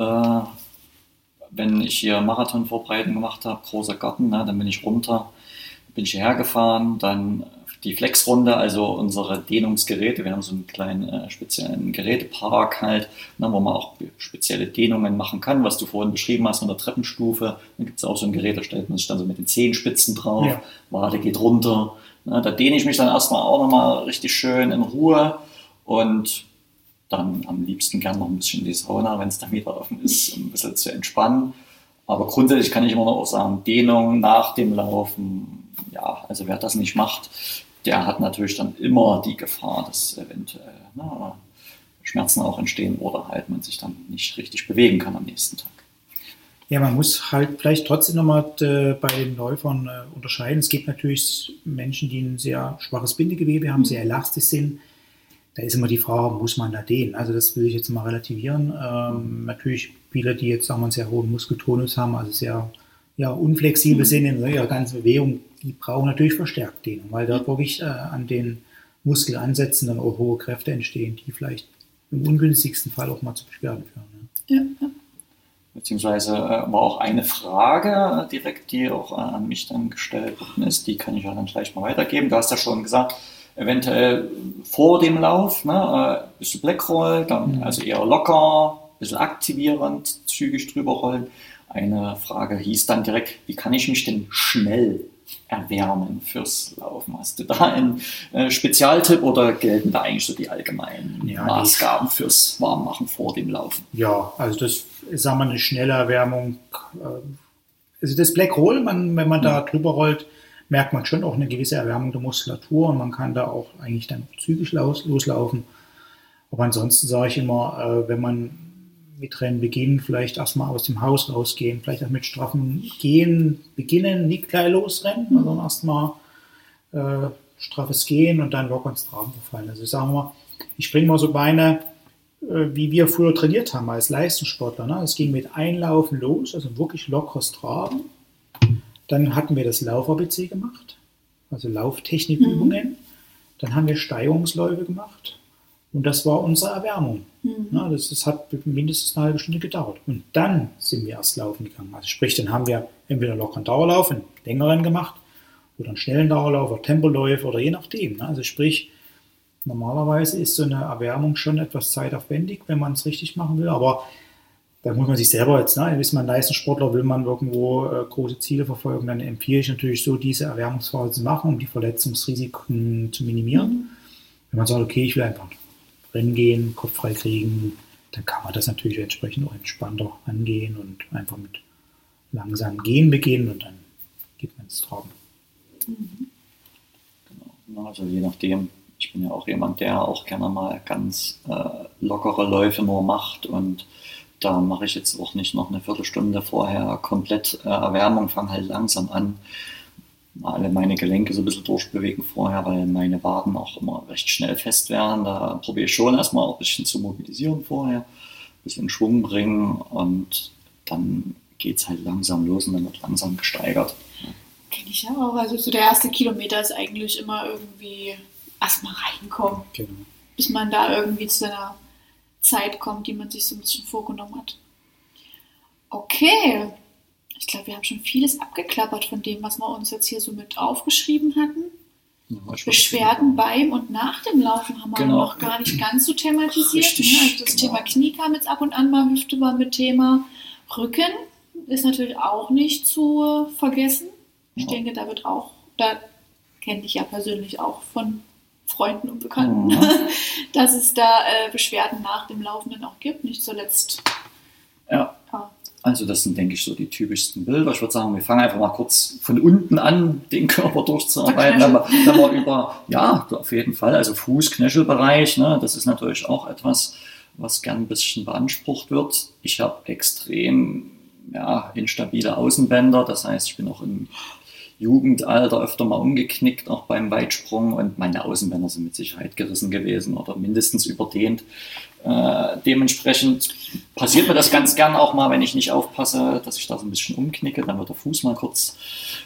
wenn ich hier Marathonvorbereitung gemacht habe, großer Garten, ne, dann bin ich runter, bin ich hierher gefahren, dann die Flexrunde, also unsere Dehnungsgeräte, wir haben so einen kleinen speziellen Gerätepark halt, ne, wo man auch spezielle Dehnungen machen kann, was du vorhin beschrieben hast, von der Treppenstufe, da gibt es auch so ein Gerät, da stellt man sich dann so mit den Zehenspitzen drauf, ja. Wade geht runter, ne, da dehne ich mich dann erstmal auch nochmal richtig schön in Ruhe und dann am liebsten gern noch ein bisschen in die Sauna, wenn es dann wieder offen ist, um ein bisschen zu entspannen. Aber grundsätzlich kann ich immer noch auch sagen, Dehnung nach dem Laufen, ja, also wer das nicht macht, der hat natürlich dann immer die Gefahr, dass eventuell Schmerzen auch entstehen oder halt man sich dann nicht richtig bewegen kann am nächsten Tag. Ja, man muss halt vielleicht trotzdem nochmal bei den Läufern unterscheiden. Es gibt natürlich Menschen, die ein sehr schwaches Bindegewebe haben, sehr elastisch sind. Da ist immer die Frage, muss man da dehnen? Also das will ich jetzt mal relativieren. Natürlich viele, die jetzt sagen wir, einen sehr hohen Muskeltonus haben, also sehr unflexibel sind in ihrer ganzen Bewegung, die brauchen natürlich verstärkt Dehnung, weil da wirklich an den Muskelansätzen dann auch hohe Kräfte entstehen, die vielleicht im ungünstigsten Fall auch mal zu Beschwerden führen. Ja. Beziehungsweise war auch eine Frage direkt, die auch an mich dann gestellt worden ist, die kann ich ja dann gleich mal weitergeben. Du hast ja schon gesagt, eventuell vor dem Lauf, ne, bist du Blackroll, dann also eher locker, ein bisschen aktivierend, zügig drüber rollen. Eine Frage hieß dann direkt, wie kann ich mich denn schnell erwärmen fürs Laufen? Hast du da einen Spezialtipp oder gelten da eigentlich so die allgemeinen Maßgaben fürs Warmmachen vor dem Laufen? Ja, also das ist, sagen wir, eine schnelle Erwärmung. Also das Blackroll, wenn man da drüber rollt, merkt man schon auch eine gewisse Erwärmung der Muskulatur und man kann da auch eigentlich dann zügig loslaufen. Aber ansonsten sage ich immer, wenn man mit Rennen beginnt, vielleicht erstmal aus dem Haus rausgehen, vielleicht auch mit straffen Gehen beginnen, nicht gleich losrennen, sondern erstmal straffes Gehen und dann locker ins Traben verfallen. Also sagen wir mal, ich bringe mal so Beine, wie wir früher trainiert haben als Leistungssportler. Ne? Es ging mit Einlaufen los, also wirklich lockeres Traben. Dann hatten wir das Lauf-ABC gemacht, also Lauftechnikübungen. Dann haben wir Steigerungsläufe gemacht und das war unsere Erwärmung. Ja, das hat mindestens eine halbe Stunde gedauert. Und dann sind wir erst laufen gegangen. Also sprich, dann haben wir entweder einen lockeren Dauerlauf, einen längeren gemacht oder einen schnellen Dauerlauf oder Tempoläufe oder je nachdem. Also sprich, normalerweise ist so eine Erwärmung schon etwas zeitaufwendig, wenn man es richtig machen will, aber da muss man sich selber jetzt, ist man Leistungssportler, will man irgendwo große Ziele verfolgen, dann empfehle ich natürlich so, diese Erwärmungsphase zu machen, um die Verletzungsrisiken zu minimieren. Wenn man sagt, okay, ich will einfach rennen gehen, Kopf frei kriegen, dann kann man das natürlich entsprechend auch entspannter angehen und einfach mit langsamem Gehen beginnen und dann geht man ins Traben. Genau, also je nachdem, ich bin ja auch jemand, der auch gerne mal ganz lockere Läufe nur macht und da mache ich jetzt auch nicht noch eine Viertelstunde vorher komplett Erwärmung, fange halt langsam an, alle meine Gelenke so ein bisschen durchbewegen vorher, weil meine Waden auch immer recht schnell fest werden. Da probiere ich schon erstmal auch ein bisschen zu mobilisieren vorher, ein bisschen Schwung bringen und dann geht es halt langsam los und dann wird langsam gesteigert. Kenne ich ja auch. Also so der erste Kilometer ist eigentlich immer irgendwie erstmal reinkommen, Genau. bis man da irgendwie zu seiner Zeit kommt, die man sich so ein bisschen vorgenommen hat. Okay, ich glaube, wir haben schon vieles abgeklappert von dem, was wir uns jetzt hier so mit aufgeschrieben hatten. Ja, Beschwerden beim und nach dem Laufen haben wir noch gar nicht ganz so thematisiert. Richtig, Also das Thema Knie kam jetzt ab und an mal, Hüfte war mit Thema. Rücken ist natürlich auch nicht zu vergessen. Ich denke, da kenne ich ja persönlich auch von Freunden und Bekannten, dass es da Beschwerden nach dem Laufen dann auch gibt. Nicht zuletzt. Ja. Also das sind, denke ich, so die typischsten Bilder. Ich würde sagen, wir fangen einfach mal kurz von unten an, den Körper durchzuarbeiten. Wenn wir über, ja, auf jeden Fall, also Fuß-Knöchelbereich, ne, das ist natürlich auch etwas, was gern ein bisschen beansprucht wird. Ich habe extrem instabile Außenbänder, das heißt, ich bin auch im Jugendalter öfter mal umgeknickt, auch beim Weitsprung, und meine Außenbänder sind mit Sicherheit gerissen gewesen oder mindestens überdehnt. Dementsprechend passiert mir das ganz gern auch mal, wenn ich nicht aufpasse, dass ich da so ein bisschen umknicke. Dann wird der Fuß mal kurz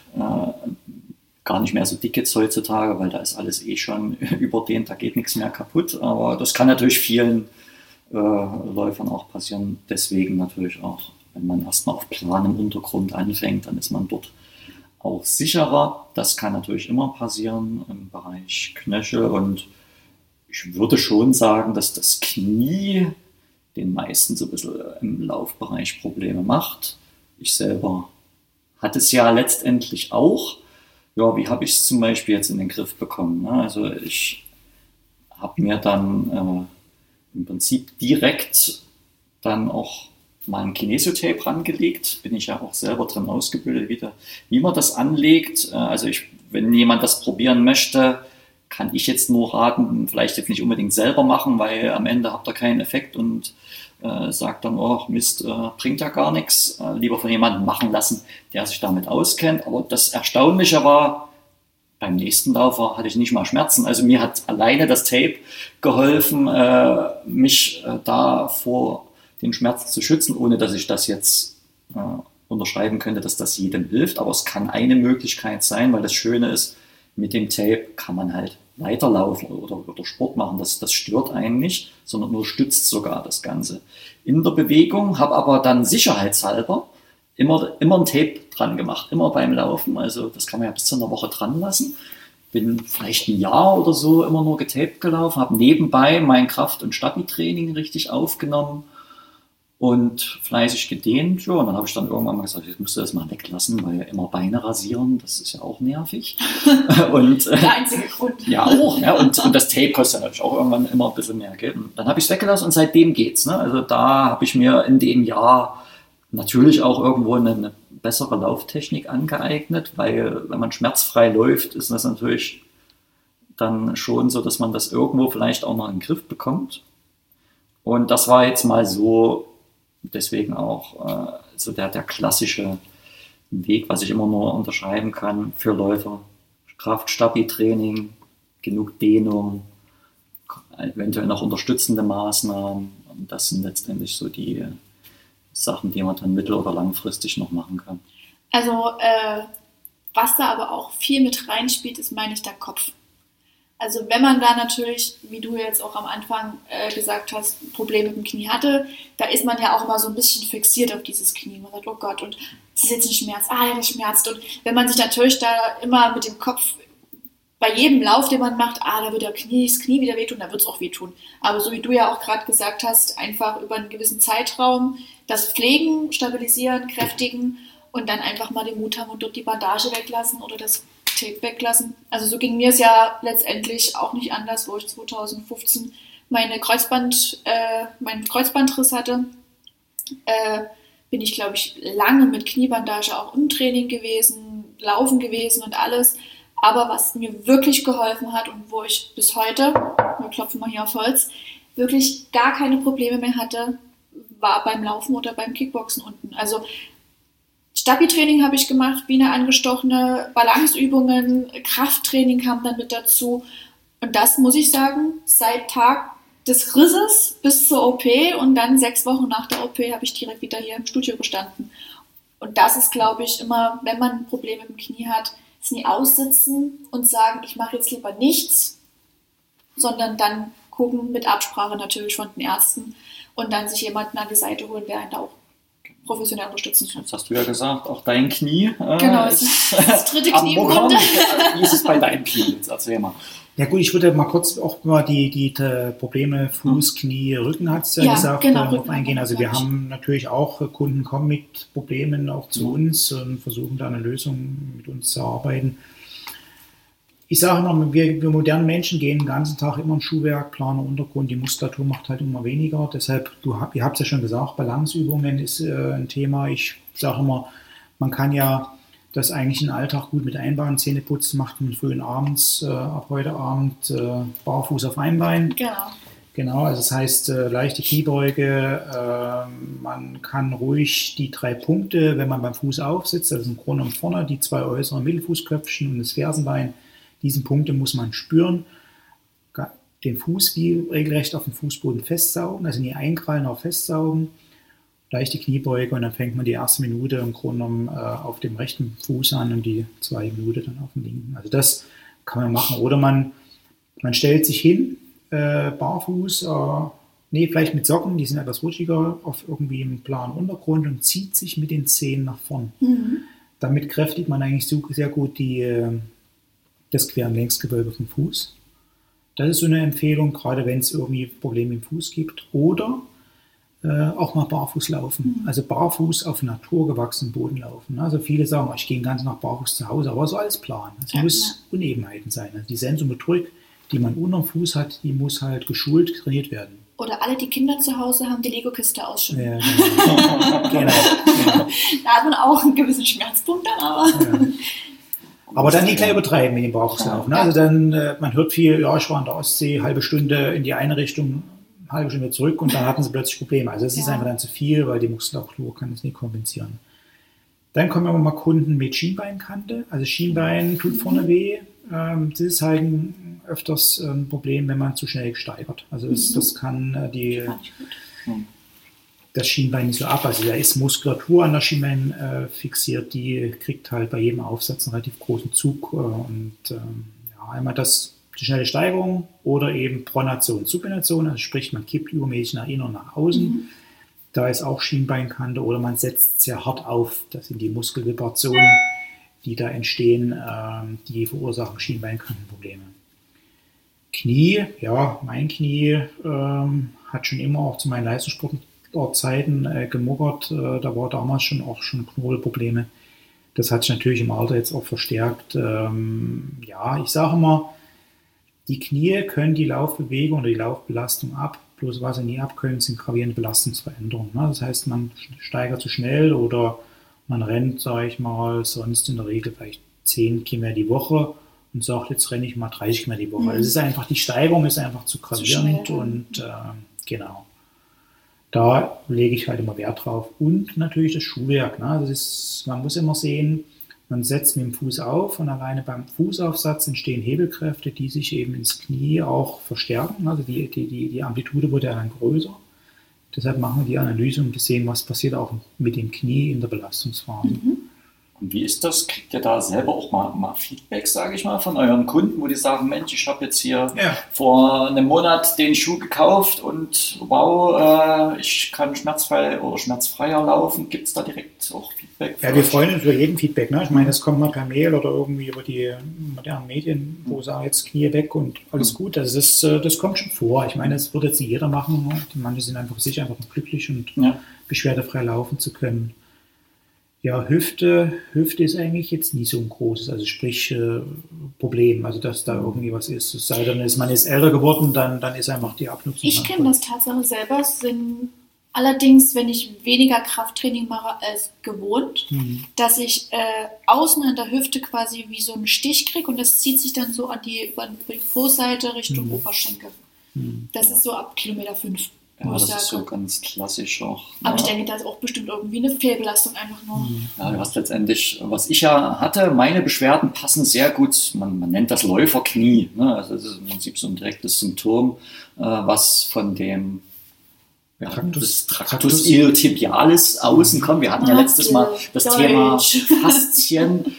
gar nicht mehr so dick jetzt heutzutage, weil da ist alles schon überdehnt, da geht nichts mehr kaputt. Aber das kann natürlich vielen Läufern auch passieren. Deswegen natürlich auch, wenn man erstmal auf planem Untergrund anfängt, dann ist man dort auch sicherer. Das kann natürlich immer passieren im Bereich Knöchel, und ich würde schon sagen, dass das Knie den meisten so ein bisschen im Laufbereich Probleme macht. Ich selber hatte es ja letztendlich auch. Ja, wie habe ich es zum Beispiel jetzt in den Griff bekommen? Also ich habe mir dann im Prinzip direkt dann auch mal ein Kinesiotape rangelegt. Bin ich ja auch selber drin ausgebildet, wie man das anlegt. Also wenn jemand das probieren möchte, kann ich jetzt nur raten, vielleicht jetzt nicht unbedingt selber machen, weil am Ende habt ihr keinen Effekt und sagt dann, oh Mist, bringt ja gar nichts. Lieber von jemandem machen lassen, der sich damit auskennt. Aber das Erstaunliche war, beim nächsten Laufer hatte ich nicht mal Schmerzen. Also mir hat alleine das Tape geholfen, mich da vor den Schmerzen zu schützen, ohne dass ich das jetzt unterschreiben könnte, dass das jedem hilft. Aber es kann eine Möglichkeit sein, weil das Schöne ist, mit dem Tape kann man halt weiterlaufen oder Sport machen. Das stört einen nicht, sondern nur stützt sogar das Ganze in der Bewegung. Habe aber dann sicherheitshalber immer ein Tape dran gemacht, immer beim Laufen. Also das kann man ja bis zu einer Woche dran lassen. Bin vielleicht ein Jahr oder so immer nur getaped gelaufen, habe nebenbei mein Kraft- und Stabi-Training richtig aufgenommen und fleißig gedehnt. Ja, und dann habe ich dann irgendwann mal gesagt, ich musste das mal weglassen, weil immer Beine rasieren, das ist ja auch nervig. Und, der einzige Grund. Ja, auch. Ja, und das Tape kostet natürlich auch irgendwann immer ein bisschen mehr Geld. Und dann habe ich es weggelassen und seitdem geht's. Ne? Also da habe ich mir in dem Jahr natürlich auch irgendwo eine bessere Lauftechnik angeeignet, weil wenn man schmerzfrei läuft, ist das natürlich dann schon so, dass man das irgendwo vielleicht auch noch in den Griff bekommt. Und das war jetzt mal so, deswegen auch so der klassische Weg, was ich immer nur unterschreiben kann für Läufer. Kraft-Stabi-Training, genug Dehnung, eventuell noch unterstützende Maßnahmen. Und das sind letztendlich so die Sachen, die man dann mittel- oder langfristig noch machen kann. Also was da aber auch viel mit reinspielt, ist, meine ich, der Kopf. Also wenn man da natürlich, wie du jetzt auch am Anfang gesagt hast, Probleme mit dem Knie hatte, da ist man ja auch immer so ein bisschen fixiert auf dieses Knie. Man sagt, oh Gott, und es ist jetzt ein Schmerz, das schmerzt. Und wenn man sich natürlich da immer mit dem Kopf bei jedem Lauf, den man macht, da wird das Knie wieder wehtun, da wird es auch wehtun. Aber so wie du ja auch gerade gesagt hast, einfach über einen gewissen Zeitraum das pflegen, stabilisieren, kräftigen und dann einfach mal den Mut haben und dort die Bandage weglassen oder das Tape weglassen. Also so ging mir es ja letztendlich auch nicht anders, wo ich 2015 meinen Kreuzbandriss hatte. Bin ich, glaube ich, lange mit Kniebandage auch im Training gewesen, laufen gewesen und alles. Aber was mir wirklich geholfen hat und wo ich bis heute, wir klopfen mal hier auf Holz, wirklich gar keine Probleme mehr hatte, war beim Laufen oder beim Kickboxen unten. Also Stabi-Training habe ich gemacht, wie eine angestochene, Balanceübungen, Krafttraining kam dann mit dazu. Und das muss ich sagen, seit Tag des Risses bis zur OP und dann 6 Wochen nach der OP habe ich direkt wieder hier im Studio gestanden. Und das ist, glaube ich, immer, wenn man ein Problem mit dem Knie hat, es nie aussitzen und sagen, ich mache jetzt lieber nichts, sondern dann gucken, mit Absprache natürlich von den Ärzten und dann sich jemanden an die Seite holen, der einen da auch professionell unterstützen kann. Jetzt hast du ja gesagt, auch dein Knie genau, das dritte Knie im Grunde. Wie ist es bei deinem Knie? Jetzt erzähl mal. Ja gut, ich würde mal kurz auch mal die Probleme Fuß, Knie, Rücken hat es ja gesagt, genau, eingehen. Also wir haben natürlich auch Kunden kommen mit Problemen auch zu uns und versuchen da eine Lösung mit uns zu arbeiten. Ich sage immer, wir modernen Menschen gehen den ganzen Tag immer in Schuhwerk, Planer, Untergrund, die Muskulatur macht halt immer weniger. Deshalb, ihr habt es ja schon gesagt, Balanceübungen ist ein Thema. Ich sage immer, man kann ja das eigentlich in den Alltag gut mit einbauen. Zähneputzen macht man früh und abends, ab heute Abend barfuß auf einem Bein. Genau, also das heißt leichte Kniebeuge. Man kann ruhig die 3 Punkte, wenn man beim Fuß aufsitzt, also im Grunde und vorne, die 2 äußeren Mittelfußköpfchen und das Fersenbein, diesen Punkte muss man spüren. Den Fuß wie regelrecht auf dem Fußboden festsaugen, also nie einkrallen, auch festsaugen. Leichte Kniebeuge und dann fängt man die erste Minute im Grunde genommen auf dem rechten Fuß an und die 2 Minuten dann auf dem linken. Also das kann man machen. Oder man stellt sich hin, barfuß, vielleicht mit Socken, die sind etwas rutschiger, auf irgendwie einem plaren Untergrund und zieht sich mit den Zehen nach vorn. Damit kräftigt man eigentlich sehr gut das Quer- und Längsgewölbe vom Fuß. Das ist so eine Empfehlung, gerade wenn es irgendwie Probleme im Fuß gibt. Oder auch mal barfuß laufen. Also barfuß auf naturgewachsenem Boden laufen. Also viele sagen, ich gehe den ganzen Tag barfuß zu Hause, aber so alles plan. Es muss Unebenheiten sein. Also die Sensomotorik, die man unterm Fuß hat, die muss halt geschult, trainiert werden. Oder alle, die Kinder zu Hause haben, die Lego-Kiste ausschütten. Ja, genau. Da hat man auch einen gewissen Schmerzpunkt dann, aber... Ja. Aber dann nicht gleich übertreiben mit dem Barfußlaufen. Also dann, man hört viel, ich war in der Ostsee, halbe Stunde in die eine Richtung, halbe Stunde zurück und dann hatten sie plötzlich Probleme. Also es ist einfach dann zu viel, weil die Muskulatur kann es nicht kompensieren. Dann kommen aber mal Kunden mit Schienbeinkante. Also Schienbein tut vorne weh. Das ist halt öfters ein Problem, wenn man zu schnell steigert. Also das kann das Schienbein nicht so ab. Also da ist Muskulatur an der Schienbein fixiert, die kriegt halt bei jedem Aufsatz einen relativ großen Zug. Einmal die schnelle Steigerung oder eben Pronation, Supination, also sprich man kippt übermäßig nach innen und nach außen. Da ist auch Schienbeinkante oder man setzt sehr hart auf. Das sind die Muskelvibrationen, die da entstehen, die verursachen Schienbeinkantenprobleme. Knie, mein Knie hat schon immer auch zu meinen Leistungssportzeiten gemuckert. Da war damals schon Knobelprobleme. Das hat sich natürlich im Alter jetzt auch verstärkt. Ich sage immer, die Knie können die Laufbewegung oder die Laufbelastung ab. Bloß was sie nie abkönnen, sind gravierende Belastungsveränderungen. Das heißt, man steigert zu schnell oder man rennt, sage ich mal, sonst in der Regel vielleicht 10 Kilometer die Woche und sagt, jetzt renne ich mal 30 Kilometer die Woche. Das ist einfach, die Steigerung ist einfach zu gravierend und genau. Da lege ich halt immer Wert drauf. Und natürlich das Schuhwerk. Man muss immer sehen, man setzt mit dem Fuß auf und alleine beim Fußaufsatz entstehen Hebelkräfte, die sich eben ins Knie auch verstärken. Also die Amplitude wird ja dann größer. Deshalb machen wir die Analyse, um zu sehen, was passiert auch mit dem Knie in der Belastungsphase. Und wie ist das? Kriegt ihr da selber auch mal Feedback, sage ich mal, von euren Kunden, wo die sagen, Mensch, ich habe jetzt hier vor einem Monat den Schuh gekauft und wow, ich kann schmerzfrei oder schmerzfreier laufen. Gibt es da direkt auch Feedback? Ja, wir freuen uns über jeden Feedback. Ich meine, das kommt mal per Mail oder irgendwie über die modernen Medien, wo sagen jetzt Knie weg und alles gut. Also das kommt schon vor. Ich meine, das wird jetzt nicht jeder machen. Manche sind einfach sicher einfach glücklich und beschwerdefrei laufen zu können. Ja, Hüfte ist eigentlich jetzt nie so ein großes, also sprich Problem, also dass da irgendwie was ist. Es sei denn, man ist älter geworden, dann ist einfach die Abnutzung. Ich kenne das Tatsache selber, allerdings, wenn ich weniger Krafttraining mache als gewohnt, dass ich außen an der Hüfte quasi wie so einen Stich kriege und das zieht sich dann so an die Brustseite Richtung Oberschenkel. Das ist so ab Kilometer 5. Ja, das ist so ganz klassisch auch. Aber ich denke, da ist auch bestimmt irgendwie eine Fehlbelastung einfach nur. Ja, du hast letztendlich, was ich ja hatte, meine Beschwerden passen sehr gut, man nennt das Läuferknie. Also das ist im Prinzip so ein direktes Symptom, was von dem Ja, das Tractus iliotibialis außen kommt. Wir hatten ja letztes Mal das Thema Faszien.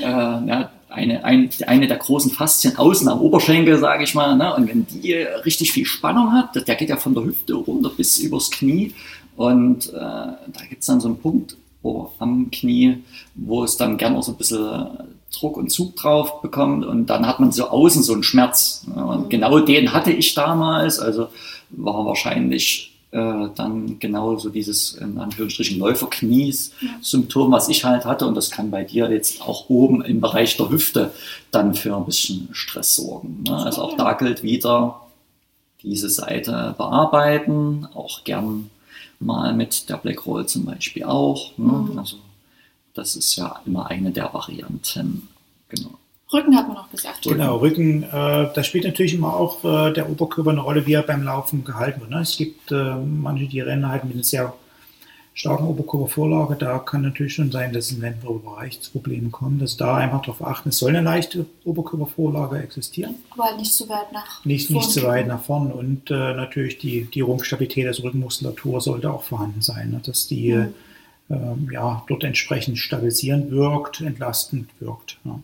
Eine der großen Faszien außen am Oberschenkel, sage ich mal. Ne? Und wenn die richtig viel Spannung hat, der geht ja von der Hüfte runter bis übers Knie. Und da gibt es dann so einen Punkt am Knie, wo es dann gerne auch so ein bisschen Druck und Zug drauf bekommt. Und dann hat man so außen so einen Schmerz. Und genau den hatte ich damals. Also war wahrscheinlich dann genau so dieses in Anführungsstrichen Läuferknies-Symptom, was ich halt hatte, und das kann bei dir jetzt auch oben im Bereich der Hüfte dann für ein bisschen Stress sorgen. Ne? Also auch da gilt wieder, diese Seite bearbeiten, auch gern mal mit der Black Roll zum Beispiel auch. Ne? Also das ist ja immer eine der Varianten. Genau. Rücken hat man noch gesagt. Genau, Rücken, da spielt natürlich immer auch der Oberkörper eine Rolle, wie er beim Laufen gehalten wird. Ne? Es gibt manche, die rennen halt mit einer sehr starken Oberkörpervorlage. Da kann natürlich schon sein, dass im Lendenwirbelbereich zu Problemen kommt. Dass da einfach darauf achten, es soll eine leichte Oberkörpervorlage existieren. Aber halt nicht zu weit nach vorne. Nicht zu weit nach vorne. Und natürlich die Rumpfstabilität, also Rückenmuskulatur sollte auch vorhanden sein, ne? Dass die dort entsprechend stabilisierend wirkt, entlastend wirkt. Ne?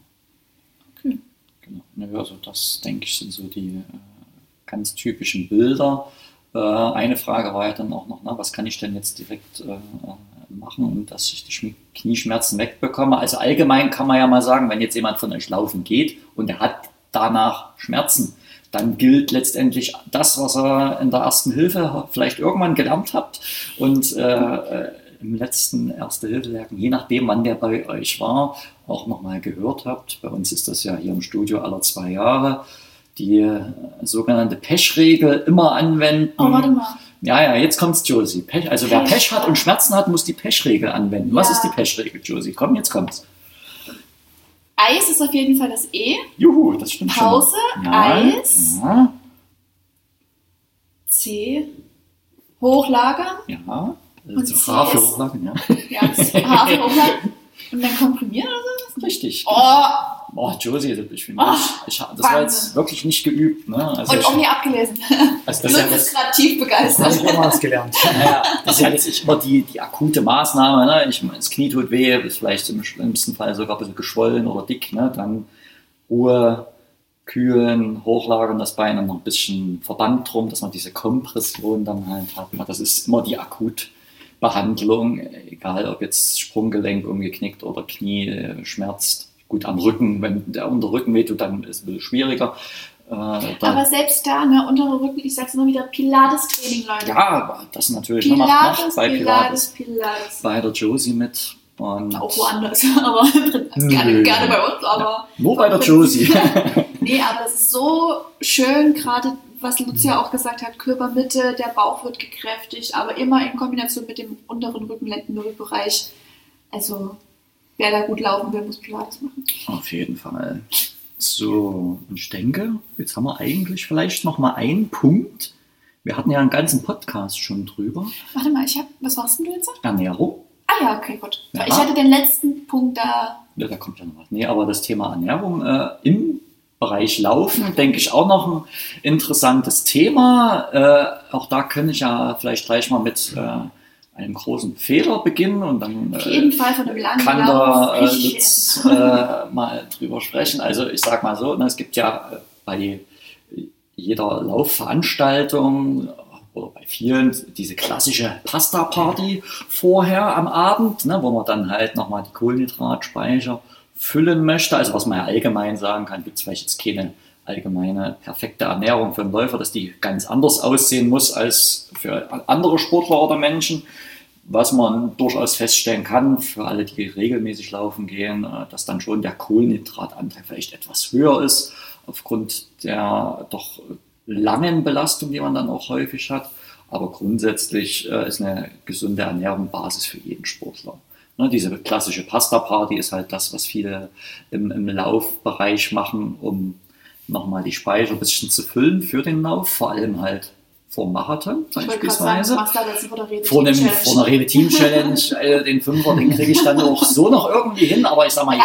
Genau. Also das, denke ich, sind so die ganz typischen Bilder. Eine Frage war ja dann auch noch, was kann ich denn jetzt direkt machen, dass ich die Knieschmerzen wegbekomme? Also allgemein kann man ja mal sagen, wenn jetzt jemand von euch laufen geht und er hat danach Schmerzen, dann gilt letztendlich das, was er in der ersten Hilfe vielleicht irgendwann gelernt habt und im letzten Erste-Hilfe-Lehrgang, je nachdem, wann der bei euch war, auch nochmal gehört habt. Bei uns ist das ja hier im Studio alle 2 Jahre. Die sogenannte Pech-Regel immer anwenden. Oh, warte mal. Ja, jetzt kommt's, Josie. Also wer Pech hat und Schmerzen hat, muss die Pech-Regel anwenden. Ja. Was ist die Pech-Regel, Josie? Komm, jetzt kommt's. Eis ist auf jeden Fall das E. Juhu, das stimmt schon. Pause, Eis. Ja. C. Hochlagern. Ja. Also H für Hochlagen, ja. Ja, das H für Hochlagen. Und dann komprimieren oder so? Richtig. Oh, Josie, ich finde, das war jetzt wirklich nicht geübt. Ne? Also und auch nie abgelesen. Also das ist gerade tief begeistert. Das habe ich damals gelernt. Naja, das ist ja jetzt nicht immer die akute Maßnahme. Ne? Ich meine, das Knie tut weh, ist vielleicht im schlimmsten Fall sogar ein bisschen geschwollen oder dick. Ne? Dann Ruhe, kühlen, hochlagern das Bein und noch ein bisschen Verband drum, dass man diese Kompression dann halt hat. Das ist immer die Akutbehandlung, egal ob jetzt Sprunggelenk umgeknickt oder Knie schmerzt. Gut, am Rücken, wenn der Unterrücken wehtut, dann ist es ein bisschen schwieriger. Aber selbst da, ne, untere Rücken, ich sag's immer wieder, Pilates-Training, Leute. Ja, das natürlich Pilates, bei Pilates. Bei der Josie mit. Und auch woanders, aber gerne bei uns, aber... Ja, nur bei der Josie. Nee, aber es ist so schön, gerade was Lucia auch gesagt hat, Körpermitte, der Bauch wird gekräftigt, aber immer in Kombination mit dem unteren Rücken-Lendenwirbelbereich. Also, wer da gut laufen will, muss Pilates machen. Auf jeden Fall. So, und ich denke, jetzt haben wir eigentlich vielleicht noch mal einen Punkt. Wir hatten ja einen ganzen Podcast schon drüber. Warte mal, was warst denn du jetzt? Ernährung. Ah ja, okay, gut. Ja. Ich hatte den letzten Punkt da. Ja, da kommt ja noch was. Nee, aber das Thema Ernährung im Bereich Laufen, denke ich, auch noch ein interessantes Thema. Auch da kann ich ja vielleicht gleich mal mit einem großen Fehler beginnen und dann auf jeden Fall von einem langen kann der Lutz mal drüber sprechen. Also ich sag mal so, es gibt ja bei jeder Laufveranstaltung oder bei vielen diese klassische Pasta-Party vorher am Abend, wo man dann halt nochmal die Kohlenhydratspeicher füllen möchte. Also was man ja allgemein sagen kann, gibt es vielleicht jetzt keine allgemeine perfekte Ernährung für einen Läufer, dass die ganz anders aussehen muss als für andere Sportler oder Menschen. Was man durchaus feststellen kann, für alle, die regelmäßig laufen gehen, dass dann schon der Kohlenhydratanteil vielleicht etwas höher ist, aufgrund der doch langen Belastung, die man dann auch häufig hat. Aber grundsätzlich ist eine gesunde Ernährung Basis für jeden Sportler. Diese klassische Pasta-Party ist halt das, was viele im Laufbereich machen, um nochmal die Speicher ein bisschen zu füllen für den Lauf, vor allem halt vor dem Marathon beispielsweise. Vor einer Rede-Team-Challenge, den Fünfer, den kriege ich dann auch so noch irgendwie hin, aber ich sag mal,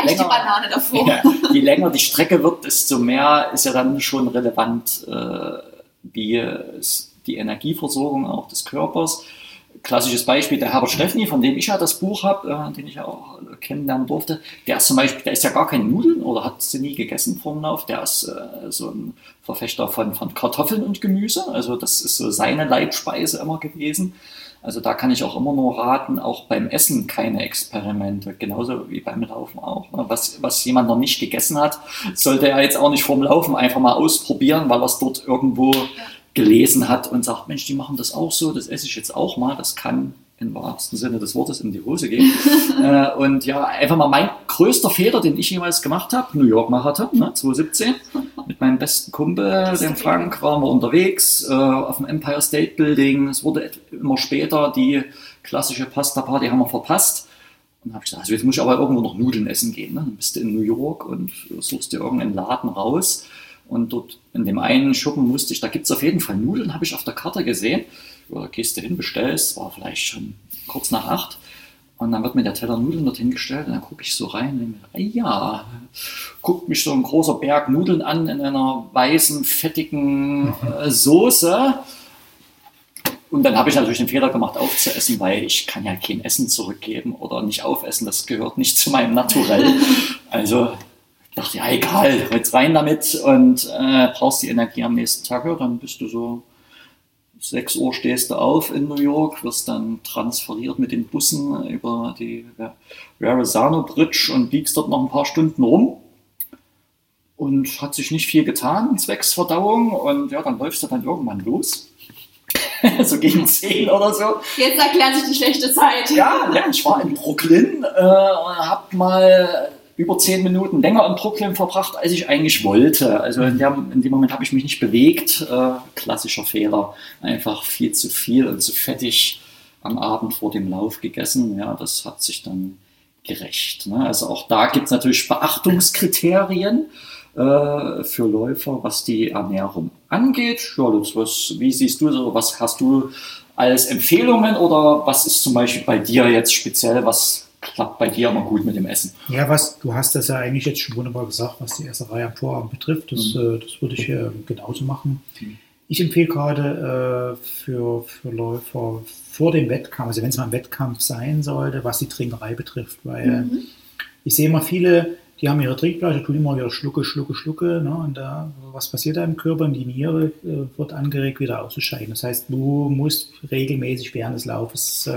je länger die Strecke wird, desto mehr ist ja dann schon relevant, wie es die Energieversorgung auch des Körpers. Klassisches Beispiel, der Herbert Steffny, von dem ich ja das Buch habe, den ich ja auch kennenlernen durfte, der ist zum Beispiel, der isst ja gar keine Nudeln oder hat sie nie gegessen vor dem Lauf, der ist so ein Verfechter von Kartoffeln und Gemüse, also das ist so seine Leibspeise immer gewesen. Also da kann ich auch immer nur raten, auch beim Essen keine Experimente, genauso wie beim Laufen auch. Was jemand noch nicht gegessen hat, sollte er jetzt auch nicht vorm Laufen einfach mal ausprobieren, weil er es dort irgendwo gelesen hat und sagt, Mensch, die machen das auch so, das esse ich jetzt auch mal, das kann im wahrsten Sinne des Wortes in die Hose gehen. Und ja, einfach mal mein größter Fehler, den ich jemals gemacht habe, New York Marathon, 2017, mit meinem besten Kumpel, dem Frank, waren wir unterwegs auf dem Empire State Building. Es wurde immer später, die klassische Pasta Party haben wir verpasst. Und dann habe ich gesagt, also jetzt muss ich aber irgendwo noch Nudeln essen gehen. Ne? Dann bist du in New York und suchst dir irgendeinen Laden raus. Und dort in dem einen Schuppen wusste ich, da gibt es auf jeden Fall Nudeln, habe ich auf der Karte gesehen. Ja, da gehst du hin, bestellst, war vielleicht schon kurz nach 8. Und dann wird mir der Teller Nudeln dorthin gestellt und dann gucke ich so rein und denke, ja, guckt mich so ein großer Berg Nudeln an in einer weißen, fettigen Soße. Und dann habe ich natürlich den Fehler gemacht, aufzuessen, weil ich kann ja kein Essen zurückgeben oder nicht aufessen, das gehört nicht zu meinem Naturell. Also dachte, ja egal, jetzt rein damit und brauchst die Energie am nächsten Tag, ja, dann bist du so 6 Uhr stehst du auf in New York, wirst dann transferiert mit den Bussen über die Verrazano Bridge und biegst dort noch ein paar Stunden rum und hat sich nicht viel getan, zwecks Verdauung und ja, dann läufst du dann irgendwann los. So gegen 10 oder so. Jetzt erklärt sich die schlechte Zeit. Ja, ich war in Brooklyn und hab mal über 10 Minuten länger in Brooklyn verbracht, als ich eigentlich wollte. Also in dem Moment habe ich mich nicht bewegt. Klassischer Fehler. Einfach viel zu viel und zu fettig am Abend vor dem Lauf gegessen. Ja, das hat sich dann gerecht. Ne? Also auch da gibt es natürlich Beachtungskriterien für Läufer, was die Ernährung angeht. Ja, wie siehst du so? Was hast du als Empfehlungen oder was ist zum Beispiel bei dir jetzt speziell, was klappt bei dir immer gut mit dem Essen? Ja, du hast das ja eigentlich jetzt schon wunderbar gesagt, was die Esserei am Vorabend betrifft. Das würde ich genauso machen. Ich empfehle gerade für Läufer vor dem Wettkampf, also wenn es mal ein Wettkampf sein sollte, was die Trinkerei betrifft, weil ich sehe immer viele, die haben ihre Trinkflasche, tun immer wieder Schlucke, ne? Und was passiert da im Körper? Und die Niere wird angeregt, wieder auszuscheiden. Das heißt, du musst regelmäßig während des Laufes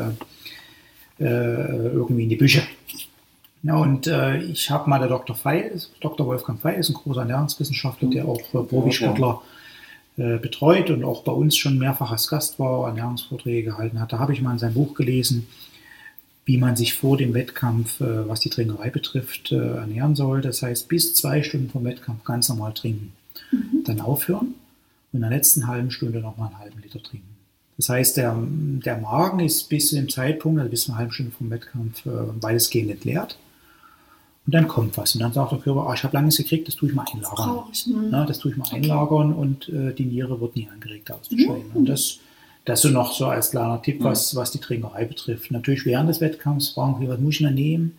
irgendwie in die Büsche. Ja, und ich habe mal der Dr. Wolfgang Fey, ist ein großer Ernährungswissenschaftler, der auch Profisportler betreut und auch bei uns schon mehrfach als Gast war, Ernährungsvorträge gehalten hat. Da habe ich mal in seinem Buch gelesen, wie man sich vor dem Wettkampf, was die Trinkerei betrifft, ernähren soll. Das heißt, bis 2 Stunden vom Wettkampf ganz normal trinken. Dann aufhören und in der letzten halben Stunde nochmal einen halben Liter trinken. Das heißt, der Magen ist bis zu dem Zeitpunkt, also bis zu einer halben Stunde vom Wettkampf, weitestgehend entleert. Und dann kommt was. Und dann sagt der Körper, ich habe lange nichts gekriegt, das tue ich mal einlagern. Das tue ich mal einlagern und die Niere wird nie angeregt auszuscheiden. Und das so noch so als kleiner Tipp, was die Trinkerei betrifft. Natürlich während des Wettkampfs fragen wir, was muss ich denn nehmen?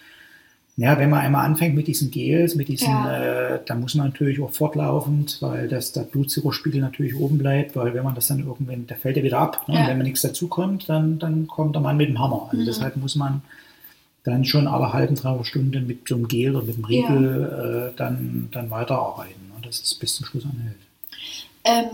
Ja, wenn man einmal anfängt mit diesen Gels, dann muss man natürlich auch fortlaufend, weil der Blutzuckerspiegel natürlich oben bleibt, weil wenn man das dann irgendwann, der fällt ja wieder ab. Ne? Und wenn man nichts dazu kommt, dann kommt der Mann mit dem Hammer. Also deshalb muss man dann schon alle halben, 3 Stunden mit so einem Gel oder mit dem Riegel dann weiterarbeiten. Ne? Das ist bis zum Schluss anhält.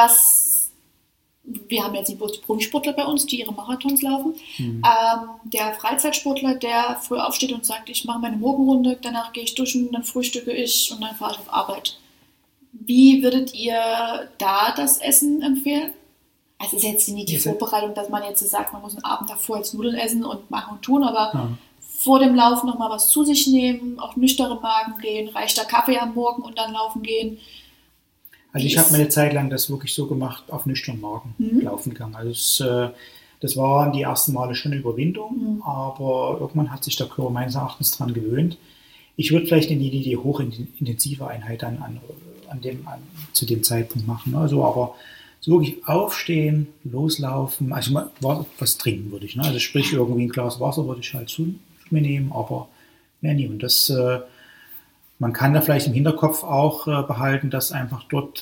Wir haben jetzt nicht bloß die Profisportler bei uns, die ihre Marathons laufen. Der Freizeitsportler, der früh aufsteht und sagt, ich mache meine Morgenrunde, danach gehe ich duschen, dann frühstücke ich und dann fahre ich auf Arbeit. Wie würdet ihr da das Essen empfehlen? Also es ist jetzt nicht die Vorbereitung, dass man jetzt sagt, man muss einen Abend davor jetzt Nudeln essen und machen und tun, aber vor dem Laufen nochmal was zu sich nehmen, auf nüchternen Magen gehen, reicht der Kaffee am Morgen und dann laufen gehen. Also ich habe mir eine Zeit lang das wirklich so gemacht, auf nüchternen Magen laufen gegangen. Also das waren die ersten Male schon eine Überwindung, aber irgendwann hat sich der Körper meines Erachtens dran gewöhnt. Ich würde vielleicht die hochintensive Einheit dann zu dem Zeitpunkt machen. Also aber so wirklich aufstehen, loslaufen, also mal was trinken würde ich. Ne? Also sprich irgendwie ein Glas Wasser würde ich halt zu mir nehmen, aber mehr nie. Und das Man kann da vielleicht im Hinterkopf auch behalten, dass einfach dort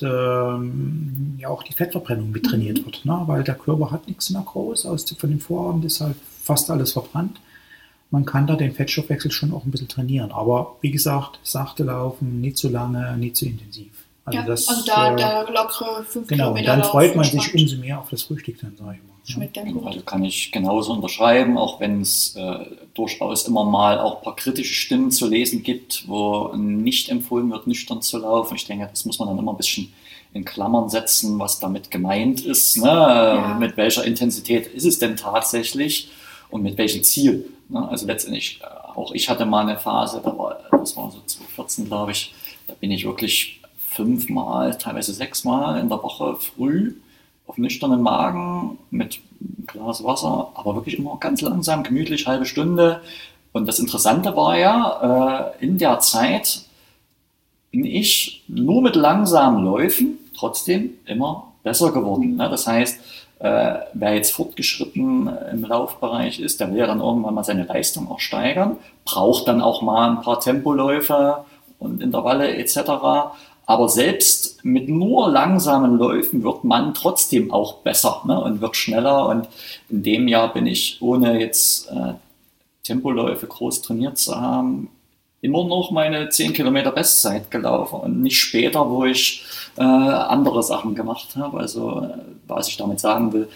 ja auch die Fettverbrennung mit trainiert wird, ne? Weil der Körper hat nichts mehr groß, von dem Vorabend ist halt fast alles verbrannt. Man kann da den Fettstoffwechsel schon auch ein bisschen trainieren, aber wie gesagt, sachte laufen, nicht zu lange, nicht zu intensiv. Also, da lockere 5 genau, Kilometer. Und dann freut man entspannt. sich umso mehr auf das Frühstück, dann sage ich mal. Schmeckt dann gut. Also kann ich genauso unterschreiben, auch wenn es durchaus immer mal auch ein paar kritische Stimmen zu lesen gibt, wo nicht empfohlen wird, nüchtern zu laufen. Ich denke, das muss man dann immer ein bisschen in Klammern setzen, was damit gemeint ist. Ne? Ja. Mit welcher Intensität ist es denn tatsächlich und mit welchem Ziel? Ne? Also letztendlich, auch ich hatte mal eine Phase, das war so 2014, glaube ich, da bin ich wirklich 5-mal, teilweise 6-mal in der Woche früh auf nüchternen Magen mit einem Glas Wasser, aber wirklich immer ganz langsam, gemütlich, halbe Stunde. Und das Interessante war ja, in der Zeit bin ich nur mit langsamen Läufen trotzdem immer besser geworden. Ne? Das heißt, wer jetzt fortgeschritten im Laufbereich ist, der will ja dann irgendwann mal seine Leistung auch steigern, braucht dann auch mal ein paar Tempoläufe und Intervalle etc., aber selbst mit nur langsamen Läufen wird man trotzdem auch besser, ne, und wird schneller. Und in dem Jahr bin ich, ohne jetzt Tempoläufe groß trainiert zu haben, immer noch meine 10 Kilometer Bestzeit gelaufen und nicht später, wo ich andere Sachen gemacht habe. Also was ich damit sagen will,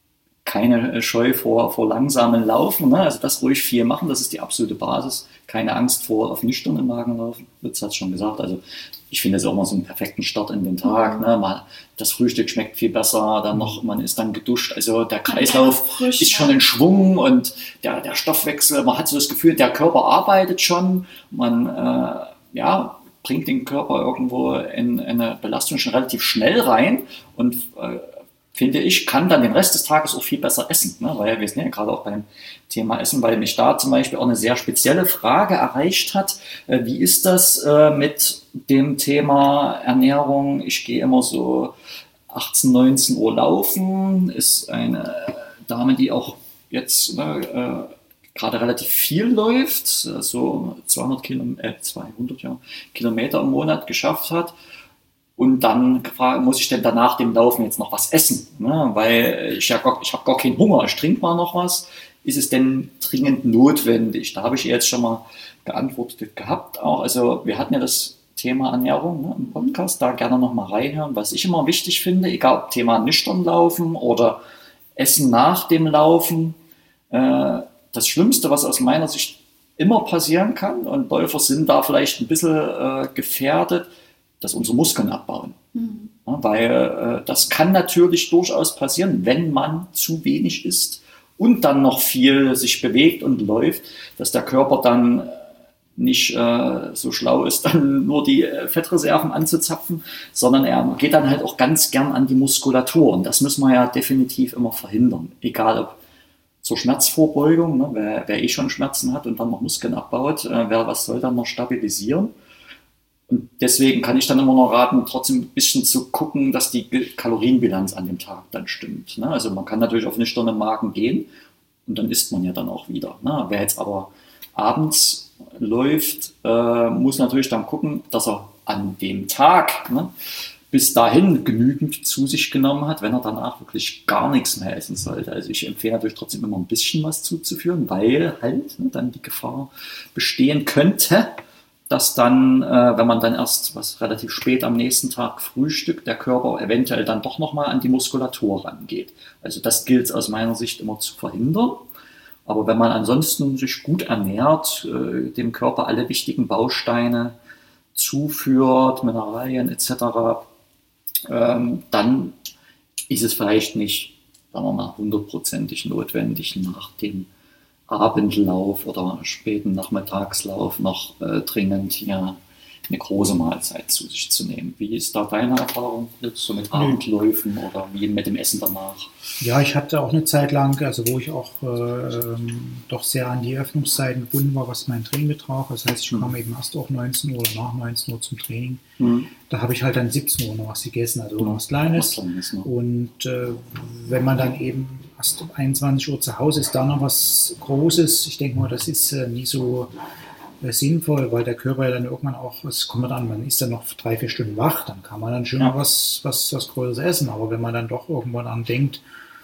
keine Scheu vor langsamen Laufen, ne? Also das ruhig viel machen, das ist die absolute Basis. Keine Angst vor auf nüchternen Magen laufen, Lutz hat es schon gesagt. Also ich finde es auch mal so einen perfekten Start in den Tag. Ne? Das Frühstück schmeckt viel besser, dann noch, man ist dann geduscht. Also der Kreislauf ist schon in Schwung und der Stoffwechsel, man hat so das Gefühl, der Körper arbeitet schon. Man bringt den Körper irgendwo in eine Belastung schon relativ schnell rein und finde ich, kann dann den Rest des Tages auch viel besser essen. Ne? Weil wir sind ja gerade auch beim Thema Essen, weil mich da zum Beispiel auch eine sehr spezielle Frage erreicht hat. Wie ist das mit dem Thema Ernährung? Ich gehe immer so 18, 19 Uhr laufen. Ist eine Dame, die auch jetzt gerade relativ viel läuft, so 200 Kilometer im Monat geschafft hat. Und dann gefragt, muss ich denn danach dem Laufen jetzt noch was essen? Ne? Weil ich habe gar keinen Hunger, ich trinke mal noch was. Ist es denn dringend notwendig? Da habe ich jetzt schon mal geantwortet gehabt. Auch. Also wir hatten ja das Thema Ernährung, ne, im Podcast, da gerne noch mal reinhören. Was ich immer wichtig finde, egal ob Thema nüchtern laufen oder Essen nach dem Laufen, das Schlimmste, was aus meiner Sicht immer passieren kann, und Läufer sind da vielleicht ein bisschen gefährdet, dass unsere Muskeln abbauen. Mhm. Ja, weil das kann natürlich durchaus passieren, wenn man zu wenig isst und dann noch viel sich bewegt und läuft, dass der Körper dann nicht so schlau ist, dann nur die Fettreserven anzuzapfen, sondern er geht dann halt auch ganz gern an die Muskulatur. Und das müssen wir ja definitiv immer verhindern. Egal ob zur Schmerzvorbeugung, ne, wer schon Schmerzen hat und dann noch Muskeln abbaut, was soll dann noch stabilisieren? Und deswegen kann ich dann immer noch raten, trotzdem ein bisschen zu gucken, dass die Kalorienbilanz an dem Tag dann stimmt. Ne? Also man kann natürlich auf nüchternen Magen gehen und dann isst man ja dann auch wieder. Ne? Wer jetzt aber abends läuft, muss natürlich dann gucken, dass er an dem Tag bis dahin genügend zu sich genommen hat, wenn er danach wirklich gar nichts mehr essen sollte. Also ich empfehle natürlich trotzdem immer ein bisschen was zuzuführen, weil halt dann die Gefahr bestehen könnte, dass dann, wenn man dann erst relativ spät am nächsten Tag frühstückt, der Körper eventuell dann doch nochmal an die Muskulatur rangeht. Also das gilt es aus meiner Sicht immer zu verhindern. Aber wenn man ansonsten sich gut ernährt, dem Körper alle wichtigen Bausteine zuführt, Mineralien etc., dann ist es vielleicht nicht, sagen wir mal, 100% notwendig, nach dem Abendlauf oder späten Nachmittagslauf noch dringend hier eine große Mahlzeit zu sich zu nehmen. Wie ist da deine Erfahrung jetzt so mit Abendläufen oder wie mit dem Essen danach? Ja, ich hatte auch eine Zeit lang, also wo ich auch doch sehr an die Öffnungszeiten gebunden war, was mein Training betraf. Das heißt, ich kam eben erst auch 19 Uhr oder nach 19 Uhr zum Training. Da habe ich halt dann 17 Uhr noch was gegessen, also noch was Kleines. Und wenn man dann eben erst um 21 Uhr zu Hause ist, da noch was Großes. Ich denke mal, das ist nie so sinnvoll, weil der Körper ja dann irgendwann auch, es kommt an, man ist dann noch 3-4 Stunden wach, dann kann man dann schon mal was Größeres essen. Aber wenn man dann doch irgendwann an denkt,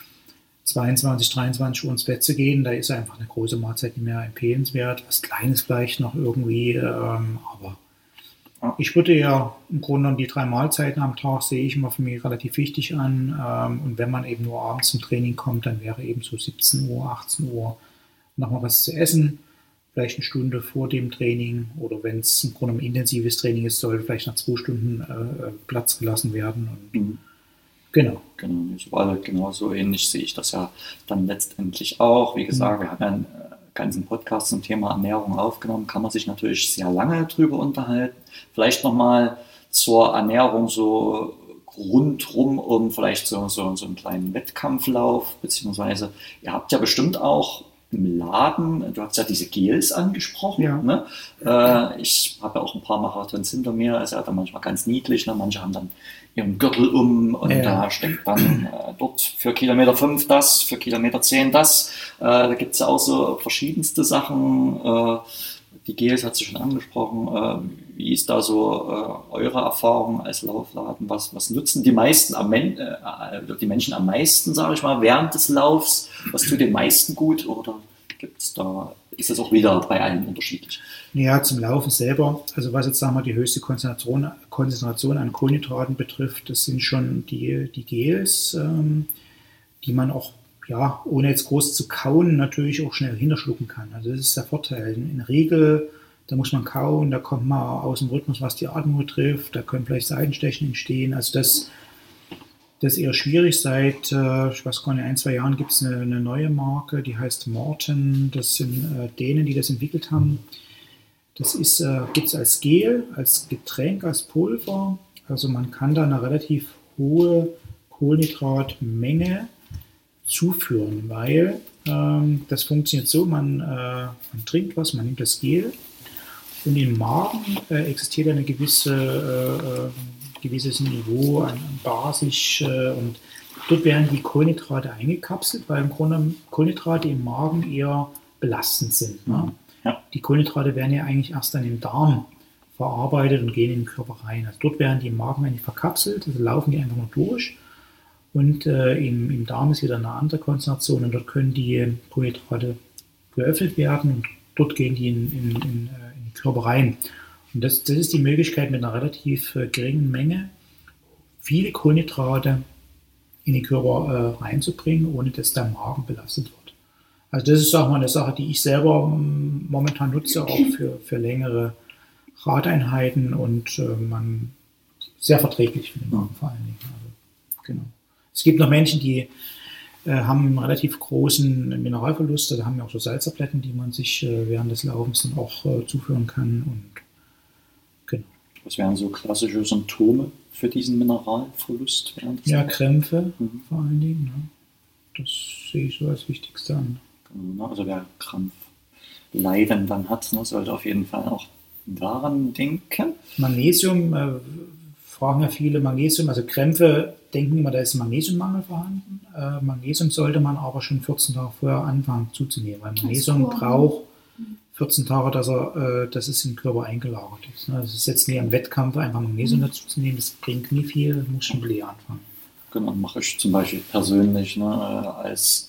22, 23 Uhr ins Bett zu gehen, da ist einfach eine große Mahlzeit nicht mehr empfehlenswert. Was Kleines vielleicht noch irgendwie, aber ich würde ja im Grunde genommen die 3 Mahlzeiten am Tag sehe ich immer für mich relativ wichtig an. Und wenn man eben nur abends zum Training kommt, dann wäre eben so 17 Uhr, 18 Uhr nochmal was zu essen. Vielleicht eine Stunde vor dem Training oder wenn es im Grunde ein intensives Training ist, soll vielleicht nach 2 Stunden Platz gelassen werden. Und genau. Genau so ähnlich sehe ich das ja dann letztendlich auch. Wie gesagt, wir haben ja einen ganzen Podcast zum Thema Ernährung aufgenommen, kann man sich natürlich sehr lange drüber unterhalten. Vielleicht nochmal zur Ernährung so rundrum um vielleicht so einen kleinen Wettkampflauf, beziehungsweise ihr habt ja bestimmt auch im Laden, du hast ja diese Gels angesprochen. Ja. Ne? Ich habe ja auch ein paar Marathons hinter mir, ist ja dann manchmal ganz niedlich. Ne? Manche haben dann ihren Gürtel um und da steckt dann dort für Kilometer 5 das, für Kilometer 10 das. Da gibt es ja auch so verschiedenste Sachen. Die Gels hat sie schon angesprochen. Wie ist da so eure Erfahrung als Laufladen? Was nutzen die Menschen am meisten, sage ich mal, während des Laufs? Was tut den meisten gut? Oder ist das auch wieder bei allen unterschiedlich? Ja, zum Laufen selber, also was jetzt sagen wir die höchste Konzentration an Kohlenhydraten betrifft, das sind schon die Gels, die man auch, ja, ohne jetzt groß zu kauen, natürlich auch schnell hinterschlucken kann. Also das ist der Vorteil. In der Regel, da muss man kauen, da kommt man aus dem Rhythmus, was die Atmung betrifft, da können vielleicht Seitenstechen entstehen. Also das ist eher schwierig. Seit, ich weiß gar nicht, 1-2 Jahren gibt es eine neue Marke, die heißt Maurten. Das sind Dänen, die das entwickelt haben. Das gibt es als Gel, als Getränk, als Pulver. Also man kann da eine relativ hohe Kohlenhydratmenge zuführen, weil das funktioniert so, man trinkt was, man nimmt das Gel und im Magen existiert ein gewisses Niveau an Basis und dort werden die Kohlenhydrate eingekapselt, weil im Grunde Kohlenhydrate im Magen eher belastend sind. Ne? Ja. Die Kohlenhydrate werden ja eigentlich erst dann im Darm verarbeitet und gehen in den Körper rein. Also dort werden die im Magen eigentlich verkapselt, also laufen die einfach nur durch. Und im Darm ist wieder eine andere Konzentration und dort können die Kohlenhydrate geöffnet werden und dort gehen die in den Körper rein. Und das ist die Möglichkeit, mit einer relativ geringen Menge viele Kohlenhydrate in den Körper reinzubringen, ohne dass der Magen belastet wird. Also das ist auch mal eine Sache, die ich selber momentan nutze, auch für längere Radeinheiten und man sehr verträglich für den Magen vor allen Dingen. Also, genau. Es gibt noch Menschen, die haben einen relativ großen Mineralverlust, da haben wir auch so Salztabletten, die man sich während des Laufens dann auch zuführen kann. Und genau. Was wären so klassische Symptome für diesen Mineralverlust? Ja, Krämpfe vor allen Dingen. Ne? Das sehe ich so als Wichtigste an. Genau, also wer Krampfleiden dann hat, ne, sollte auf jeden Fall auch daran denken. Magnesium, fragen ja viele Magnesium, also Krämpfe denken immer, da ist Magnesiummangel vorhanden. Magnesium sollte man aber schon 14 Tage vorher anfangen zuzunehmen, weil Magnesium braucht 14 Tage, dass es im Körper eingelagert ist. Also es ist jetzt nie am Wettkampf einfach Magnesium dazu zu nehmen, das bringt nie viel, muss schon leer anfangen. Genau, mache ich zum Beispiel persönlich als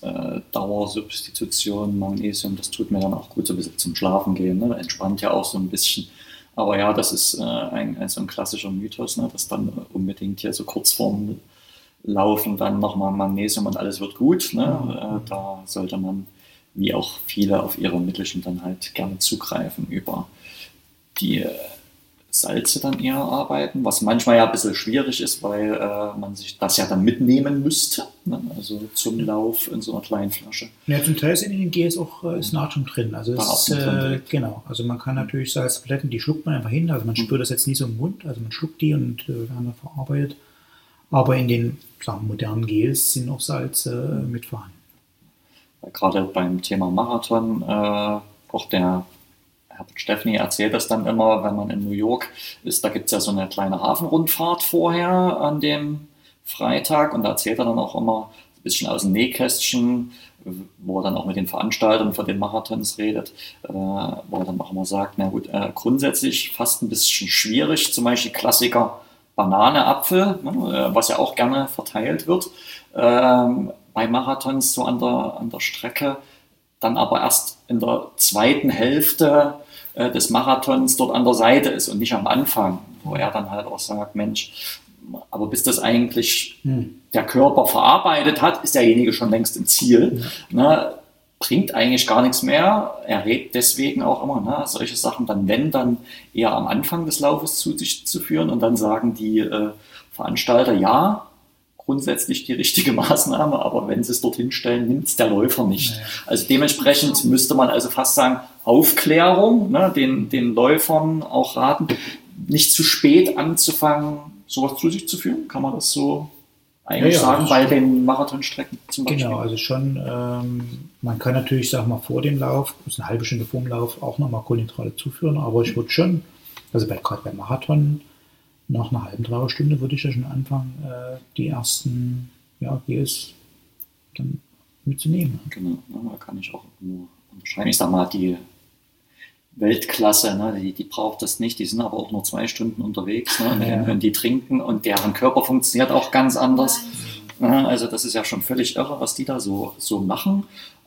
Dauersubstitution Magnesium, das tut mir dann auch gut so ein bisschen zum Schlafen gehen, ne? Entspannt ja auch so ein bisschen. Aber ja, das ist so ein klassischer Mythos, ne? Dass dann unbedingt hier so kurz vorm Laufen dann nochmal Magnesium und alles wird gut. Ne? Da sollte man, wie auch viele auf ihre Mittelchen, dann halt gerne zugreifen über die Salze dann eher arbeiten, was manchmal ja ein bisschen schwierig ist, weil man sich das ja dann mitnehmen müsste, ne? Also zum Lauf in so einer kleinen Flasche. Ja, zum Teil sind in den Gels auch ist Natrium drin. Also es ist, genau, also man kann natürlich Salztabletten, die schluckt man einfach hin, also man spürt das jetzt nie so im Mund, also man schluckt die und werden dann verarbeitet. Aber in den modernen Gels sind auch Salze mit vorhanden. Gerade beim Thema Marathon, auch der Herbert Steffni erzählt das dann immer, wenn man in New York ist, da gibt es ja so eine kleine Hafenrundfahrt vorher an dem Freitag und da erzählt er dann auch immer ein bisschen aus dem Nähkästchen, wo er dann auch mit den Veranstaltern von den Marathons redet, wo er dann auch immer sagt, na gut, grundsätzlich fast ein bisschen schwierig, zum Beispiel Klassiker Banane, Apfel, was ja auch gerne verteilt wird, bei Marathons so an der Strecke, dann aber erst in der zweiten Hälfte des Marathons dort an der Seite ist und nicht am Anfang, wo er dann halt auch sagt, Mensch, aber bis das eigentlich der Körper verarbeitet hat, ist derjenige schon längst im Ziel. Ne, bringt eigentlich gar nichts mehr. Er rät deswegen auch immer, solche Sachen dann, wenn, dann eher am Anfang des Laufes zu sich zu führen. Und dann sagen die Veranstalter, ja, grundsätzlich die richtige Maßnahme, aber wenn sie es dorthin stellen, nimmt es der Läufer nicht. Ja. Also dementsprechend müsste man also fast sagen, Aufklärung, den Läufern auch raten, nicht zu spät anzufangen, sowas zu sich zu führen. Kann man das so eigentlich sagen, bei den Marathonstrecken zum Beispiel? Genau, also schon, man kann natürlich, sag mal, vor dem Lauf, bis eine halbe Stunde vor dem Lauf auch nochmal Kohlenhydrate zuführen, aber ich würde schon, also gerade beim Marathon, nach einer halben, dreiviertel Stunde würde ich ja schon anfangen, die ersten Gels dann mitzunehmen. Genau, da kann ich auch nur unterscheiden. Ich sag mal, die Weltklasse, die braucht das nicht, die sind aber auch nur 2 Stunden unterwegs, und die trinken und deren Körper funktioniert auch ganz anders. Also das ist ja schon völlig irre, was die da so machen.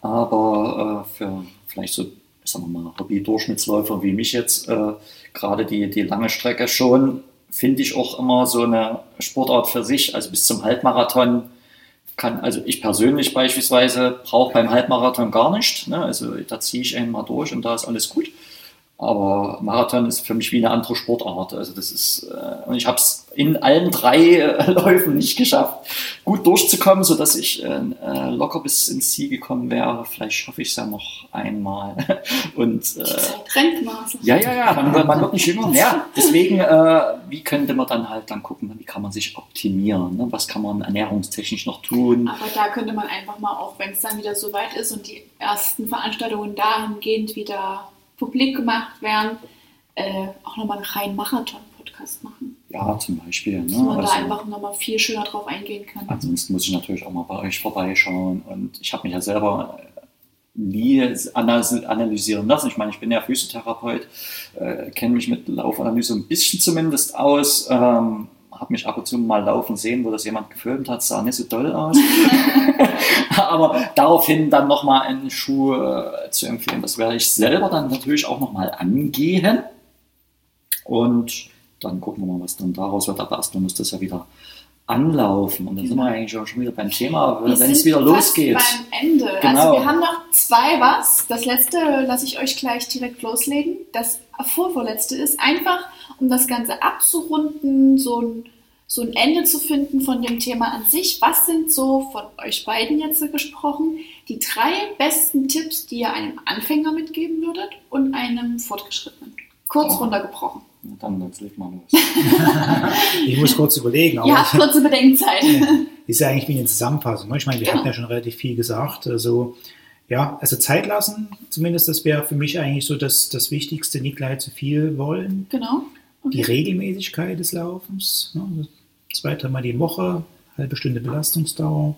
Aber für vielleicht so, sagen wir mal, Hobby-Durchschnittsläufer wie mich jetzt, gerade die lange Strecke schon, finde ich auch immer so eine Sportart für sich. Also bis zum Halbmarathon also ich persönlich beispielsweise brauche beim Halbmarathon gar nicht. Also da ziehe ich einmal durch und da ist alles gut. Aber Marathon ist für mich wie eine andere Sportart. Also das ist, und ich habe es in allen 3 Läufen nicht geschafft, gut durchzukommen, sodass ich locker bis ins Ziel gekommen wäre. Vielleicht schaffe ich es ja noch einmal. Und, Trendmaße. Ja, man wird nicht jünger. Ja, deswegen, wie könnte man dann halt dann gucken, wie kann man sich optimieren? Ne? Was kann man ernährungstechnisch noch tun? Aber da könnte man einfach mal, auch wenn es dann wieder so weit ist und die ersten Veranstaltungen dahingehend wieder publik gemacht werden, auch nochmal einen reinen Marathon-Podcast machen. Ja, zum Beispiel. Dass man da einfach nochmal viel schöner drauf eingehen kann. Ansonsten muss ich natürlich auch mal bei euch vorbeischauen und ich habe mich ja selber nie analysieren lassen. Ich meine, ich bin ja Physiotherapeut, kenne mich mit Laufanalyse ein bisschen zumindest aus, habe mich ab und zu mal laufen sehen, wo das jemand gefilmt hat, sah nicht so doll aus. Aber daraufhin dann nochmal einen Schuh zu empfehlen, das werde ich selber dann natürlich auch nochmal angehen. Und dann gucken wir mal, was dann daraus wird. Aber erstmal muss das ja wieder anlaufen. Und dann sind wir eigentlich auch schon wieder beim Thema, wenn es wieder losgeht. Beim Ende. Genau. Also wir haben noch 2 was. Das letzte lasse ich euch gleich direkt loslegen. Das vorvorletzte ist einfach, um das Ganze abzurunden, so ein Ende zu finden von dem Thema an sich. Was sind so, von euch beiden jetzt gesprochen, die 3 besten Tipps, die ihr einem Anfänger mitgeben würdet und einem Fortgeschrittenen? Kurz runtergebrochen. Dann leg mal los. Ich muss kurz überlegen. Ja, kurze Bedenkzeit. Ist ja eigentlich wie eine Zusammenfassung. Ich meine, wir hatten ja schon relativ viel gesagt. Also Zeit lassen, zumindest, das wäre für mich eigentlich so das Wichtigste, nicht gleich zu viel wollen. Genau. Okay. Die Regelmäßigkeit des Laufens, 2-3 Mal die Woche, halbe Stunde Belastungsdauer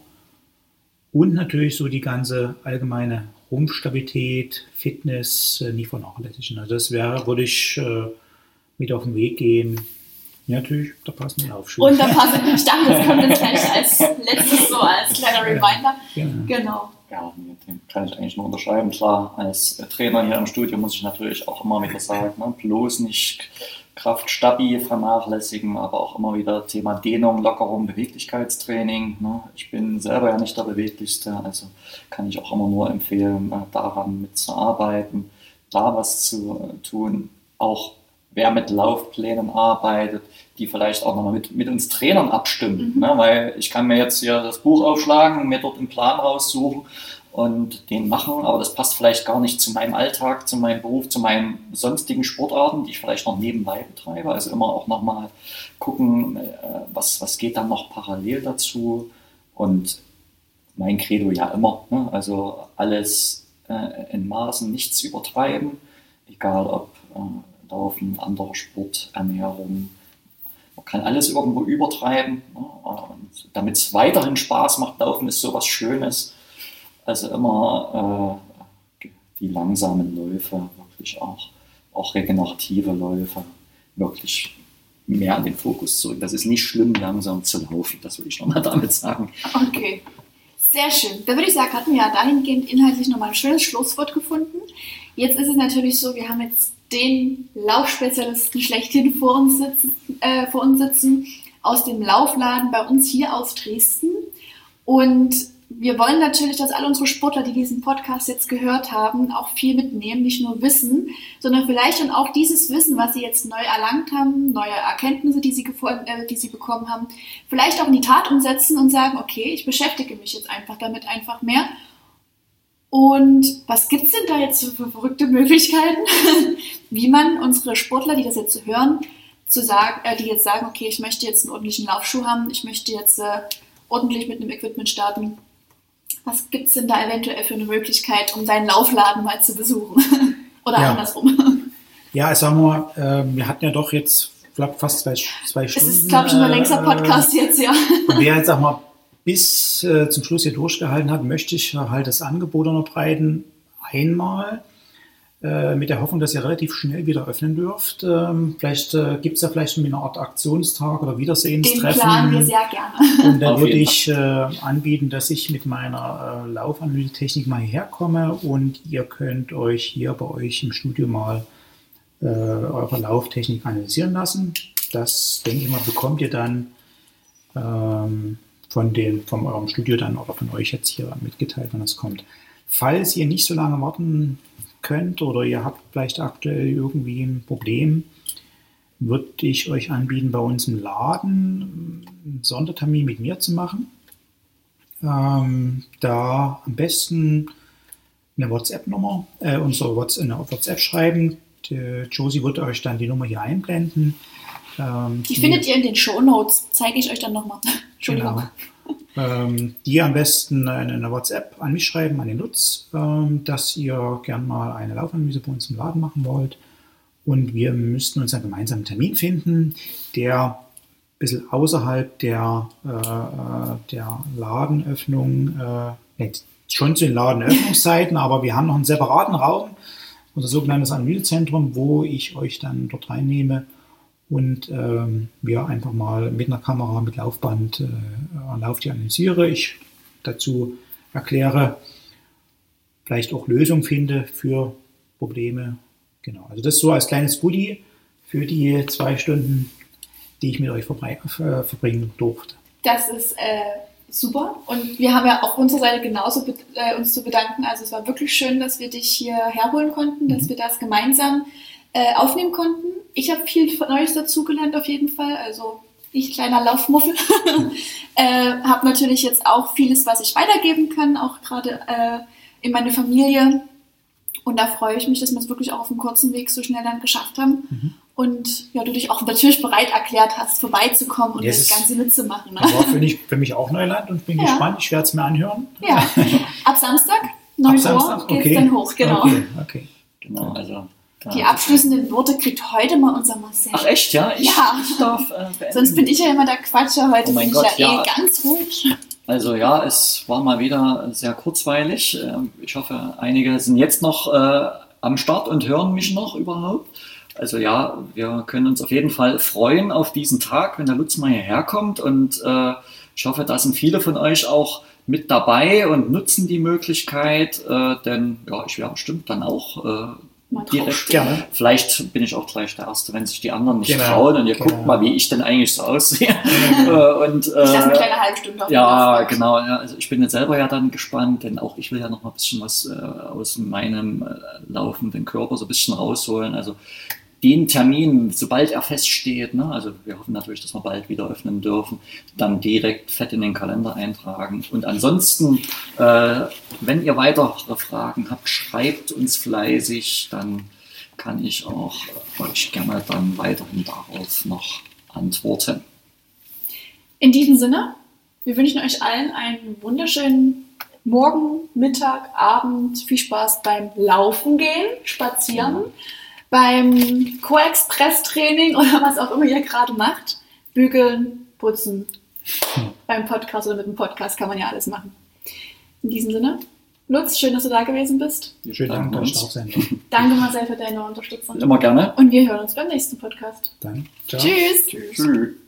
und natürlich so die ganze allgemeine Rumpfstabilität, Fitness nie vernachlässigen. Also das würde ich mit auf den Weg gehen. Ja, natürlich, da passen die Laufschuhe. Und da passen die Stangen, das kommt jetzt gleich als letztes so als kleiner Reminder. Ja. Genau. Ja, den kann ich eigentlich nur unterschreiben. Klar, als Trainer hier im Studio muss ich natürlich auch immer wieder sagen, bloß nicht Kraft-Stabi vernachlässigen, aber auch immer wieder Thema Dehnung, Lockerung, Beweglichkeitstraining. Ich bin selber ja nicht der Beweglichste, also kann ich auch immer nur empfehlen, daran mitzuarbeiten, da was zu tun. Auch wer mit Laufplänen arbeitet, die vielleicht auch nochmal mit uns Trainern abstimmen. Weil ich kann mir jetzt hier das Buch aufschlagen, mir dort einen Plan raussuchen und den machen, aber das passt vielleicht gar nicht zu meinem Alltag, zu meinem Beruf, zu meinen sonstigen Sportarten, die ich vielleicht noch nebenbei betreibe. Also immer auch nochmal gucken, was geht dann noch parallel dazu. Und mein Credo ja immer, also alles in Maßen, nichts übertreiben, egal ob Laufen, anderer Sport, Ernährung. Man kann alles irgendwo übertreiben, damit es weiterhin Spaß macht. Laufen ist sowas Schönes. Also immer die langsamen Läufe, wirklich auch regenerative Läufe, wirklich mehr an den Fokus zurück. Das ist nicht schlimm, langsam zu laufen, das will ich nochmal damit sagen. Okay, sehr schön. Da würde ich sagen, hatten wir ja dahingehend inhaltlich nochmal ein schönes Schlusswort gefunden. Jetzt ist es natürlich so, wir haben jetzt den Laufspezialisten schlechthin vor uns sitzen aus dem Laufladen bei uns hier aus Dresden. Und wir wollen natürlich, dass alle unsere Sportler, die diesen Podcast jetzt gehört haben, auch viel mitnehmen, nicht nur Wissen, sondern vielleicht dann auch dieses Wissen, was sie jetzt neu erlangt haben, neue Erkenntnisse, die sie bekommen haben, vielleicht auch in die Tat umsetzen und sagen, okay, ich beschäftige mich jetzt einfach damit einfach mehr. Und was gibt es denn da jetzt für verrückte Möglichkeiten, wie man unsere Sportler, die das jetzt hören, die jetzt sagen, okay, ich möchte jetzt einen ordentlichen Laufschuh haben, ich möchte jetzt ordentlich mit einem Equipment starten. Was gibt es denn da eventuell für eine Möglichkeit, um deinen Laufladen mal zu besuchen? Oder andersrum? Ja, sagen wir, wir hatten ja doch jetzt fast zwei Stunden. Es ist, glaube ich, schon ein längster Podcast jetzt, ja. Und wer jetzt, sag mal, bis zum Schluss hier durchgehalten hat, möchte ich halt das Angebot unterbreiten. Einmal mit der Hoffnung, dass ihr relativ schnell wieder öffnen dürft. Vielleicht gibt es ja vielleicht eine Art Aktionstag oder Wiedersehenstreffen. Den planen wir sehr gerne. Und da würde ich anbieten, dass ich mit meiner Laufanalysetechnik mal hierher komme und ihr könnt euch hier bei euch im Studio mal eure Lauftechnik analysieren lassen. Das, denke ich mal, bekommt ihr dann von eurem Studio dann oder von euch jetzt hier mitgeteilt, wenn das kommt. Falls ihr nicht so lange warten könnt oder ihr habt vielleicht aktuell irgendwie ein Problem, würde ich euch anbieten, bei uns im Laden einen Sondertermin mit mir zu machen. Da am besten eine WhatsApp-Nummer, eine WhatsApp schreiben. Die Josie wird euch dann die Nummer hier einblenden. Die findet ihr in den Shownotes, zeige ich euch dann nochmal. Entschuldigung. Genau. Die am besten eine WhatsApp an mich schreiben, an den Lutz, dass ihr gern mal eine Laufanalyse bei uns im Laden machen wollt. Und wir müssten uns einen gemeinsamen Termin finden, der ein bisschen außerhalb der Ladenöffnung, schon zu den Ladenöffnungszeiten, aber wir haben noch einen separaten Raum, unser sogenanntes Analysezentrum, wo ich euch dann dort reinnehme und wir einfach mal mit einer Kamera, mit Laufband Lauf analysiere. Ich dazu erkläre, vielleicht auch Lösungen finde für Probleme. Genau, also das so als kleines Goodie für die 2 Stunden, die ich mit euch verbringen durfte. Das ist super und wir haben ja auf unserer Seite genauso uns zu bedanken. Also es war wirklich schön, dass wir dich hier herholen konnten, dass wir das gemeinsam aufnehmen konnten. Ich habe viel Neues dazugelernt auf jeden Fall, also ich kleiner Laufmuffel, habe natürlich jetzt auch vieles, was ich weitergeben kann, auch gerade in meine Familie. Und da freue ich mich, dass wir es wirklich auch auf einem kurzen Weg so schnell dann geschafft haben. Und ja, du dich auch natürlich bereit erklärt hast, vorbeizukommen und das Ganze mitzumachen. Ne? War für mich auch Neuland und bin gespannt. Ich werde es mir anhören. Ja, ab Samstag, 9 Uhr, geht es dann hoch, genau. Okay. Genau, also... Die abschließenden Worte kriegt heute mal unser Marcel. Ach echt, ja? Ich darf beenden. Sonst bin ich ja immer der Quatscher, heute bin ich ja ganz ruhig. Also ja, es war mal wieder sehr kurzweilig. Ich hoffe, einige sind jetzt noch am Start und hören mich noch überhaupt. Also ja, wir können uns auf jeden Fall freuen auf diesen Tag, wenn der Lutz mal hierher kommt. Und ich hoffe, da sind viele von euch auch mit dabei und nutzen die Möglichkeit. Denn ja, ich werde bestimmt dann auch... direkt gerne. Vielleicht bin ich auch gleich der Erste, wenn sich die anderen nicht trauen und ihr guckt mal, wie ich denn eigentlich so aussehe. Und, ich lasse eine kleine halbe Stunde auf. Ja, genau. Ja, also ich bin jetzt selber ja dann gespannt, denn auch ich will ja noch mal ein bisschen was aus meinem laufenden Körper so ein bisschen rausholen. Also den Termin, sobald er feststeht, ne, also wir hoffen natürlich, dass wir bald wieder öffnen dürfen, dann direkt fett in den Kalender eintragen. Und ansonsten, wenn ihr weitere Fragen habt, schreibt uns fleißig, dann kann ich auch euch gerne dann weiterhin darauf noch antworten. In diesem Sinne, wir wünschen euch allen einen wunderschönen Morgen, Mittag, Abend, viel Spaß beim Laufen gehen, Spazieren. Beim Co-Express-Training oder was auch immer ihr gerade macht, bügeln, putzen. Beim Podcast oder mit dem Podcast kann man ja alles machen. In diesem Sinne, Lutz, schön, dass du da gewesen bist. Schönen Dank, dass ich da auch sein darf. Danke Marcel für deine Unterstützung. Immer gerne. Und wir hören uns beim nächsten Podcast. Dann, ciao. Tschüss. Tschüss.